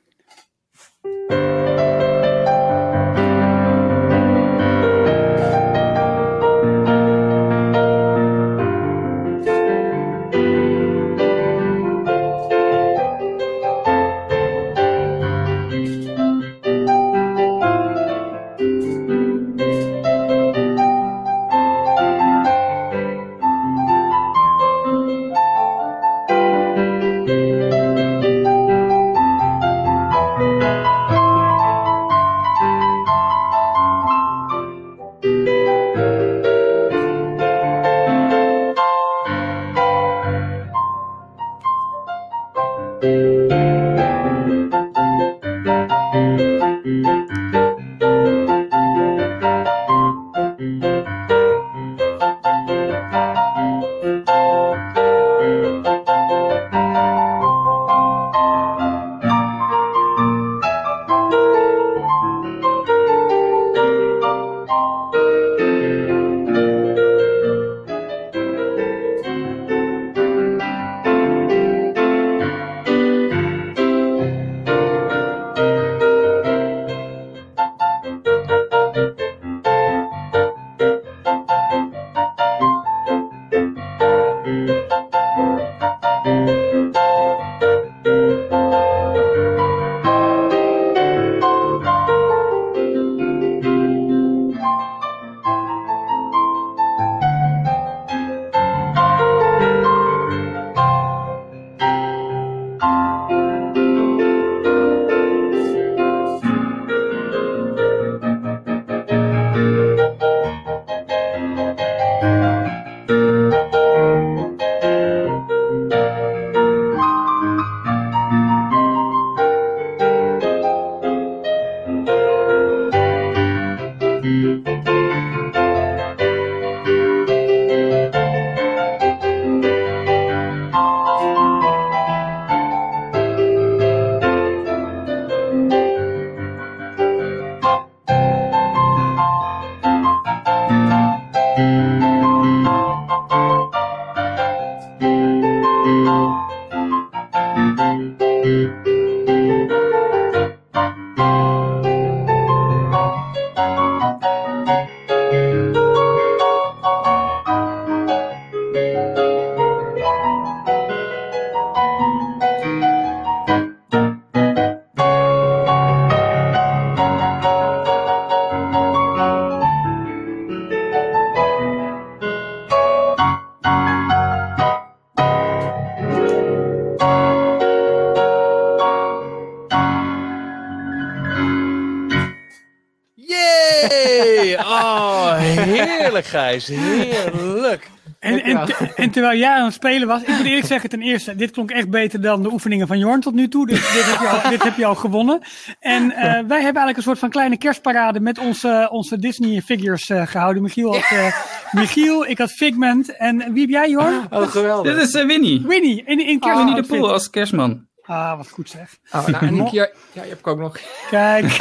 Yay! Oh, heerlijk, Gijs. Heerlijk. En, en, te- en terwijl jij aan het spelen was, ik moet eerlijk zeggen, ten eerste, dit klonk echt beter dan de oefeningen van Jorn tot nu toe. Dus dit heb je al, dit heb je al gewonnen. En uh, wij hebben eigenlijk een soort van kleine kerstparade met onze, onze Disney figures uh, gehouden. Michiel had uh, Michiel, ik had Figment. En wie heb jij, Jorn? Oh, geweldig. Dit is uh, Winnie. Winnie, in, in kerst. Winnie de Pooh als kerstman. Ah, wat goed zeg. Oh, nou, en ik, ja, ja, je hebt ook nog. Kijk.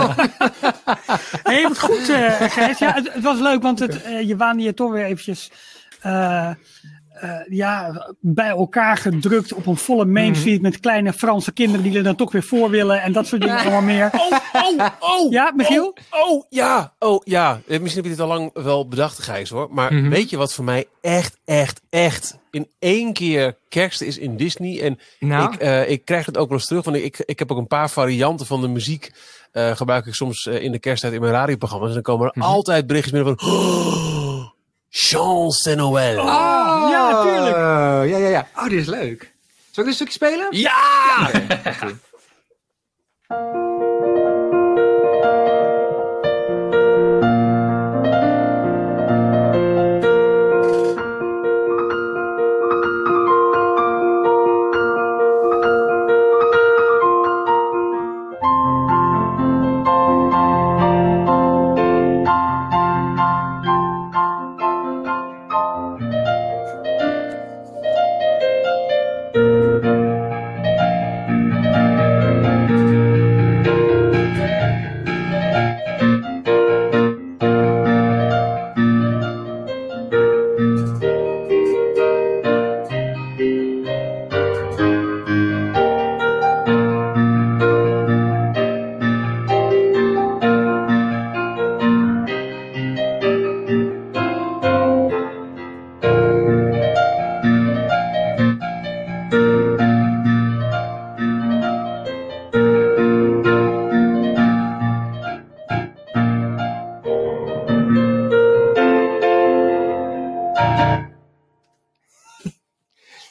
Hey, wat goed, uh, Gijs. Ja, het, het was leuk, want het, uh, je waande je toch weer eventjes uh, uh, ja, bij elkaar gedrukt op een volle Main Street met kleine Franse kinderen die er dan toch weer voor willen en dat soort dingen allemaal meer. Oh, oh, oh. Ja, Michiel? Oh, oh, ja. Oh, ja. Eh, Misschien heb je dit al lang wel bedacht, Gijs, hoor. Maar Mhm. weet je wat voor mij echt, echt, echt in één keer kerst is in Disney? En Nou, ik, uh, ik krijg het ook wel eens terug, want ik, ik heb ook een paar varianten van de muziek. Uh, gebruik ik soms uh, in de kersttijd in mijn radioprogramma's. En dan komen er Mhm. altijd berichtjes binnen van... Oh, Chance de Noël. Oh, ja, natuurlijk. Ja, ja, ja. Oh, dit is leuk. Zal ik een stukje spelen? Ja!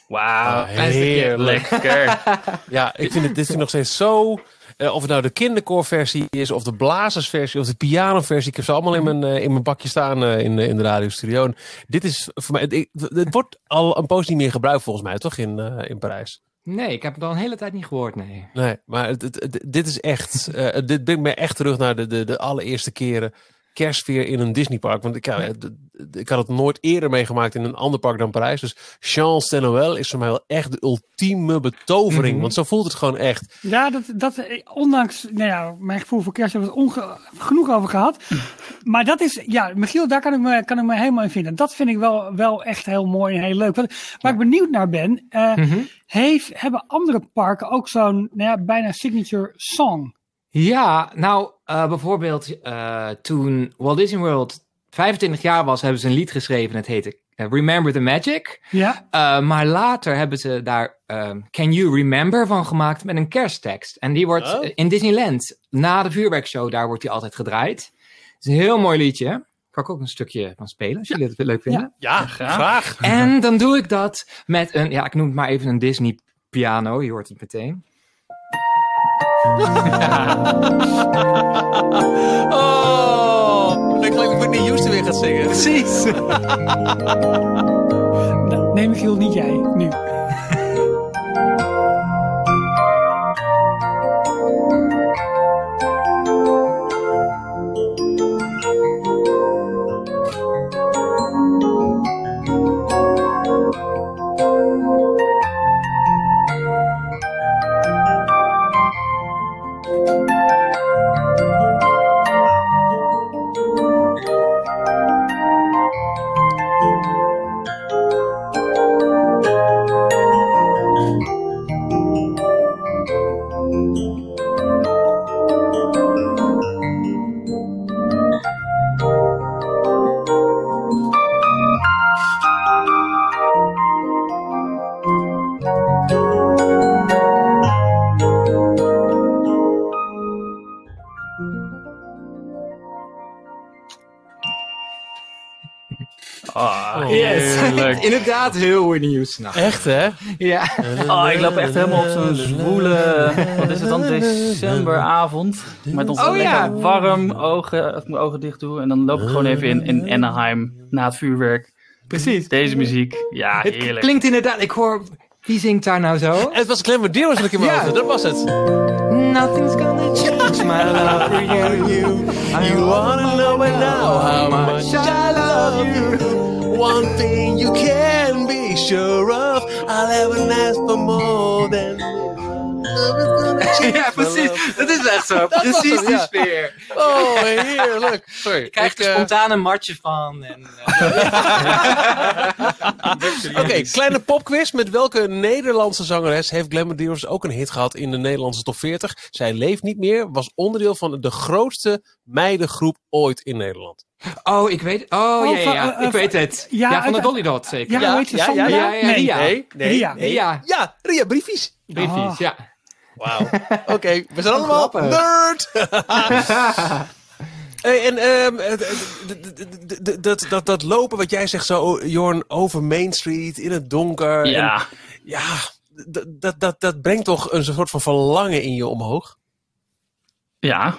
Wauw, Ah, heerlijk. lekker. Ja, ik vind het, dit vind ik nog steeds zo... Uh, of het nou de kinderkoorversie is, of de blazersversie, of de pianoversie. Ik heb ze allemaal in mijn, uh, in mijn bakje staan uh, in, uh, in de radiostudio. En dit is voor mij... Het, het wordt al een poos niet meer gebruikt volgens mij, toch? In, uh, in Parijs. Nee, ik heb het al een hele tijd niet gehoord, nee. Nee, maar het, het, het, dit is echt... Uh, dit brengt me echt terug naar de, de, de allereerste keren kerstsfeer in een Disneypark. Want ik, ja, ik had het nooit eerder meegemaakt in een ander park dan Parijs. Dus Chance de Noël is voor mij wel echt de ultieme betovering. Mm-hmm. Want zo voelt het gewoon echt. Ja, dat, dat ondanks nou ja, mijn gevoel voor kerst hebben we het onge- genoeg over gehad. Maar dat is, ja, Michiel, daar kan ik me, kan ik me helemaal in vinden. Dat vind ik wel, wel echt heel mooi en heel leuk. Wat, waar ja. ik benieuwd naar ben, uh, mm-hmm. heeft, hebben andere parken ook zo'n nou ja, bijna signature song? Ja, nou, uh, bijvoorbeeld uh, toen Walt Disney World vijfentwintig jaar was, hebben ze een lied geschreven. Het heette uh, Remember the Magic. Ja. Uh, maar later hebben ze daar uh, Can You Remember van gemaakt met een kersttekst. En die wordt oh. uh, in Disneyland, na de vuurwerkshow, daar wordt die altijd gedraaid. Het is een heel mooi liedje. Kan ik ook een stukje van spelen, als jullie het leuk vinden? Ja, ja, graag. graag. En dan doe ik dat met een, ja, ik noem het maar even een Disney piano. Je hoort het meteen. Oh, dan klinkt Whitney Houston weer gaat zingen. Precies. Nou, nee, Michiel, niet jij. Nu. Oh, yes. Inderdaad, heel Whitney Houston. Echt, hè? Ja. Oh, ik loop echt helemaal op zo'n zwoele, wat is het dan, decemberavond. Met ons oh, lekker ja. warm, ogen, als ik mijn ogen dicht doe. En dan loop ik gewoon even in, in Anaheim, na het vuurwerk. Precies. Deze muziek, ja, het heerlijk. Klinkt inderdaad, ik hoor, wie zingt daar nou zo? Het was Glamour Dealers wat ik in mijn Ja. hoofd, dat was het. Nothing's gonna change my love for you. You wanna know it now how much I love you. One thing you can be sure of, I'll ever ask for more than love is gonna change. Ja, precies. Dat is echt zo. Dat was Precies hem, die ja. sfeer. Oh, heerlijk. Sorry. Je krijgt ik, er uh... spontaan een matje van. En, uh... Oké, okay, kleine popquiz. Met welke Nederlandse zangeres heeft Glamour Dealers ook een hit gehad in de Nederlandse top veertig? Zij leeft niet meer, was onderdeel van de grootste meidengroep ooit in Nederland. Oh, ik weet Oh, Oh, ja, ja, ja. van, uh, ik weet het. ja, Ja, van de uit- Dolly Dot, zeker. Ja, Ja, hoe heet ze? ja, Sandra? ja, ja, Nee. Ria. Nee, nee, Ria. nee. Ja. Ja, Ria, briefies. Briefjes, Oh. ja. Wauw. Oké, okay, we zijn allemaal grappig. nerd. Hey, en um, dat, dat, dat lopen wat jij zegt zo, Jorn, over Main Street in het donker. Ja. En, ja, dat, dat, dat, dat brengt toch een soort van verlangen in je omhoog? Ja.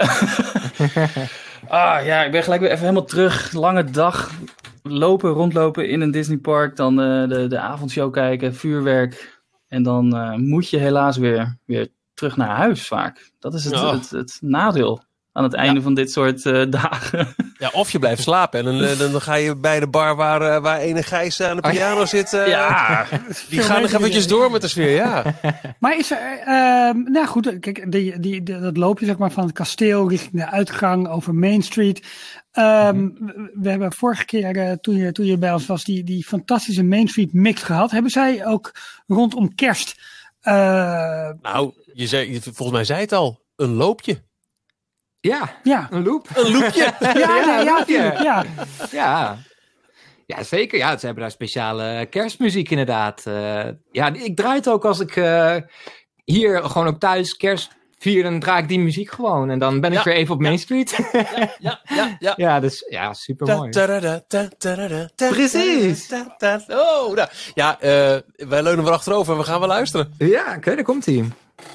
ah ja, ik ben gelijk weer even helemaal terug. Lange dag. Lopen, rondlopen in een Disneypark. Dan uh, de, de avondshow kijken, vuurwerk. En dan uh, moet je helaas weer, weer terug naar huis vaak. Dat is het, Oh. het, het nadeel aan het einde Ja. van dit soort uh, dagen. Ja, of je blijft slapen en dan, dan, dan ga je bij de bar waar, uh, waar ene Gijs aan de piano zit. Uh, ja. Die gaan nog eventjes door met de sfeer, ja. Maar is er, uh, nou goed, kijk, die, die, die, dat loopje zeg maar van het kasteel richting de uitgang over Main Street. Um, mm-hmm. We hebben vorige keer, uh, toen, je, toen je bij ons was, die, die fantastische Main Street mix gehad. Hebben zij ook rondom kerst? Uh, Nou, je zei, volgens mij zei het al, een loopje. Ja, ja. een loop. Een loopje. Ja, nee, ja, loopje. tuurlijk, ja. Ja. Ja, zeker. Ja, ze hebben daar speciale kerstmuziek inderdaad. Uh, ja, ik draai het ook als ik uh, hier gewoon ook thuis kerst vier, dan draai ik die muziek gewoon. En dan ben ik Ja, weer even op ja. Main Street. Ja, ja, ja. ja. Ja, dus ja, super mooi. Precies. Oh, nou. Ja, uh, wij leunen weer achterover en we gaan wel luisteren. Ja, oké, okay, daar komt hij.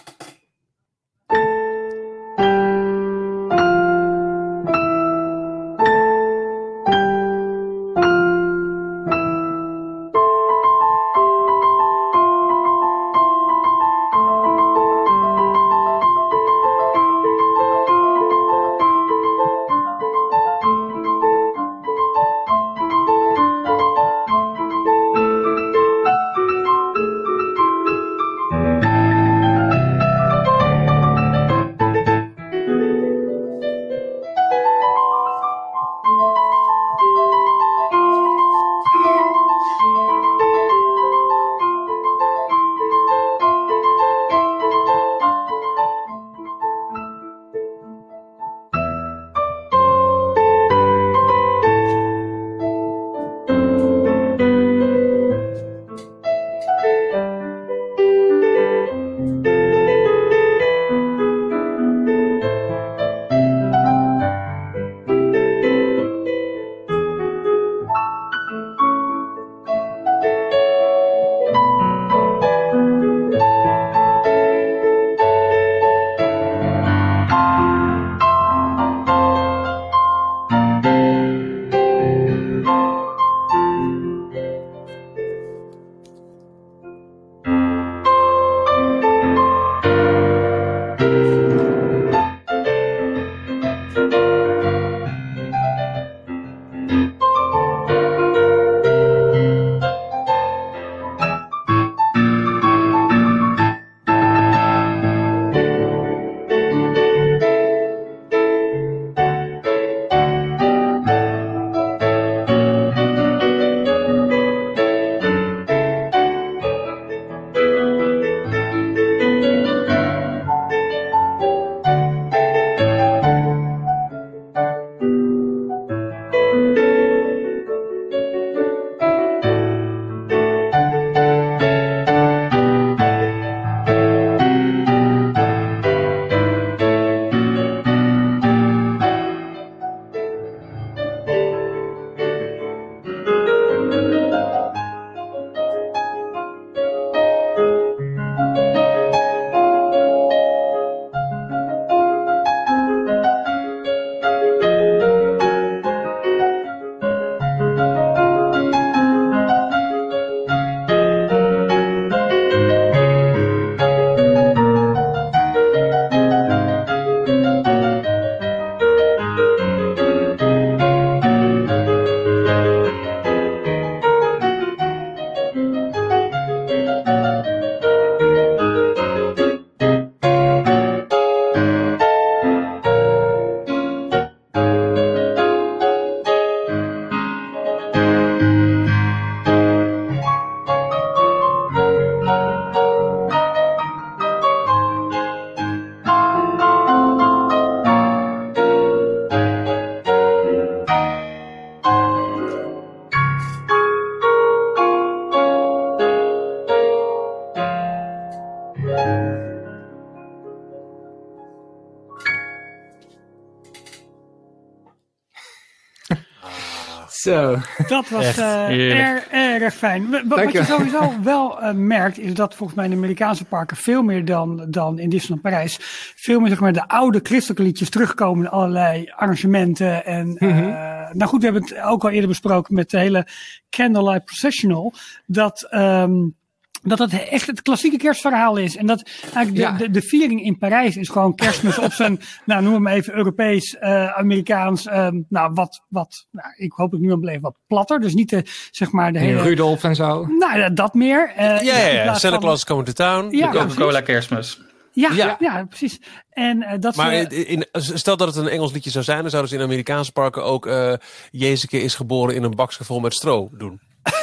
Zo. Dat was uh, erg, erg fijn. W- wat je sowieso wel uh, merkt, is dat volgens mij in de Amerikaanse parken veel meer dan, dan in Disneyland Parijs, veel meer zeg maar, de oude christelijke liedjes terugkomen in allerlei arrangementen. En mm-hmm. uh, nou goed, we hebben het ook al eerder besproken met de hele Candlelight Processional, dat um, dat het echt het klassieke kerstverhaal is. En dat eigenlijk de, ja. de, de viering in Parijs is gewoon kerstmis op zijn, nou noem het maar even Europees, uh, Amerikaans, um, nou wat, wat, nou ik hoop ik nu aan beleven, wat platter. Dus niet de, zeg maar de hele... Rudolf en zo. Nou ja, dat meer. Uh, ja, ja, ja. Santa Claus is coming to town. Ja, de Coca-Cola kerstmis. Ja, ja. ja, precies. En, uh, dat maar ze, in, stel dat het een Engels liedje zou zijn, dan zouden ze in Amerikaanse parken ook uh, Jezeke is geboren in een bakje vol met stro doen.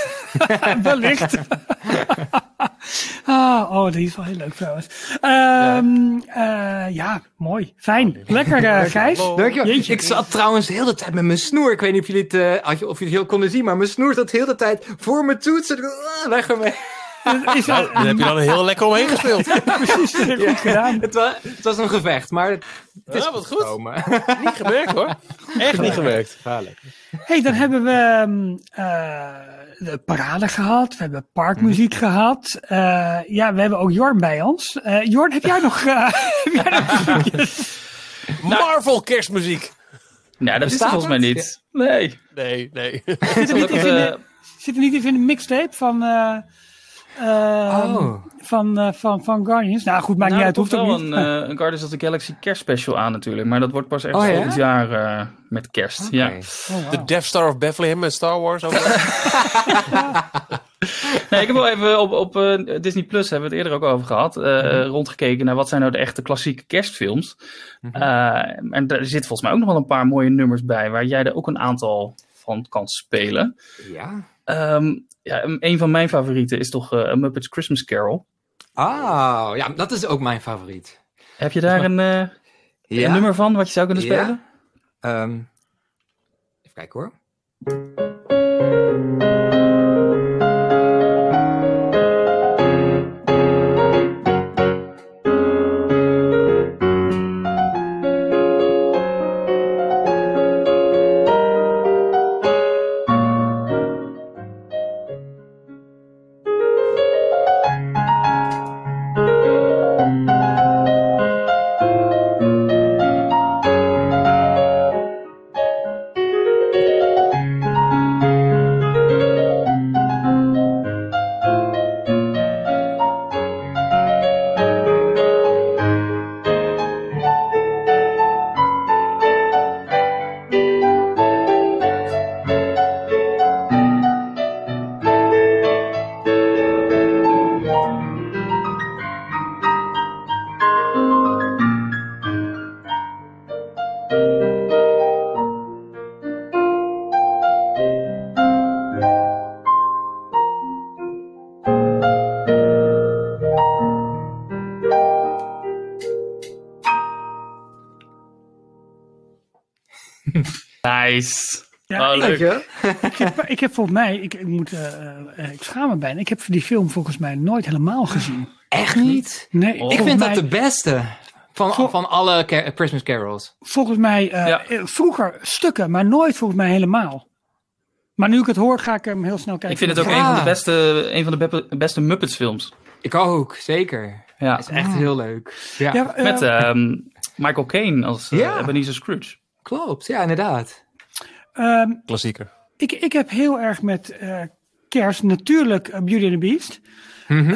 Wellicht. ah, oh, die is wel heel leuk trouwens. Um, ja. Uh, ja, mooi. Fijn. Lekker, uh, Gijs. Dankjewel. Jeetje. Ik zat trouwens de hele tijd met mijn snoer. Ik weet niet of jullie het, uh, of jullie het heel konden zien, maar mijn snoer zat de hele tijd voor mijn toetsen. Weg ermee. Is, Nou, daar heb je dan heel lekker omheen gespeeld. precies, goed gedaan. Het was, het was een gevecht, maar het is Ja, wat goed. gekomen. Niet gemerkt hoor. Echt niet gemerkt. Gevaarlijk. Hey, dan hebben we um, uh, de parade gehad. We hebben parkmuziek gehad. Uh, ja, we hebben ook Jorn bij ons. Uh, Jorn, heb jij nog, uh, heb jij nog muziekjes? Marvel kerstmuziek. Nou, dat is Bestaat er volgens mij het? niet. Nee. Nee, nee. Zit er niet iets in de, zit er niet iets in de mixtape van, uh, uh, Oh. van, uh, van, van Guardians? Nou goed, maakt Nou, niet uit. er Hoeft komt ook wel niet. een, uh, een Guardians of the Galaxy kerstspecial aan natuurlijk. Maar dat wordt pas echt Oh, ja? volgend jaar uh, met kerst. Oké. Ja. Oh, wow. De Death Star of Bethlehem met Star Wars. Ook. Nee, ik heb wel even op, op uh, Disney Plus, hebben we het eerder ook over gehad, uh, Mm-hmm. rondgekeken naar wat zijn nou de echte klassieke kerstfilms. Mm-hmm. Uh, en er zit volgens mij ook nog wel een paar mooie nummers bij, waar jij er ook een aantal van kan spelen. Ja. Um, ja, een van mijn favorieten is toch uh, A Muppet's Christmas Carol. Oh, ja, dat is ook mijn favoriet. Heb je daar een, uh, Ja. een nummer van wat je zou kunnen spelen? Ja. Um, even kijken hoor. Nice. Ja, Oh, ik, leuk. ik, heb, ik heb volgens mij, ik, ik, moet, uh, uh, ik schaam me bijna, ik heb die film volgens mij nooit helemaal gezien. Echt niet? Nee, Oh. Ik vind mij, dat de beste van, Vol- van alle Car- Christmas carols. Volgens mij uh, Ja. uh, vroeger stukken, maar nooit volgens mij helemaal. Maar nu ik het hoor, ga ik hem heel snel kijken. Ik vind het ook Ja. een van de beste, een van de be- beste Muppets films. Ik ook, zeker. Ja. Dat is echt heel leuk. Ja, Ja, uh, Met um, Michael Caine als uh, Ja. Ebenezer Scrooge. klopt. Ja, inderdaad. um, Klassieker. ik, ik heb heel erg met uh, kerst natuurlijk uh, Beauty and the Beast. Mhm.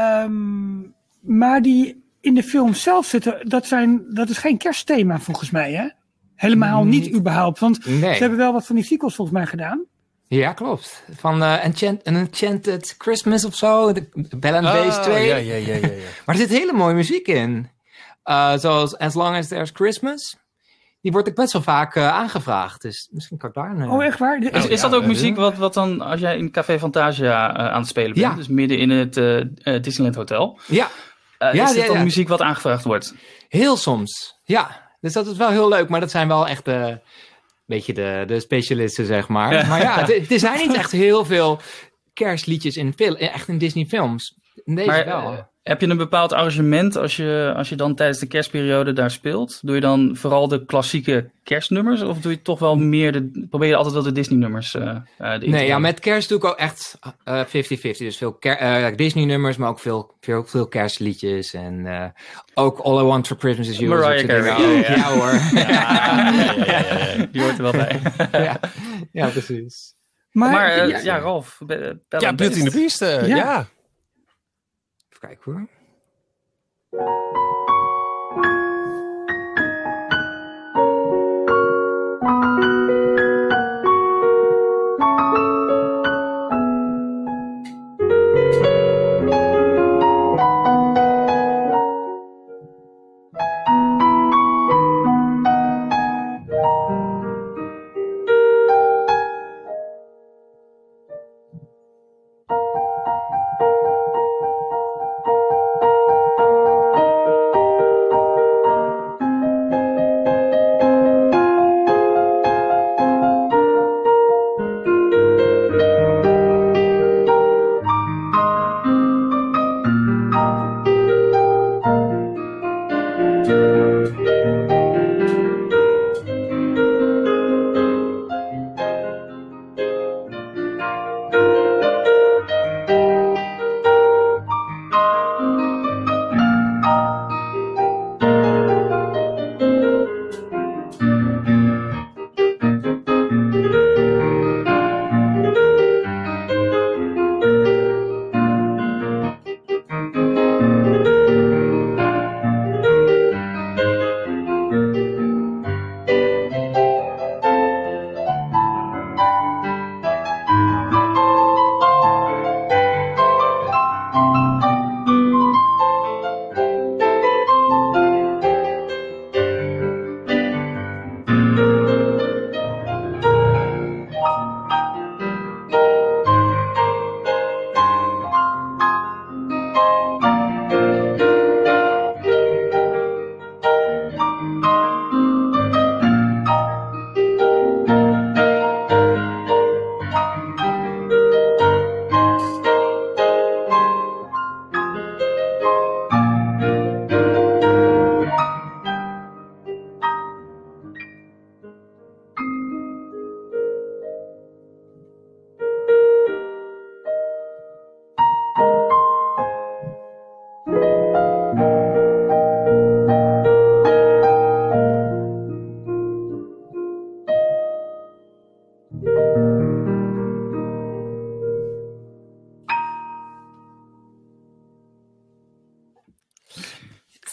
Um, maar die in de film zelf zitten, dat, zijn, dat is geen kerstthema volgens mij, hè? Helemaal Mm. niet überhaupt. Want Nee. ze hebben wel wat van die sequels volgens mij gedaan. Ja, klopt. Van uh, Enchant, An Enchanted Christmas of zo. De Bell and Bass twee. Ja, ja, ja, ja, ja. Maar er zit hele mooie muziek in. Uh, zoals As Long As There's Christmas. Die wordt ook best wel vaak uh, aangevraagd. Dus misschien kan ik daar een... Oh, echt waar? De- Is, is dat ja, ook eh, muziek wat, wat dan, als jij in Café Fantasia uh, aan het spelen bent, Ja. dus midden in het uh, uh, Disneyland Hotel, Ja, uh, Ja, is dit ja, dan ja. muziek wat aangevraagd wordt? heel soms. Ja, dus dat is wel heel leuk. Maar dat zijn wel echt de... beetje de, de specialisten, zeg maar. Ja. Maar ja, het- er zijn niet echt heel veel kerstliedjes in, fil- echt in Disney films. In deze Maar wel. uh, heb je een bepaald arrangement als je, als je dan tijdens de kerstperiode daar speelt? Doe je dan vooral de klassieke kerstnummers? Of doe je toch wel meer de, probeer je altijd wel de Disney nummers uh, uh, erin te Nee, ja, brengen? met kerst doe ik ook echt uh, vijftig vijftig. Dus veel ker- uh, Disney-nummers, maar ook veel, veel, veel kerstliedjes. En uh, ook All I Want for Christmas is You. Mariah Carey, Ja, ja, ja. ja hoor. Ja, ja, ja, ja, die hoort er wel bij. ja, ja, precies. Maar, Maar uh, ja, ja, Ralf. Be- Bell Ja, and Beauty and the Beast. Beast. uh, Ja. ja. Even kijken hoor.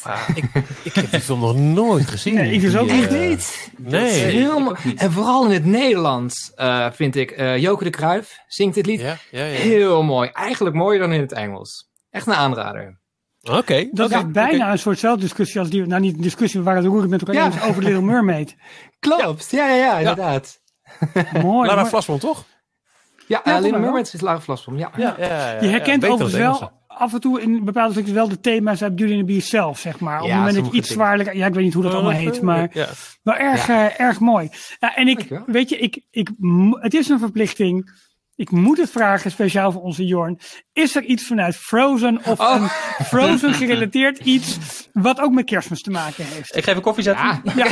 Ah, ik, ik heb die film nog nooit gezien. Nee, ik dus ook Die, niet. eh, niet. Nee. Heel mo- en vooral in het Nederlands uh, vind ik uh, Joke de Cruijff zingt dit lied Ja, ja, ja. heel mooi. Eigenlijk mooier dan in het Engels. Echt een aanrader. Oké. Okay, dat okay, is bijna okay. een soort discussie als die, nou niet een discussie, we waren het roerend met elkaar Ja. eens over Little Mermaid. Klopt, ja, ja, ja, inderdaad. Mooi. Lara mooi. Vlasman, toch? Ja, Ja, uh, Little toch wel. Mermaid is Lara Vlasman, ja. Ja, ja, ja, ja. Je herkent ja, overigens beter dan wel het af en toe in bepaalde stukjes wel de thema's uit Beauty and the Beast zelf, zeg maar. Op Ja, het moment dat sommige je iets dingen. zwaarlijker... Ja, ik weet niet hoe dat allemaal heet, maar Ja. wel erg, eh, erg mooi. Ja, en ik, Dankjewel. weet je, ik, ik, mo- het is een verplichting. Ik moet het vragen, speciaal voor onze Jorn. Is er iets vanuit Frozen of Oh. een Frozen gerelateerd iets wat ook met Kerstmis te maken heeft? Ik geef een koffie zetten. Ja.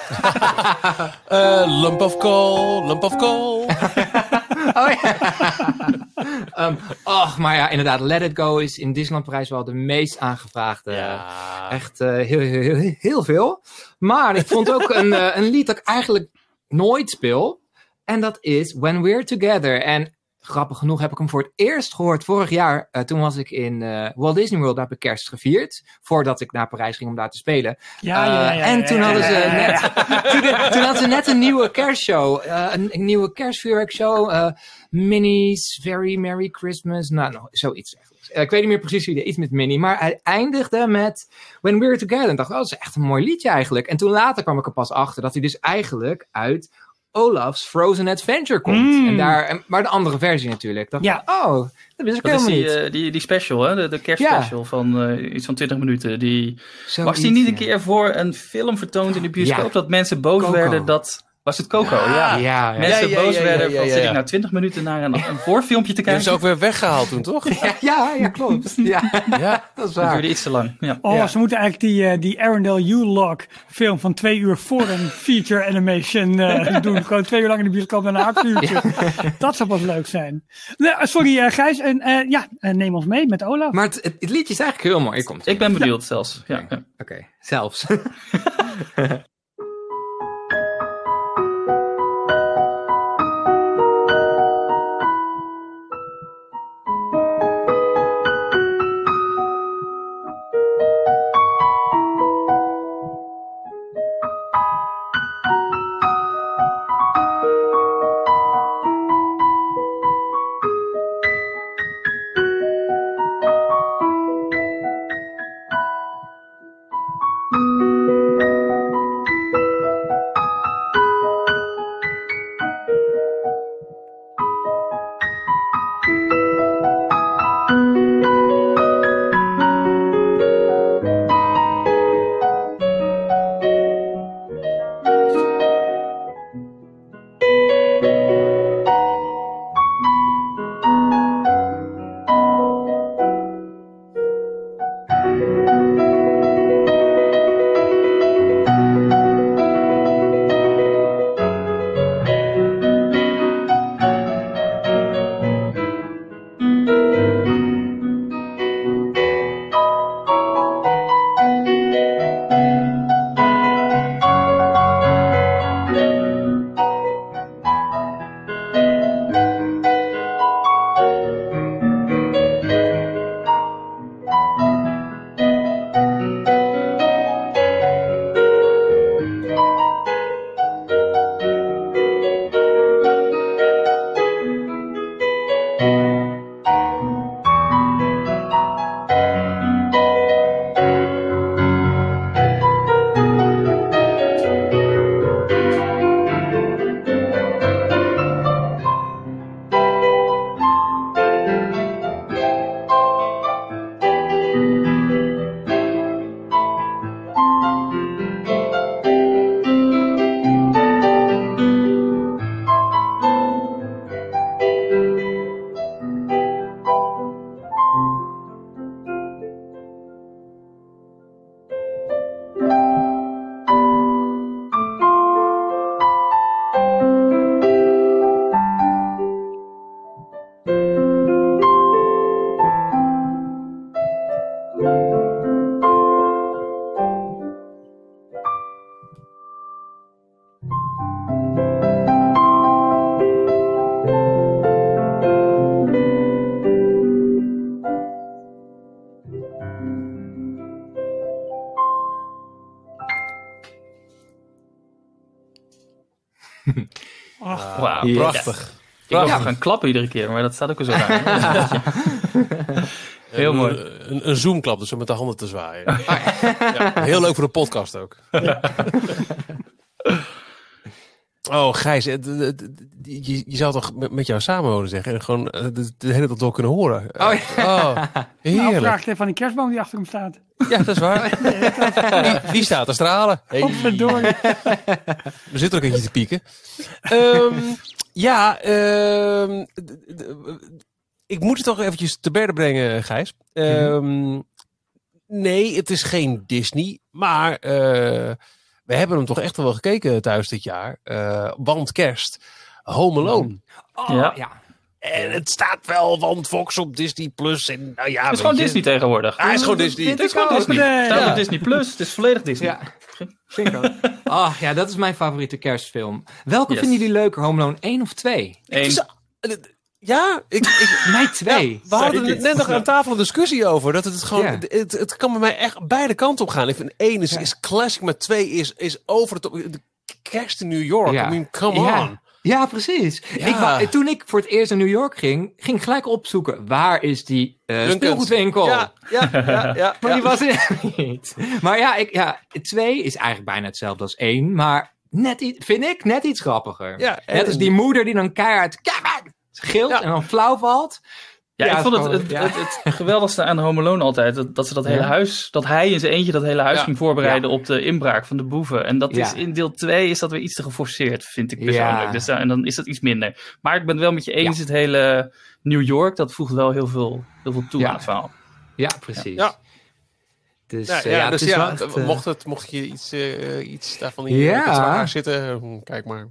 Uh, lump of coal, lump of coal. Oh ja. um, och, maar ja, inderdaad, Let It Go is in Disneyland Parijs wel de meest aangevraagde. Ja. Echt uh, heel, heel, heel, heel veel. Maar ik vond ook een, uh, een lied dat ik eigenlijk nooit speel. En dat is When We're Together. En grappig genoeg heb ik hem voor het eerst gehoord vorig jaar. Uh, toen was ik in uh, Walt Disney World, daar heb ik kerst gevierd. Voordat ik naar Parijs ging om daar te spelen. Ja, ja, ja, Uh, ja, en ja, toen ja, hadden ze ja, ja, ja. net, toen, toen hadden ze net een nieuwe kerstshow. Uh, een, een nieuwe kerstvuurwerkshow. Uh, Minnie's Very Merry Christmas. Nou, nou zoiets. Uh, ik weet niet meer precies wie, iets met Minnie. Maar hij eindigde met When We're Together. En ik dacht, oh, dat is echt een mooi liedje eigenlijk. En toen later kwam ik er pas achter dat hij dus eigenlijk uit Olaf's Frozen Adventure komt. Mm. En daar, en- maar de andere versie natuurlijk. Ik dacht, Ja. oh, dat wist ik Dat is helemaal die, niet. uh, die, die special, hè? De, de kerstspecial van uh, iets van twintig minuten. Die, Zoiets, was die niet een ja. keer voor een film vertoond in de bioscoop? Ja. Dat mensen boos Coco. werden dat... Was het Coco? Ja. Ja, ja. Mensen Ja, ja, boos ja, ja, werden ja, van ja, zit ja. ik nou twintig minuten naar een, een voorfilmpje te Die hebben kijken? ze ook weer weggehaald toen, toch? Ja, ja, ja, klopt. Ja, Ja. dat is Dat waar. duurde iets te lang. Ja. Oh, Ja. ze moeten eigenlijk die, uh, die Arendelle U-Log film van twee uur voor een feature animation uh, doen. Gewoon twee uur lang in de bioscoop en een acht uurtje. Dat zou pas leuk zijn. Nee, sorry uh, Gijs, en uh, ja, uh, neem ons mee met Olaf. Maar het, het, het liedje is eigenlijk heel mooi. Komt. Ik ben benieuwd zelfs. Ja. Ja. Oké, okay. Zelfs. Ach, Wauw. Yes. Prachtig. Ik wil Ja. gaan klappen iedere keer, maar dat staat ook weer zo raar. Heel Een- mooi. Een, een zoomklap, dus om met de handen te zwaaien. Ja, heel leuk voor de podcast ook. Oh, Gijs, eh, d- d- d- je, je zou toch met, met jou samenwonen zeggen en gewoon eh, de, de hele tijd wel kunnen horen. Oh, ja. Oh, nou, heerlijk. vraag het even aan die kerstboom die achter hem staat. Ja, dat is waar. Die, die staat te stralen. Hey. Verdorie. We zitten ook een beetje te pieken. Ehm, ja, ehm, d- d- ik moet het toch eventjes te berden brengen, Gijs. Ehm, nee, het is geen Disney, maar eh, we hebben hem toch echt wel gekeken thuis dit jaar. Eh, want kerst, Home Alone. Oh, Ja. ja. En het staat wel, want Fox op Disney Plus. En, nou ja, Het is weet gewoon je. Disney tegenwoordig. Hij is gewoon Disney. Dit Het is gewoon ook. Disney. Nee. Het staat Ja. op Disney Plus. Het is volledig Disney. Ja. Vind ik ook. Oh, ja, dat is mijn favoriete kerstfilm. Welke Yes. vinden jullie leuker, Home Alone één of twee? Eén. Is- Ja, ik, ik, Mij twee. Ja, we hadden Zeker. het net nog aan tafel een discussie over. Dat het gewoon, Ja. het, het kan bij mij echt beide kanten op gaan. Ik vind één is, Ja. is classic, maar twee is, is over het top. De kerst in New York, Ja. I mean, come Ja. on. Ja, precies. Ja. Ik wou- toen ik voor het eerst naar New York ging, ging ik gelijk opzoeken, waar is die eh Duncan's. speelgoedwinkel? Ja, ja, ja. ja, Maar ja. die was er niet. Maar ja, ik, ja, twee is eigenlijk bijna hetzelfde als één, maar net, i- vind ik net iets grappiger. Ja, en- net als die moeder die dan keihard Kevin gilt Ja. en dan flauw valt. Ja, Ja, ik vond het, gewoon- het, ja. het, het geweldigste aan Home Alone altijd, dat, dat ze dat hele Ja. huis, dat hij in zijn eentje dat hele huis Ja. ging voorbereiden op de inbraak van de boeven. En dat Ja. is in deel twee is dat weer iets te geforceerd, vind ik persoonlijk. Ja. Dus, daar- en dan is dat iets minder. Maar ik ben het wel met je eens, Ja. het hele New York, dat voegt wel heel veel, heel veel toe Ja. aan het verhaal. Ja, precies. Ja. Dus, Ja, eh, ja, ja, dus het is ja, wel echt, eh, mocht, het, mocht je iets, eh, iets daarvan in Ja. je zwaar zitten, hm, kijk maar.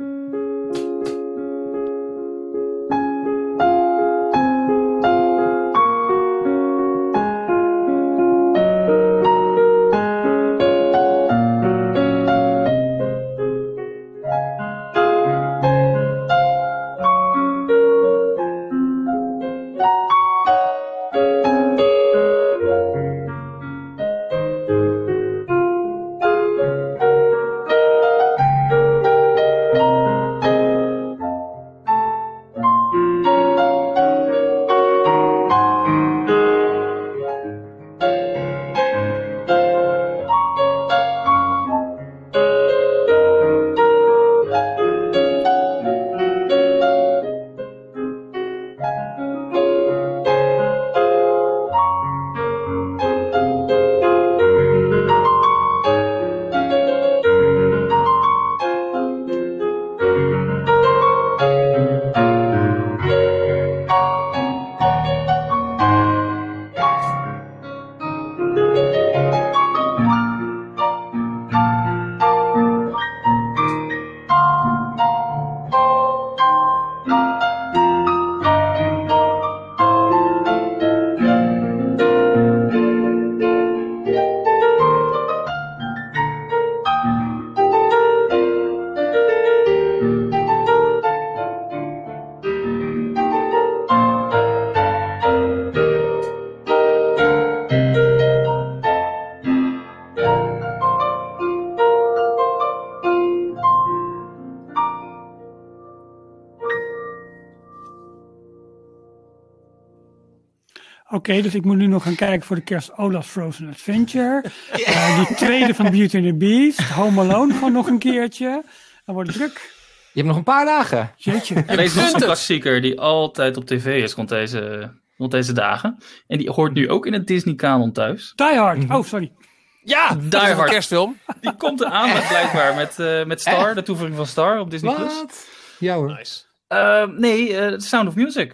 Oké, dus ik moet nu nog gaan kijken voor de kerst Olaf's Frozen Adventure. Eh, die tweede van Beauty and the Beast. Home Alone gewoon nog een keertje. Dan wordt het druk. Je hebt nog een paar dagen. Jeetje. En deze is een klassieker die altijd op tv is rond deze, rond deze dagen. En die hoort nu ook in het Disney-kanon thuis. Die Hard. Oh, sorry. Ja, Die dat is een Hard. kerstfilm. Die komt eraan met, blijkbaar met, eh, met Star, de toevoeging van Star op Disney+. Plus. Wat? Ja hoor. Nice. Uh, nee, uh, Sound of Music.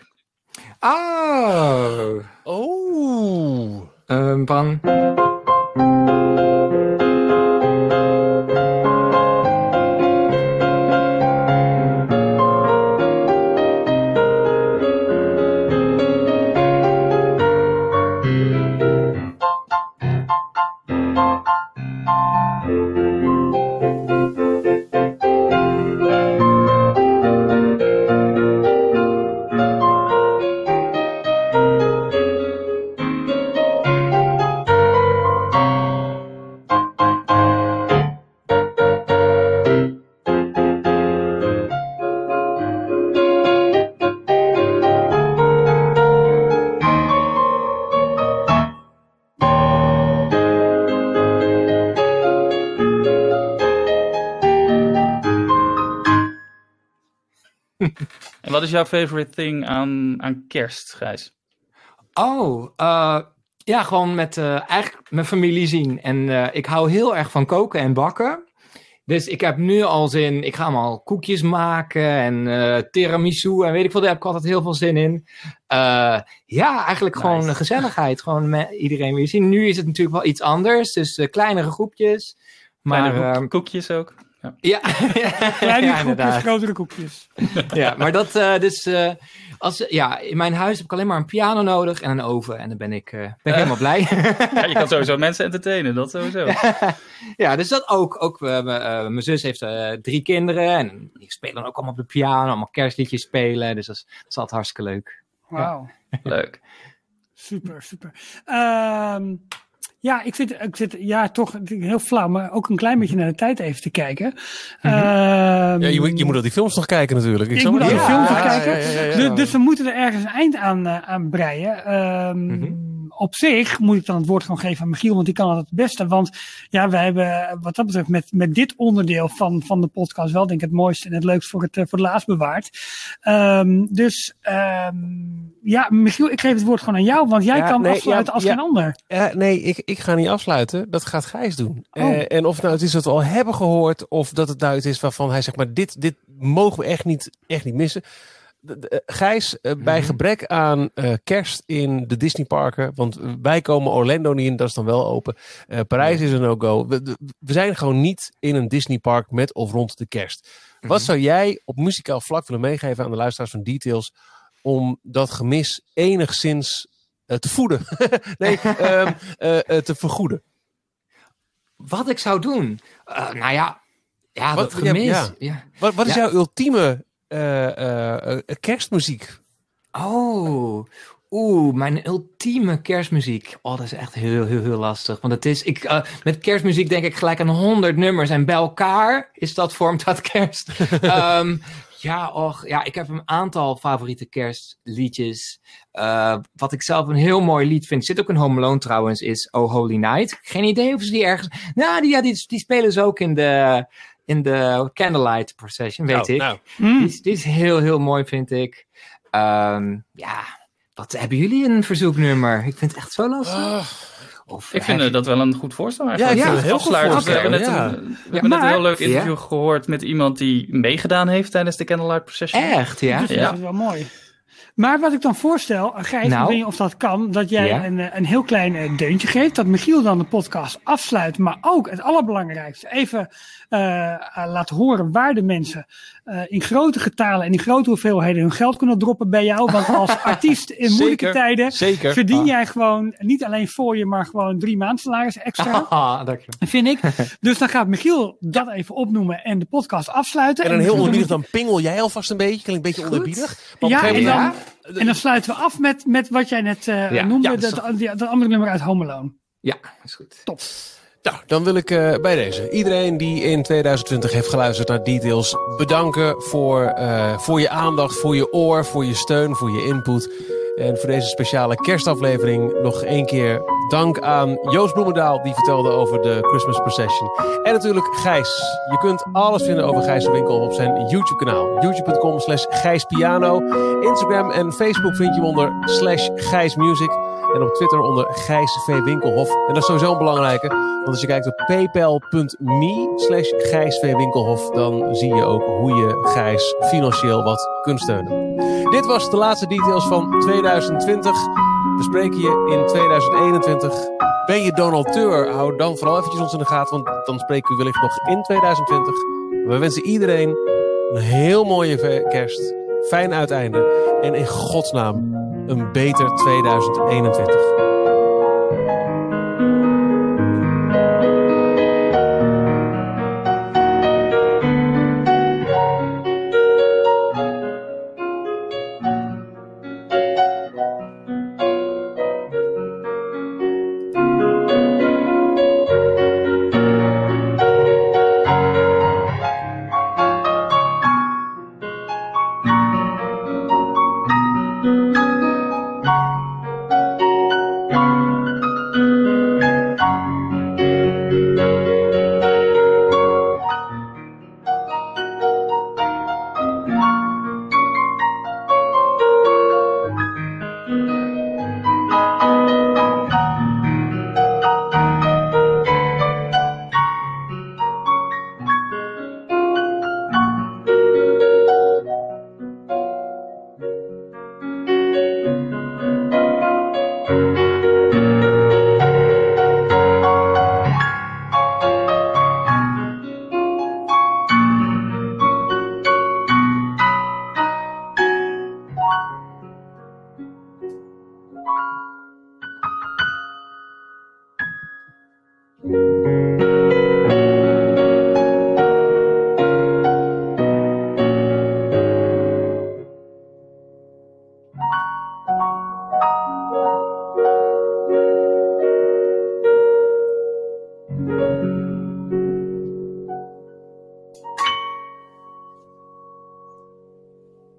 Oh. Oh. Um, van... wat is jouw favorite thing aan, aan kerst, Gijs? Oh, uh, ja, gewoon met uh, eigenlijk mijn familie zien. En uh, ik hou heel erg van koken en bakken. Dus ik heb nu al zin, ik ga allemaal koekjes maken en uh, tiramisu en weet ik veel, daar heb ik altijd heel veel zin in. Uh, ja, eigenlijk nice. Gewoon gezelligheid, gewoon met iedereen weer zien. Nu is het natuurlijk wel iets anders, dus uh, kleinere groepjes. Maar, Kleine uh, koekjes ook. Ja, ja, kleine ja, groepjes, grotere koekjes. Ja, maar dat, uh, dus, uh, als, ja, in mijn huis heb ik alleen maar een piano nodig en een oven. En dan ben ik, uh, ben ik uh, helemaal blij. Ja, je kan sowieso mensen entertainen, dat sowieso. Ja, dus dat ook. ook uh, mijn zus heeft uh, drie kinderen en die spelen dan ook allemaal op de piano, allemaal kerstliedjes spelen. Dus dat is, dat is altijd hartstikke leuk. Wauw. Ja. Leuk. Super, super. Um, Ja, ik zit, ik zit ja, toch heel flauw, maar ook een klein beetje naar de tijd even te kijken. Mm-hmm. Um, ja, je, moet, je moet al die films nog kijken natuurlijk. Ik, ik moet al die ja, films nog ja, kijken. Ja, ja, ja, ja. Dus, dus we moeten er ergens een eind aan, uh, aan breien. Um, mm-hmm. Op zich moet ik dan het woord gewoon geven aan Michiel, want die kan het het beste. Want ja, wij hebben wat dat betreft met, met dit onderdeel van, van de podcast wel denk ik het mooiste en het leukst voor het, voor het laatst bewaard. Um, dus um, ja, Michiel, ik geef het woord gewoon aan jou, want jij ja, kan nee, afsluiten ja, als ja, geen ander. Ja, nee, ik, ik ga niet afsluiten. Dat gaat Gijs doen. Oh. Uh, en of nou het is dat we al hebben gehoord, of dat het nou iets is waarvan hij zegt, maar dit, dit mogen we echt niet, echt niet missen. De, de, Gijs, uh, bij mm-hmm. gebrek aan uh, kerst in de Disneyparken, want wij komen Orlando niet in, dat is dan wel open. Uh, Parijs is een no-go. We, de, we zijn gewoon niet in een Disneypark met of rond de kerst. Mm-hmm. Wat zou jij op muzikaal vlak willen meegeven aan de luisteraars van Details om dat gemis enigszins uh, te voeden? nee, um, uh, uh, te vergoeden. Wat ik zou doen? Uh, nou ja, ja wat, dat gemis. Ja, ja. Wat, wat is ja. jouw ultieme uh, uh, uh, kerstmuziek? Oh, oeh, mijn ultieme kerstmuziek. Oh, dat is echt heel, heel, heel lastig. Want het is, ik, uh, met kerstmuziek denk ik gelijk aan honderd nummers. En bij elkaar is dat, vormt dat kerst. um, ja, och, ja, ik heb een aantal favoriete kerstliedjes. Uh, wat ik zelf een heel mooi lied vind, zit ook in Home Alone trouwens, is Oh Holy Night. Geen idee of ze die ergens... Nou, die, ja, die, die spelen ze ook in de, in de Candlelight Procession, weet oh, ik. Nou. Mm. Die, die is heel, heel mooi, vind ik. Um, ja, wat hebben jullie een verzoeknummer? Ik vind het echt zo lastig. Uh, of, ik vind je... dat wel een goed voorstel eigenlijk. Ja, ik vind ja, het heel goed voorstel. We hebben net, ja. een, we ja, hebben maar, net een heel leuk interview ja. gehoord met iemand die meegedaan heeft tijdens de Candlelight Procession. Echt, ja? Dus ja. dat is wel mooi. Maar wat ik dan voorstel, Gijs, nou, ik weet niet of dat kan, dat jij ja. een, een heel klein deuntje geeft, dat Michiel dan de podcast afsluit, maar ook het allerbelangrijkste, even uh, uh, laat horen waar de mensen uh, in grote getalen en in grote hoeveelheden hun geld kunnen droppen bij jou. Want als artiest in moeilijke zeker, tijden zeker. verdien ah. jij gewoon niet alleen voor je, maar gewoon drie maand salaris extra. Ah, dank je. Vind ik. Dus dan gaat Michiel dat even opnoemen en de podcast afsluiten. En dan heel onderbiedig, dan pingel jij alvast een beetje, klinkt een beetje onderbiedig. Ja, en dan... En dan sluiten we af met, met wat jij net uh, ja, noemde, ja, dat, dat, dat andere nummer uit Home Alone. Ja, dat is goed. Top. Nou, dan wil ik uh, bij deze iedereen die in tweeduizend twintig heeft geluisterd naar Details bedanken voor, uh, voor je aandacht, voor je oor, voor je steun, voor je input. En voor deze speciale kerstaflevering nog één keer dank aan Joost Bloemendaal, die vertelde over de Christmas Procession. En natuurlijk Gijs. Je kunt alles vinden over Gijs Winkel op zijn YouTube-kanaal. youtube.com slash gijspiano. Instagram en Facebook vind je hem onder slash gijsmusic. En op Twitter onder Gijs V. Winkelhof. En dat is sowieso een belangrijke. Want als je kijkt op paypal.me slash Gijs V. Winkelhof, dan zie je ook hoe je Gijs financieel wat kunt steunen. Dit was de laatste Details van tweeduizend twintig. We spreken je in tweeduizend eenentwintig. Ben je donateur? Hou dan vooral eventjes ons in de gaten, want dan spreken we wellicht nog in tweeduizend twintig. We wensen iedereen een heel mooie kerst. Fijn uiteinde. En in godsnaam een beter tweeduizend eenentwintig.